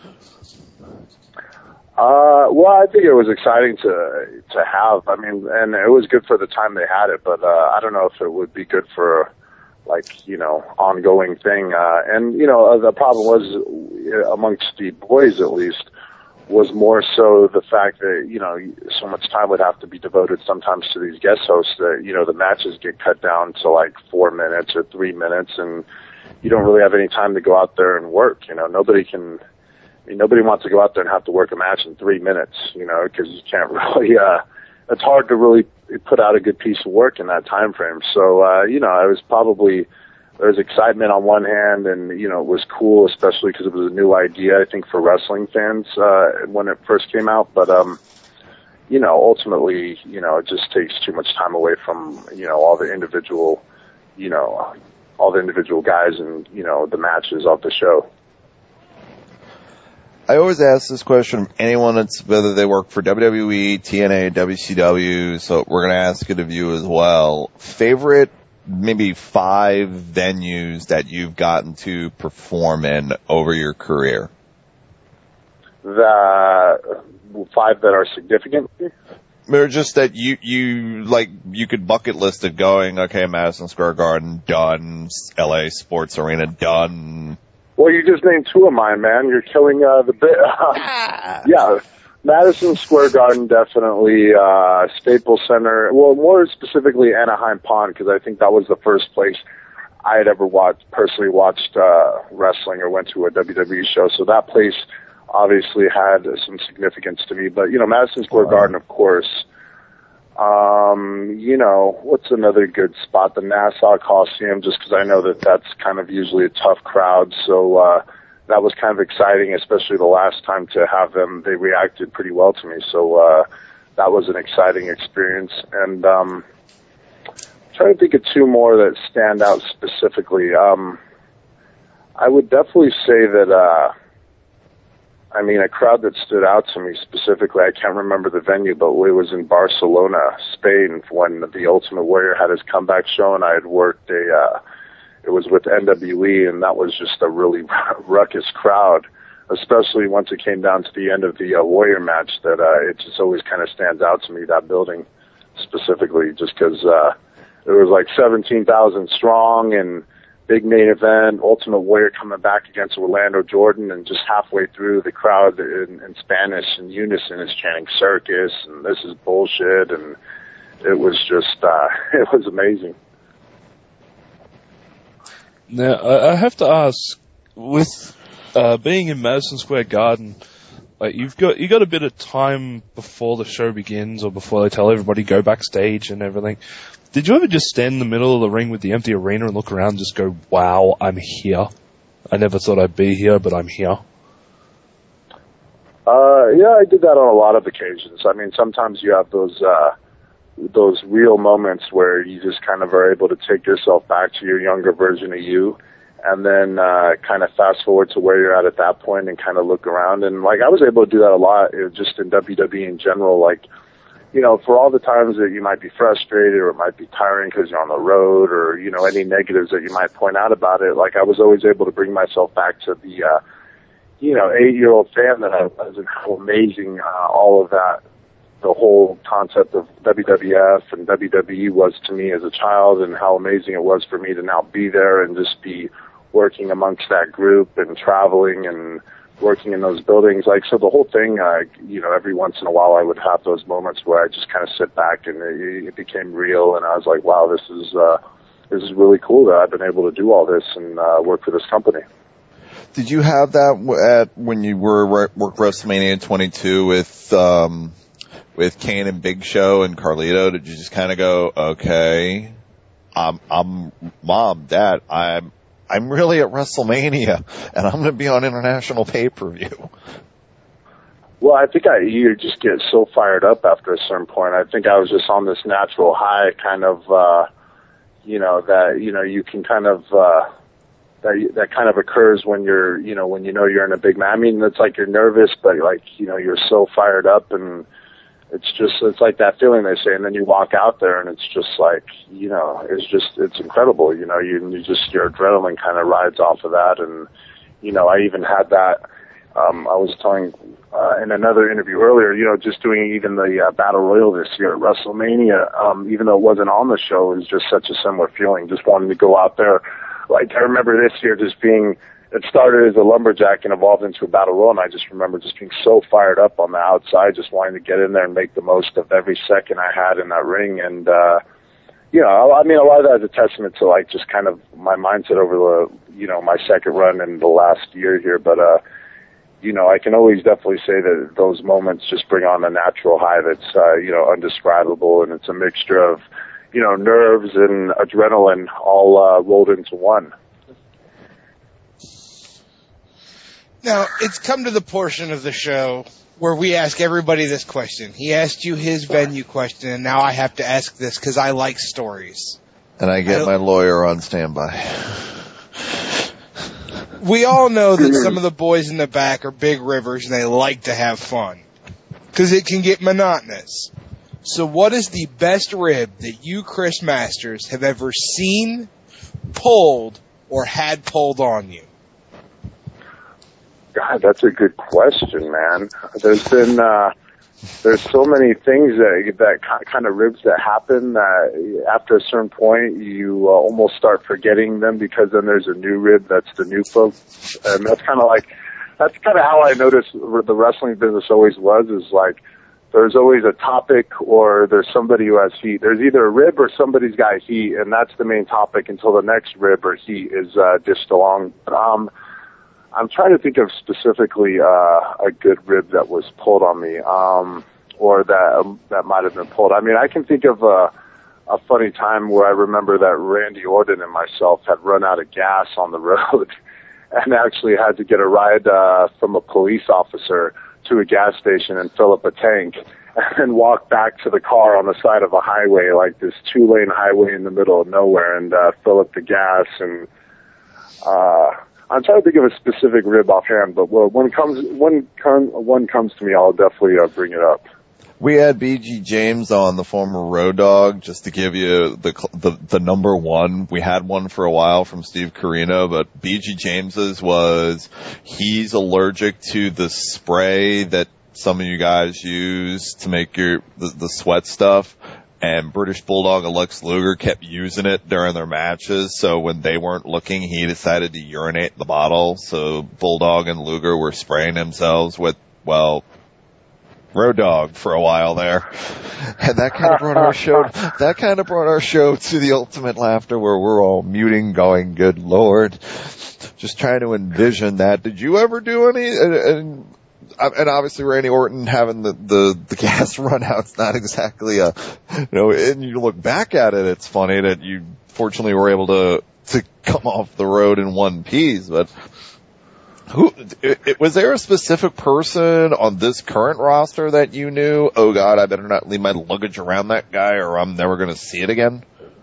Well, I think it was exciting to have. I mean, and it was good for the time they had it, but I don't know if it would be good for ongoing thing. And the problem was amongst the boys, at least, was more so the fact that so much time would have to be devoted sometimes to these guest hosts that the matches get cut down to like 4 minutes or 3 minutes, and you don't really have any time to go out there and work. Nobody wants to go out there and have to work a match in 3 minutes, because you can't really, it's hard to really put out a good piece of work in that time frame. So, there was excitement on one hand, and, it was cool, especially because it was a new idea, I think, for wrestling fans, when it first came out. But, ultimately, it just takes too much time away from, all the individual guys and, the matches of the show. I always ask this question of anyone, whether they work for WWE, TNA, WCW, so we're going to ask it of you as well. Favorite, maybe 5 venues that you've gotten to perform in over your career? The 5 that are significant? Or just that you could bucket list it going, okay, Madison Square Garden, done, LA Sports Arena, done. Well, you just named 2 of mine, man. You're killing the bit. Yeah, Madison Square Garden, definitely. Staples Center. Well, more specifically Anaheim Pond, because I think that was the first place I had ever personally watched wrestling or went to a WWE show. So that place obviously had some significance to me. But Madison Square Garden, of course. What's another good spot? The Nassau Coliseum, just because I know that that's kind of usually a tough crowd. So, that was kind of exciting, especially the last time to have them. They reacted pretty well to me. So, that was an exciting experience. And, trying to think of 2 more that stand out specifically. I would definitely say that, a crowd that stood out to me specifically, I can't remember the venue, but it was in Barcelona, Spain, when the Ultimate Warrior had his comeback show, and I had worked it was with NWE, and that was just a really ruckus crowd, especially once it came down to the end of the Warrior match, that it just always kind of stands out to me, that building specifically, just because it was like 17,000 strong, and big main event, Ultimate Warrior coming back against Orlando Jordan, and just halfway through the crowd in Spanish in unison is chanting circus and this is bullshit, and it was just, it was amazing. Now, I have to ask, with being in Madison Square Garden, you got a bit of time before the show begins or before they tell everybody go backstage and everything. Did you ever just stand in the middle of the ring with the empty arena and look around and just go, wow, I'm here? I never thought I'd be here, but I'm here. Yeah, I did that on a lot of occasions. I mean, sometimes you have those real moments where you just kind of are able to take yourself back to your younger version of you, and then kind of fast forward to where you're at that point and kind of look around. And, I was able to do that a lot just in WWE in general, for all the times that you might be frustrated or it might be tiring because you're on the road or, any negatives that you might point out about it, I was always able to bring myself back to the, 8-year-old fan that I was, and how amazing all of that, the whole concept of WWF and WWE was to me as a child, and how amazing it was for me to now be there and just be working amongst that group and traveling and working in those buildings. So the whole thing, every once in a while I would have those moments where I just kind of sit back and it became real, and I was like, wow, this is this is really cool that I've been able to do all this and work for this company. Did you have that when you worked WrestleMania 22 with Kane and Big Show and Carlito? Did you just kind of go, okay, Mom, Dad, I'm really at WrestleMania and I'm going to be on international pay-per-view? Well, I think you just get so fired up after a certain point. I think I was just on this natural high kind of, you can kind of, that kind of occurs when you're you're in a big match. I mean, it's like you're nervous, but like, you're so fired up, and it's like that feeling they say, and then you walk out there and it's just like, it's incredible. Your adrenaline kind of rides off of that. And, I even had that, I was telling, in another interview earlier, just doing even the Battle Royal this year at WrestleMania, even though it wasn't on the show, it was just such a similar feeling, just wanting to go out there. Like, I remember this year just it started as a lumberjack and evolved into a Battle Royal, and I just remember just being so fired up on the outside, just wanting to get in there and make the most of every second I had in that ring. And, a lot of that is a testament to, like, just kind of my mindset over my second run in the last year here. But, I can always definitely say that those moments just bring on a natural high that's, undescribable, and it's a mixture of, nerves and adrenaline all rolled into one. Now, it's come to the portion of the show where we ask everybody this question. He asked you his venue question, and now I have to ask this because I like stories. And I get my lawyer on standby. We all know that some of the boys in the back are big rivers and they like to have fun because it can get monotonous. So what is the best rib that you, Chris Masters, have ever seen, pulled, or had pulled on you? God, that's a good question, man. There's been, there's so many things that kind of ribs that happen that after a certain point you almost start forgetting them, because then there's a new rib that's the new folks. And that's kind of how I noticed the wrestling business always was, is like, there's always a topic or there's somebody who has heat. There's either a rib or somebody's got heat, and that's the main topic until the next rib or heat is dished along. I'm trying to think of specifically a good rib that was pulled on me, or that might have been pulled. I mean, I can think of a funny time where I remember that Randy Orton and myself had run out of gas on the road and actually had to get a ride from a police officer to a gas station and fill up a tank and then walk back to the car on the side of a highway, like this 2-lane highway in the middle of nowhere, and fill up the gas. And I'm trying to think of a specific rib offhand, but when one comes to me, I'll definitely bring it up. We had BG James on, the former Road Dogg, just to give you the number one. We had one for a while from Steve Carino, but BG James's he's allergic to the spray that some of you guys use to make the sweat stuff. And British Bulldog and Lex Luger kept using it during their matches, so when they weren't looking, he decided to urinate the bottle. So Bulldog and Luger were spraying themselves with, Road Dogg for a while there. And that kind of brought our show to the ultimate laughter, where we're all muting, going, good Lord. Just trying to envision that. Did you ever do any, and obviously Randy Orton having the gas run out, it's not exactly and you look back at it, it's funny that you fortunately were able to come off the road in one piece, but was there a specific person on this current roster that you knew, oh God, I better not leave my luggage around that guy or I'm never going to see it again?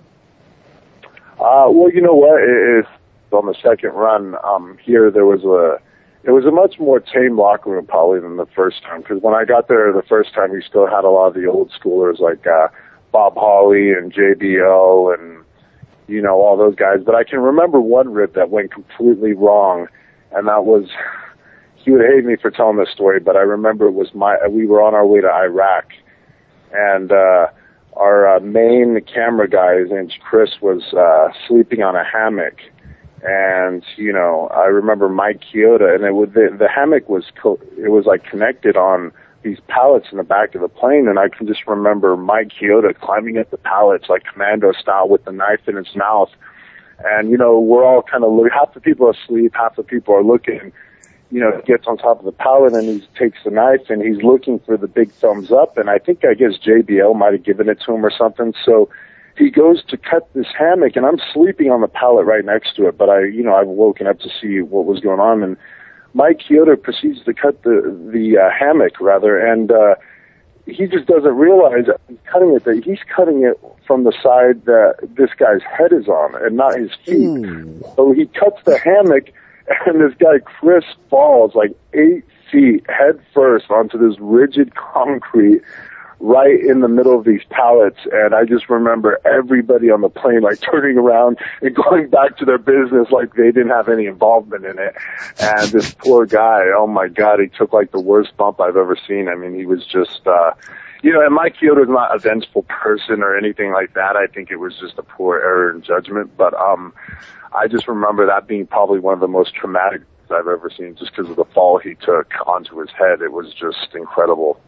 Well, you know what? It's on the second run, here it was a much more tame locker room probably than the first time, because when I got there the first time, we still had a lot of the old schoolers like Bob Holly and JBL and, all those guys. But I can remember one rib that went completely wrong, and that was, he would hate me for telling this story, but I remember we were on our way to Iraq, and our main camera guy, his name's Chris, was sleeping on a hammock. And, I remember Mike Chioda, and the hammock was, it was like connected on these pallets in the back of the plane, and I can just remember Mike Chioda climbing up the pallets like commando style with the knife in his mouth. And, you know, we're all kind of, half the people are asleep, half the people are looking. You know, he gets on top of the pallet and he takes the knife and he's looking for the big thumbs up. And I guess JBL might have given it to him or something. So he goes to cut this hammock, and I'm sleeping on the pallet right next to it. But I've woken up to see what was going on. And Mike Chioda proceeds to cut the hammock rather. And, he just doesn't realize he's cutting it. That he's cutting it from the side that this guy's head is on, and not his feet. So he cuts the hammock, and this guy Chris falls like 8 feet head first onto this rigid concrete right in the middle of these pallets. And I just remember everybody on the plane like turning around and going back to their business like they didn't have any involvement in it. And this poor guy, oh my God, he took like the worst bump I've ever seen. I mean, he was just, and Mike Chioda is not a vengeful person or anything like that. I think it was just a poor error in judgment. But I just remember that being probably one of the most traumatic things I've ever seen, just because of the fall he took onto his head. It was just incredible.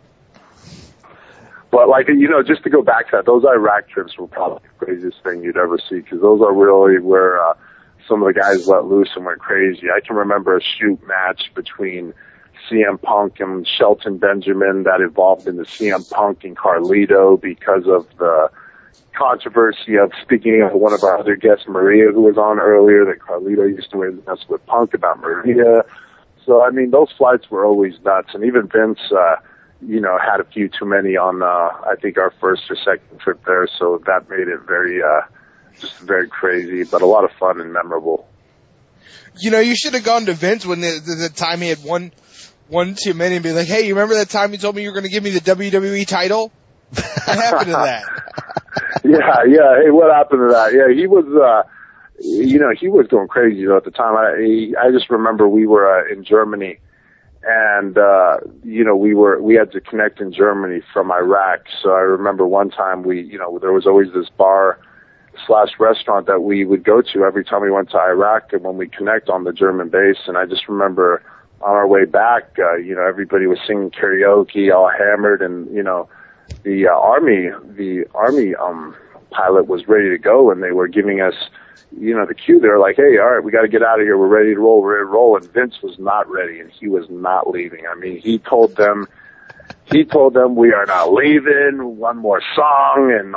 But, just to go back to that, those Iraq trips were probably the craziest thing you'd ever see, because those are really where some of the guys let loose and went crazy. I can remember a shoot match between CM Punk and Shelton Benjamin that evolved into CM Punk and Carlito because of the controversy of, speaking of one of our other guests, Maria, who was on earlier, that Carlito used to mess with Punk about Maria. So, I mean, those flights were always nuts. And even Vince, had a few too many on, I think, our first or second trip there. So that made it very crazy, but a lot of fun and memorable. You know, you should have gone to Vince when the time he had one too many and be like, hey, you remember that time you told me you were going to give me the WWE title? What happened to that? Yeah. Hey, what happened to that? Yeah, he was, he was going crazy though at the time. I just remember we were in Germany. And, we had to connect in Germany from Iraq. So I remember one time there was always this bar/restaurant that we would go to every time we went to Iraq and when we connect on the German base. And I just remember on our way back, everybody was singing karaoke, all hammered, and, the army pilot was ready to go, and they were giving us, the cue. They were like, hey, all right, we got to get out of here. We're ready to roll. And Vince was not ready, and he was not leaving. I mean, he told them we are not leaving. One more song, and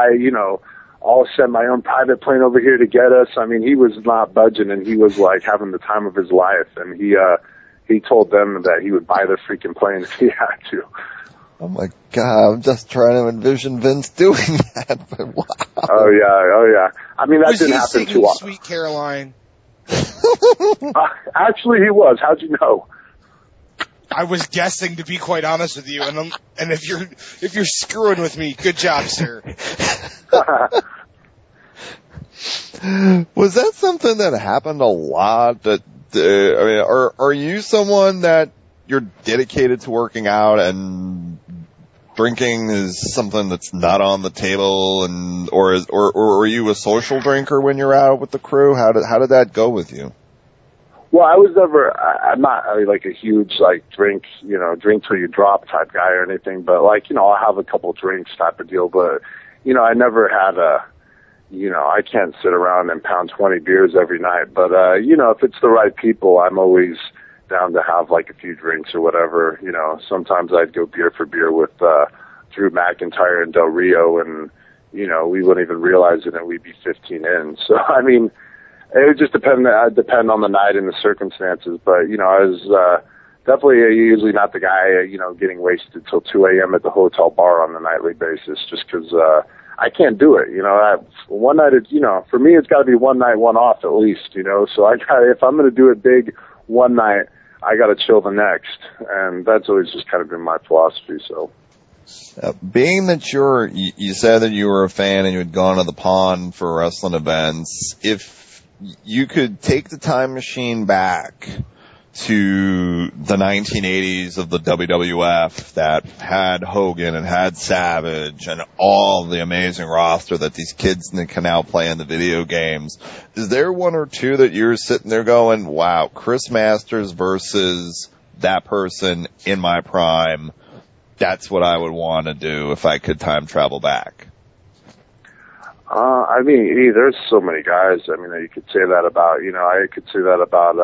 I'll send my own private plane over here to get us. I mean, he was not budging, and he was like having the time of his life. And he told them that he would buy the freaking plane if he had to. Oh my God, I'm just trying to envision Vince doing that, but wow. Oh yeah. I mean, that didn't happen too often. Sweet Caroline? Actually, he was. How'd you know? I was guessing, to be quite honest with you, and if you're screwing with me, good job, sir. Was that something that happened a lot? Are you someone that you're dedicated to working out and drinking is something that's not on the table, or are you a social drinker when you're out with the crew? How did that go with you? Well, I'm not like a huge drink till you drop type guy or anything, but I'll have a couple drinks type of deal, but I never had I can't sit around and pound 20 beers every night, but if it's the right people, I'm always down to have a few drinks or whatever. Sometimes I'd go beer for beer with Drew McIntyre and Del Rio, and we wouldn't even realize it, and we'd be 15 in. So I mean, it would just depend on the night and the circumstances. But I was definitely usually not the guy getting wasted till 2 a.m. at the hotel bar on a nightly basis, just because I can't do it. One night, for me, it's got to be one night, one off at least. So if I'm going to do it big one night, I got to chill the next, and that's always just kind of been my philosophy. So, being that you said that you were a fan and you had gone to the pond for wrestling events, if you could take the time machine back to the 1980s of the WWF that had Hogan and had Savage and all the amazing roster that these kids can now play in the video games, is there one or two that you're sitting there going, wow, Chris Masters versus that person in my prime, that's what I would want to do if I could time travel back. I mean, there's so many guys. I mean, you could say that about. I could say that about.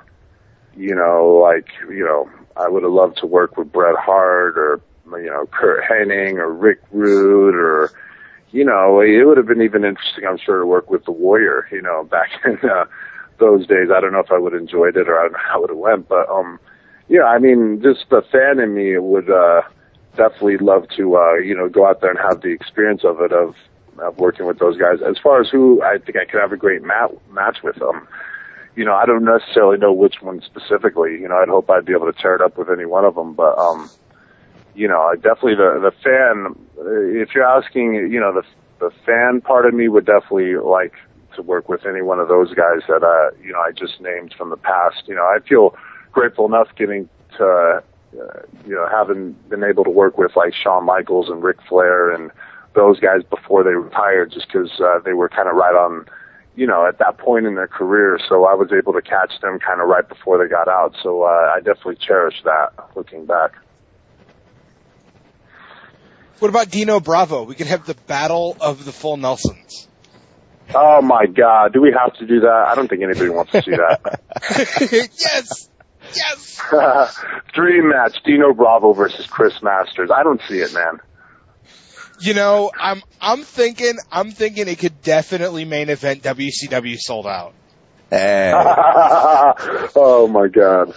I would have loved to work with Bret Hart or Kurt Hennig or Rick Rude or. It would have been even interesting, I'm sure, to work with the Warrior. Back in those days. I don't know if I would have enjoyed it or I don't know how it would have went, but I mean, just the fan in me would definitely love to go out there and have the experience of it of working with those guys. As far as who I think I could have a great match with them, I don't necessarily know which one specifically. I'd hope I'd be able to tear it up with any one of them, but definitely the fan. If you're asking, the fan part of me would definitely like to work with any one of those guys that I just named from the past. I feel grateful enough getting to having been able to work with like Shawn Michaels and Ric Flair and those guys before they retired, just because they were kind of right on, at that point in their career. So I was able to catch them kind of right before they got out. So I definitely cherish that looking back. What about Dino Bravo? We could have the Battle of the Full Nelsons. Oh my God, do we have to do that? I don't think anybody wants to see that. Yes! Yes! Dream match, Dino Bravo versus Chris Masters. I don't see it, man. I'm thinking it could definitely main event WCW Sold Out. Hey. Oh my God.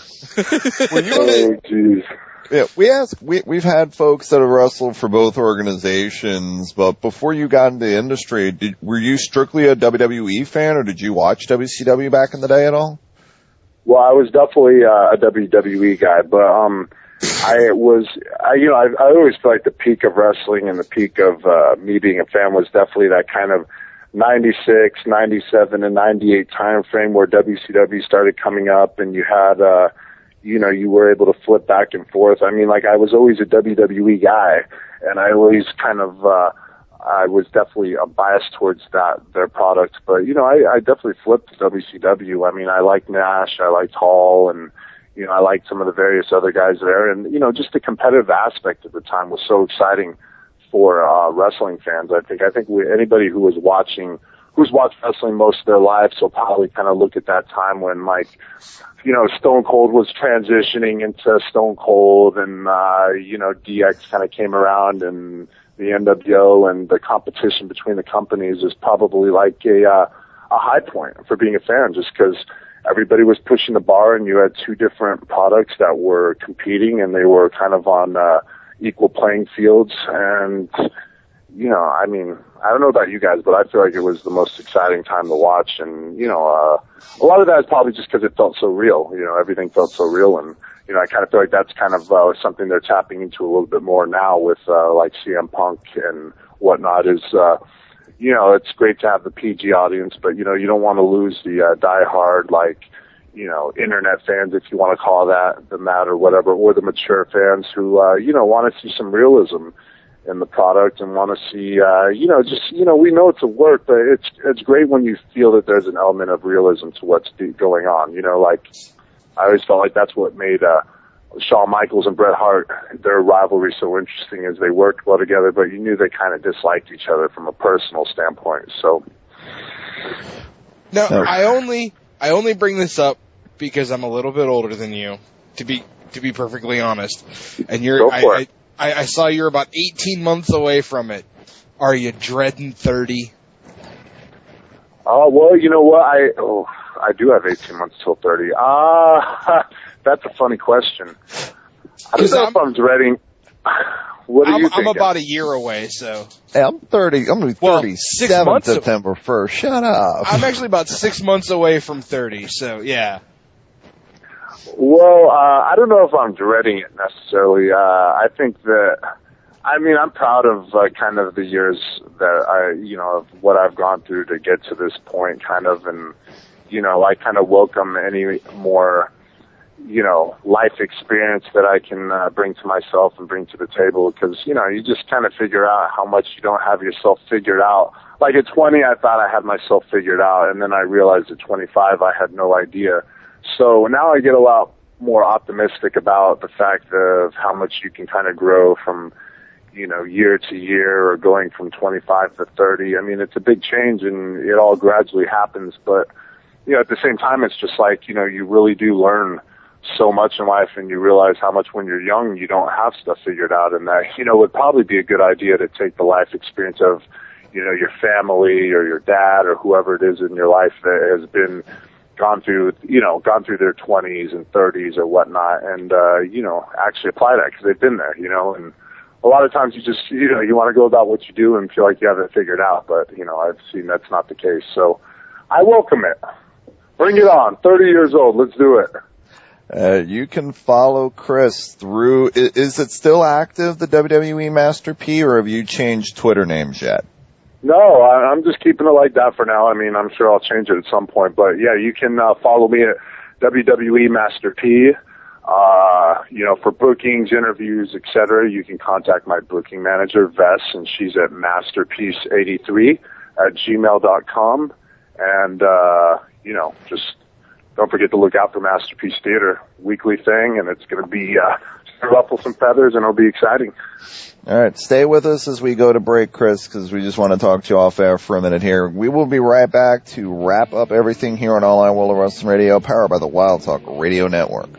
Oh jeez. Yeah, we've had folks that have wrestled for both organizations, but before you got into the industry, were you strictly a WWE fan, or did you watch WCW back in the day at all? Well, I was definitely a WWE guy, but I always feel like the peak of wrestling and the peak of me being a fan was definitely that kind of 96, 97, and 98 time frame where WCW started coming up, and you had you were able to flip back and forth. I mean, like, I was always a WWE guy, and I always kind of, I was definitely biased towards their product. But, I definitely flipped to WCW. I mean, I liked Nash, I liked Hall, and, I liked some of the various other guys there. And, just the competitive aspect at the time was so exciting for wrestling fans. I think anybody who was watching who's watched wrestling most of their lives will probably kind of look at that time when, like, Stone Cold was transitioning into Stone Cold, and, DX kind of came around, and the NWO and the competition between the companies is probably like a high point for being a fan, just because everybody was pushing the bar, and you had two different products that were competing, and they were kind of on equal playing fields. And, I mean, I don't know about you guys, but I feel like it was the most exciting time to watch. And, a lot of that is probably just because it felt so real. Everything felt so real. And, I kind of feel like that's kind of something they're tapping into a little bit more now with like CM Punk and whatnot is, it's great to have the PG audience, but, you don't want to lose the diehard, like, internet fans, if you want to call that or whatever, or the mature fans who, want to see some realism in the product and want to see, we know it's a work, but it's great when you feel that there's an element of realism to what's going on. Like, I always felt like that's what made Shawn Michaels and Bret Hart, their rivalry, so interesting, as they worked well together, but you knew they kind of disliked each other from a personal standpoint. So, no, I only bring this up because I'm a little bit older than you, to be perfectly honest, and I saw you're about 18 months away from it. Are you dreading 30? Well, you know what? I do have 18 months till 30. That's a funny question. I don't know if I'm dreading. What do you think? I'm about a year away, so. Hey, I'm 30. I'm going to be 37 September 1st. Shut up. I'm actually about 6 months away from 30, so yeah. Well, I don't know if I'm dreading it necessarily. I think that, I'm proud of kind of the years that of what I've gone through to get to this point, kind of, and, I kind of welcome any more, life experience that I can bring to myself and bring to the table, because, you just kind of figure out how much you don't have yourself figured out. Like at 20, I thought I had myself figured out, and then I realized at 25 I had no idea. So now I get a lot more optimistic about the fact of how much you can kind of grow from, year to year, or going from 25 to 30. I mean, it's a big change, and it all gradually happens. But, at the same time, it's just like, you really do learn so much in life, and you realize how much when you're young you don't have stuff figured out, and that, it would probably be a good idea to take the life experience of, your family or your dad or whoever it is in your life that has been gone through their 20s and 30s or whatnot, and, actually apply that because they've been there, and a lot of times you just, you want to go about what you do and feel like you have it figured out, but, I've seen that's not the case. So I welcome it. Bring it on. 30 years old. Let's do it. You can follow Chris through, is it still active, the WWE Master P, or have you changed Twitter names yet? No, I'm just keeping it like that for now. I mean, I'm sure I'll change it at some point, but yeah, you can follow me at WWE Master P. For bookings, interviews, etc., you can contact my booking manager, Vess, and she's at masterpiece83@gmail.com. And, just don't forget to look out for Masterpiece Theater, weekly thing, and it's going to be ruffle some feathers, and it'll be exciting. All right, stay with us as we go to break, Chris, because we just want to talk to you off air for a minute here. We will be right back to wrap up everything here on All Out World of Wrestling Radio, powered by the Wild Talk Radio Network.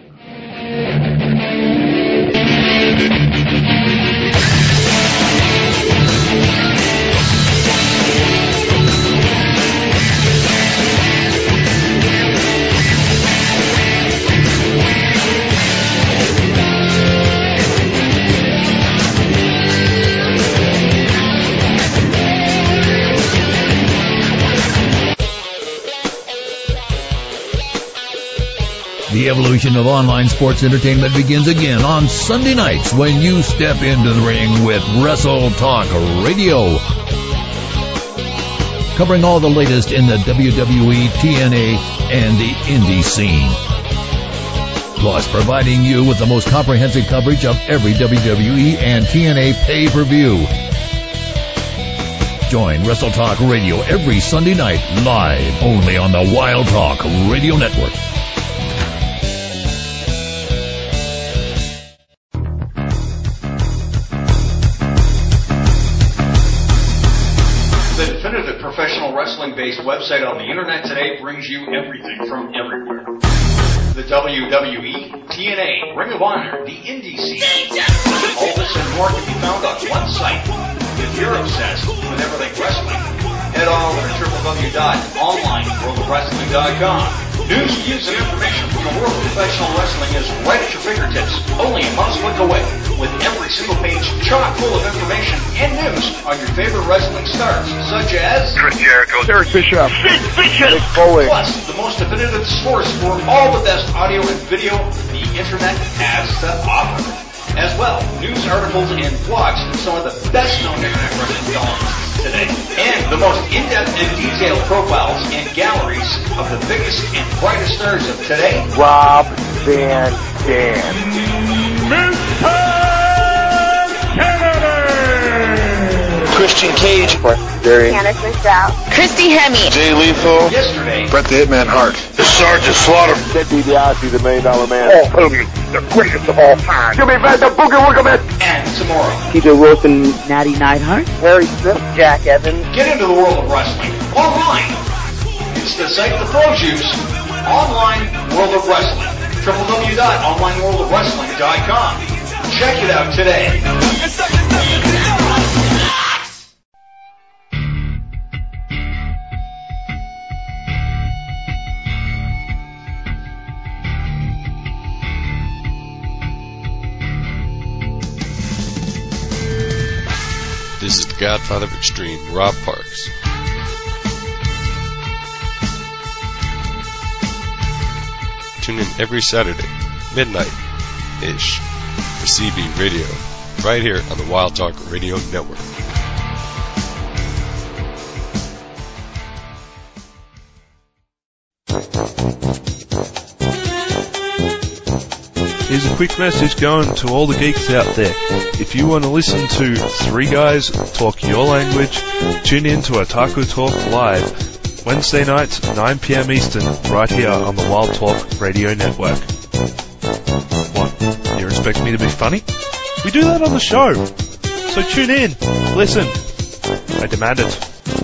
The evolution of online sports entertainment begins again on Sunday nights when you step into the ring with Wrestle Talk Radio. Covering all the latest in the WWE, TNA, and the indie scene. Plus providing you with the most comprehensive coverage of every WWE and TNA pay-per-view. Join Wrestle Talk Radio every Sunday night live only on the Wild Talk Radio Network. Wrestling-based website on the internet today brings you everything from everywhere. The WWE, TNA, Ring of Honor, the indie scene. All this and more can be found on one site. If you're obsessed with everything wrestling, head on over to www.onlineworldofwrestling.com. News, views, and information from the world of professional wrestling is right at your fingertips, only a mouse click away, with every single page chock full of information and news on your favorite wrestling stars, such as Chris Jericho, Eric Bischoff, Sid Vicious, Mick Foley. Plus the most definitive source for all the best audio and video the internet has to offer. As well, news articles and blogs from some of the best-known internet wrestling columnists today, and the most in-depth and detailed profiles and galleries of the biggest and brightest stars of today. Rob Van Dam. Mr. Kennedy! Christian Cage. Candice LeRae. Christy Hemme. Jay Lethal. Yesterday. Bret the Hitman Hart. The Sergeant Slaughter. Ted DiBiase, the $1 Million Man. Hulk Hogan, the greatest of all time. Jimmy Van the Boogie Woogerman. And tomorrow. TJ Wilson, Natty Neidhart. Harry Smith. Jack Evans. Get into the world of wrestling online. It's the site the pros use. Online World of Wrestling. www.onlineworldofwrestling.com. Check it out today. This is the Godfather of Extreme, Rob Parks. Tune in every Saturday, midnight-ish, for CB Radio, right here on the Wild Talk Radio Network. Here's a quick message going to all the geeks out there. If you want to listen to three guys talk your language, tune in to Otaku Talk Live, Wednesday nights, 9 p.m. Eastern, right here on the Wild Talk Radio Network. What? You expect me to be funny? We do that on the show. So tune in. Listen. I demand it.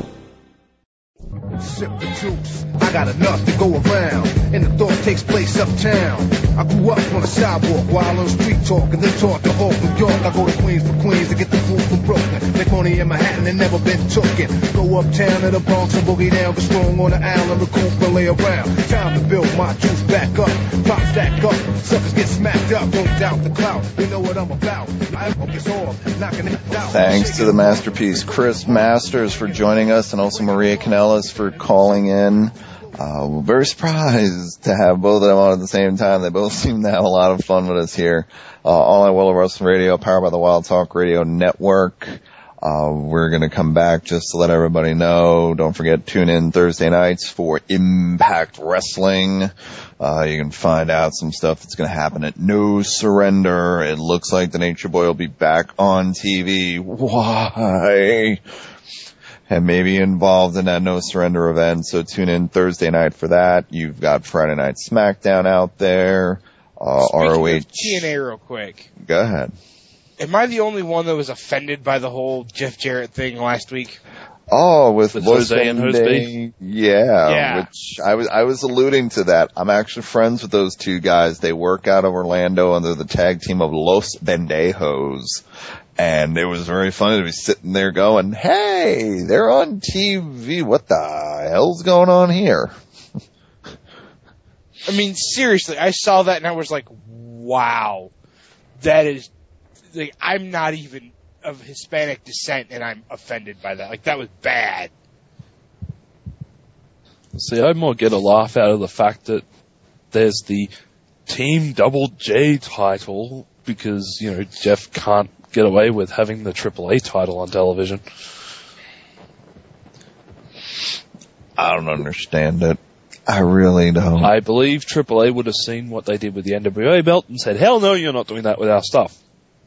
Sip the juice. I got enough to go around, and the thought takes place uptown. I grew up on the sidewalk while on street talk, and then taught to Hawk, New York. I go to Queens for Queens to get the food from Brooklyn. Make money in Manhattan and never been tooken. Go uptown to the Bronx and boogie down, get strong on the island, recoup and lay around. Time to build my juice back up, pop stack up, suckers get smacked up. Don't doubt the clout, they know what I'm about. I focus off, knocking it out. Thanks to the masterpiece Chris Masters for joining us, and also Maria Kanellis for calling in. We're very surprised to have both of them on at the same time. They both seem to have a lot of fun with us here. All at Willow Wrestling Radio, powered by the Wild Talk Radio Network. We're going to come back just to let everybody know. Don't forget, tune in Thursday nights for Impact Wrestling. You can find out some stuff that's going to happen at No Surrender. It looks like the Nature Boy will be back on TV. Why? And maybe involved in that No Surrender event. So tune in Thursday night for that. You've got Friday Night SmackDown out there. ROH. TNA real quick. Go ahead. Am I the only one that was offended by the whole Jeff Jarrett thing last week? Oh, with Jose and Jose? Yeah. Which I was alluding to that. I'm actually friends with those two guys. They work out of Orlando under the tag team of Los Bendejos. And it was very funny to be sitting there going, hey, they're on TV. What the hell's going on here? I mean, seriously, I saw that and I was like, wow. That is, like, I'm not even of Hispanic descent and I'm offended by that. Like, that was bad. See, I more get a laugh out of the fact that there's the Team Double J title because, you know, Jeff can't get away with having the AAA title on television. I don't understand it. I really don't. I believe AAA would have seen what they did with the NWA belt and said, hell no, you're not doing that with our stuff.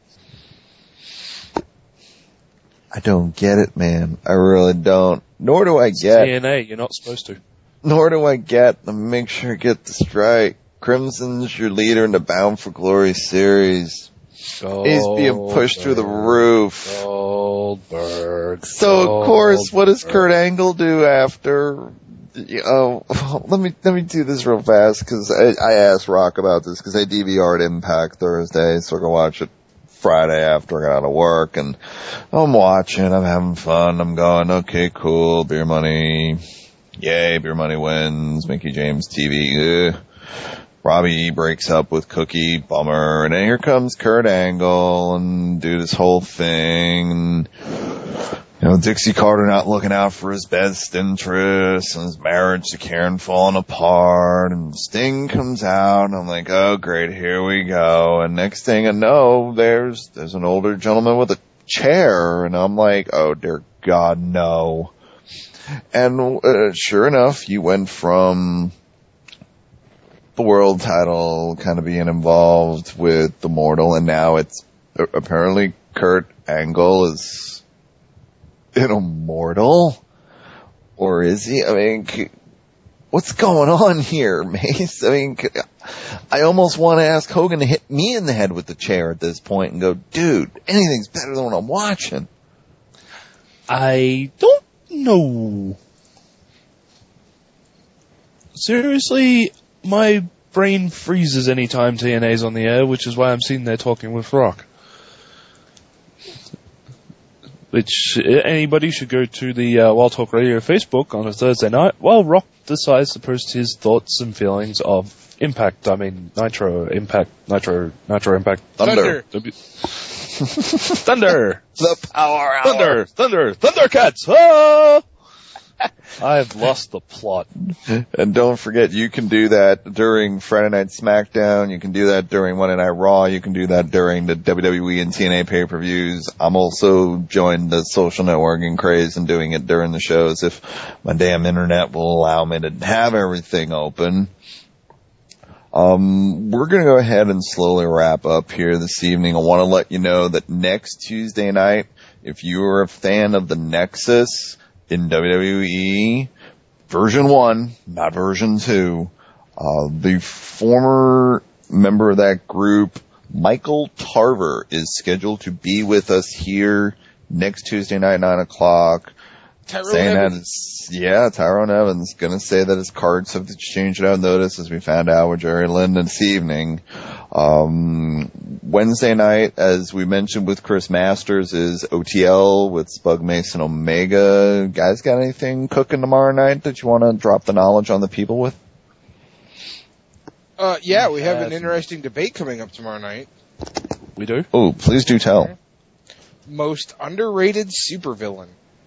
I don't get it, man. I really don't. Nor do I get... TNA, you're not supposed to. Nor do I get the make sure get this right. Crimson's your leader in the Bound for Glory series. He's being pushed through the roof. Goldberg. So, of course, what does Kurt Angle do after... let me do this real fast, because I asked Rock about this, because I DVR'd Impact Thursday, so I can watch it Friday after I got out of work, and I'm watching, I'm having fun, I'm going, okay, cool, beer money, yay, beer money wins, Mickey James TV, Robbie E breaks up with Cookie, bummer, and then here comes Kurt Angle, and do this whole thing, and, you know, Dixie Carter not looking out for his best interests, and his marriage to Karen falling apart, and Sting comes out, and I'm like, oh great, here we go, and next thing I know, there's an older gentleman with a chair, and I'm like, oh dear God, no. And sure enough, you went from the world title kind of being involved with the Mortal, and now it's apparently Kurt Angle is an immortal? Or is he? I mean, what's going on here, Mace? I mean, I almost want to ask Hogan to hit me in the head with the chair at this point and go, dude, anything's better than what I'm watching. I don't know. Seriously, my brain freezes anytime TNA's on the air, which is why I'm sitting there talking with Rock. Which anybody should go to the Wild Talk Radio Facebook on a Thursday night while Rock decides to post his thoughts and feelings of Impact. I mean, Nitro Impact. Thunder. Thunder. Thunder. The Power Hour. Thunder. Thundercats. Ah! I've lost the plot. And don't forget, you can do that during Friday Night SmackDown. You can do that during Monday Night Raw. You can do that during the WWE and TNA pay-per-views. I'm also joined the social networking craze and doing it during the shows if my damn internet will allow me to have everything open. We're going to go ahead and slowly wrap up here this evening. I want to let you know that next Tuesday night, if you are a fan of the Nexus in WWE, version 1, not version 2, the former member of that group, Michael Tarver, is scheduled to be with us here next Tuesday night, 9 o'clock. Tyrone Evans gonna say that his cards have changed out notice, as we found out with Jerry Lynn this evening. Wednesday night, as we mentioned with Chris Masters, is OTL with Spug Mason Omega. Guys got anything cooking tomorrow night that you want to drop the knowledge on the people with? Yeah, we have an interesting debate coming up tomorrow night. We do? Oh, please do tell. Most underrated supervillain.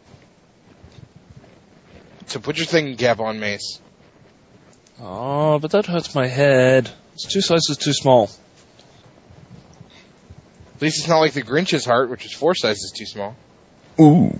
So put your thinking cap on, Mace. Oh, but that hurts my head. It's 2 sizes too small. At least it's not like the Grinch's heart, which is 4 sizes too small. Ooh.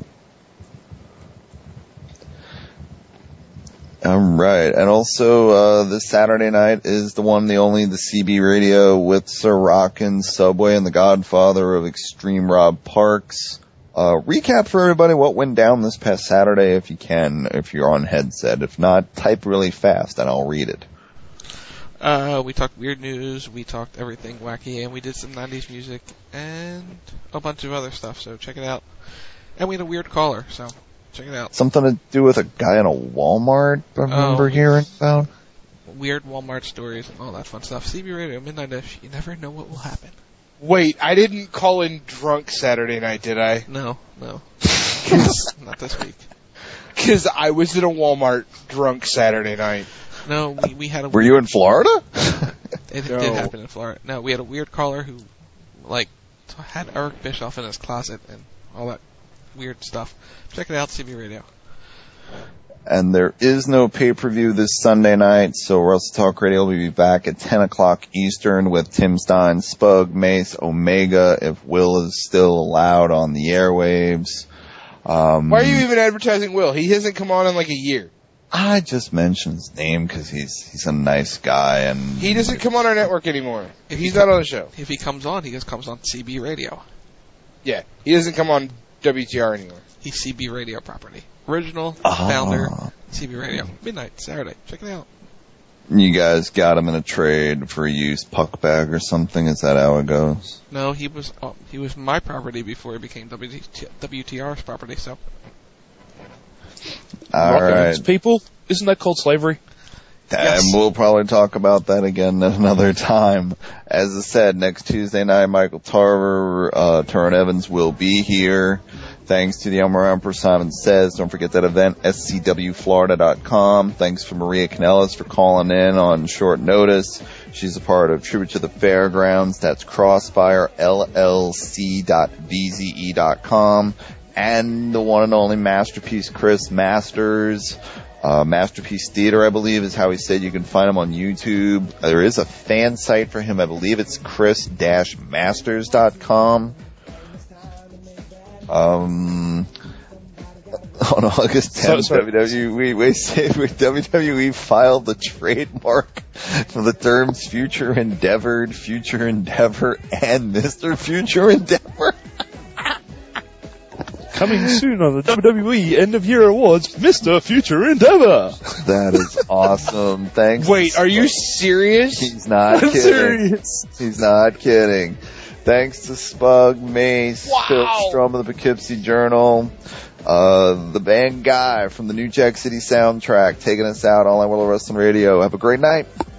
Alright, and also, this Saturday night is the one, the only, the CB Radio with Sir Rockin', Subway, and the Godfather of Extreme Rob Parks. Recap for everybody what went down this past Saturday if you can, if you're on headset. If not, type really fast and I'll read it. We talked weird news, we talked everything wacky, and we did some 90s music, and a bunch of other stuff, so check it out. And we had a weird caller, so check it out. Something to do with a guy in a Walmart, I remember hearing about. Weird Walmart stories and all that fun stuff. CB Radio, Midnight-ish, you never know what will happen. Wait, I didn't call in drunk Saturday night, did I? No. Not this week. Because I was in a Walmart drunk Saturday night. No, we had a... Were you in Florida? It did happen in Florida. No, we had a weird caller who, had Eric Bischoff in his closet and all that weird stuff. Check it out, CB Radio. And there is no pay-per-view this Sunday night, so Russell Talk Radio will be back at 10 o'clock Eastern with Tim Stein, Spug, Mace, Omega, if Will is still allowed on the airwaves. Why are you even advertising Will? He hasn't come on in like a year. I just mentioned his name because he's a nice guy, and he doesn't come on our network anymore. He's not on the show. If he comes on, he just comes on CB Radio. Yeah, he doesn't come on WTR anymore. He's CB Radio property. Original, founder, CB Radio. Midnight, Saturday. Check it out. You guys got him in a trade for a used puck bag or something? Is that how it goes? No, he was my property before he became WTR's property, so. Alright. People, isn't that called slavery? And we'll probably talk about that again another time. As I said, next Tuesday night, Michael Tarver, Tyrone Evans will be here. Thanks to the Elmer Emperor Simon Says. Don't forget that event, scwflorida.com. Thanks for Maria Canellis for calling in on short notice. She's a part of Tribute to the Fairgrounds. That's crossfirellc.bze.com. And the one and only Masterpiece Chris Masters. Masterpiece Theater, I believe, is how he said. You can find him on YouTube. There is a fan site for him. I believe it's chris-masters.com. On August 10th, WWE filed the trademark for the terms Future Endeavor, and Mr. Future Endeavor. Coming soon on the WWE End of Year Awards, Mr. Future Endeavor. That is awesome. Thanks. Wait, are you serious? He's not kidding. Serious. He's not kidding. Thanks to Spug, Mace, Phil Strom of the Poughkeepsie Journal, the band Guy from the New Jack City soundtrack, taking us out on World of Wrestling Radio. Have a great night.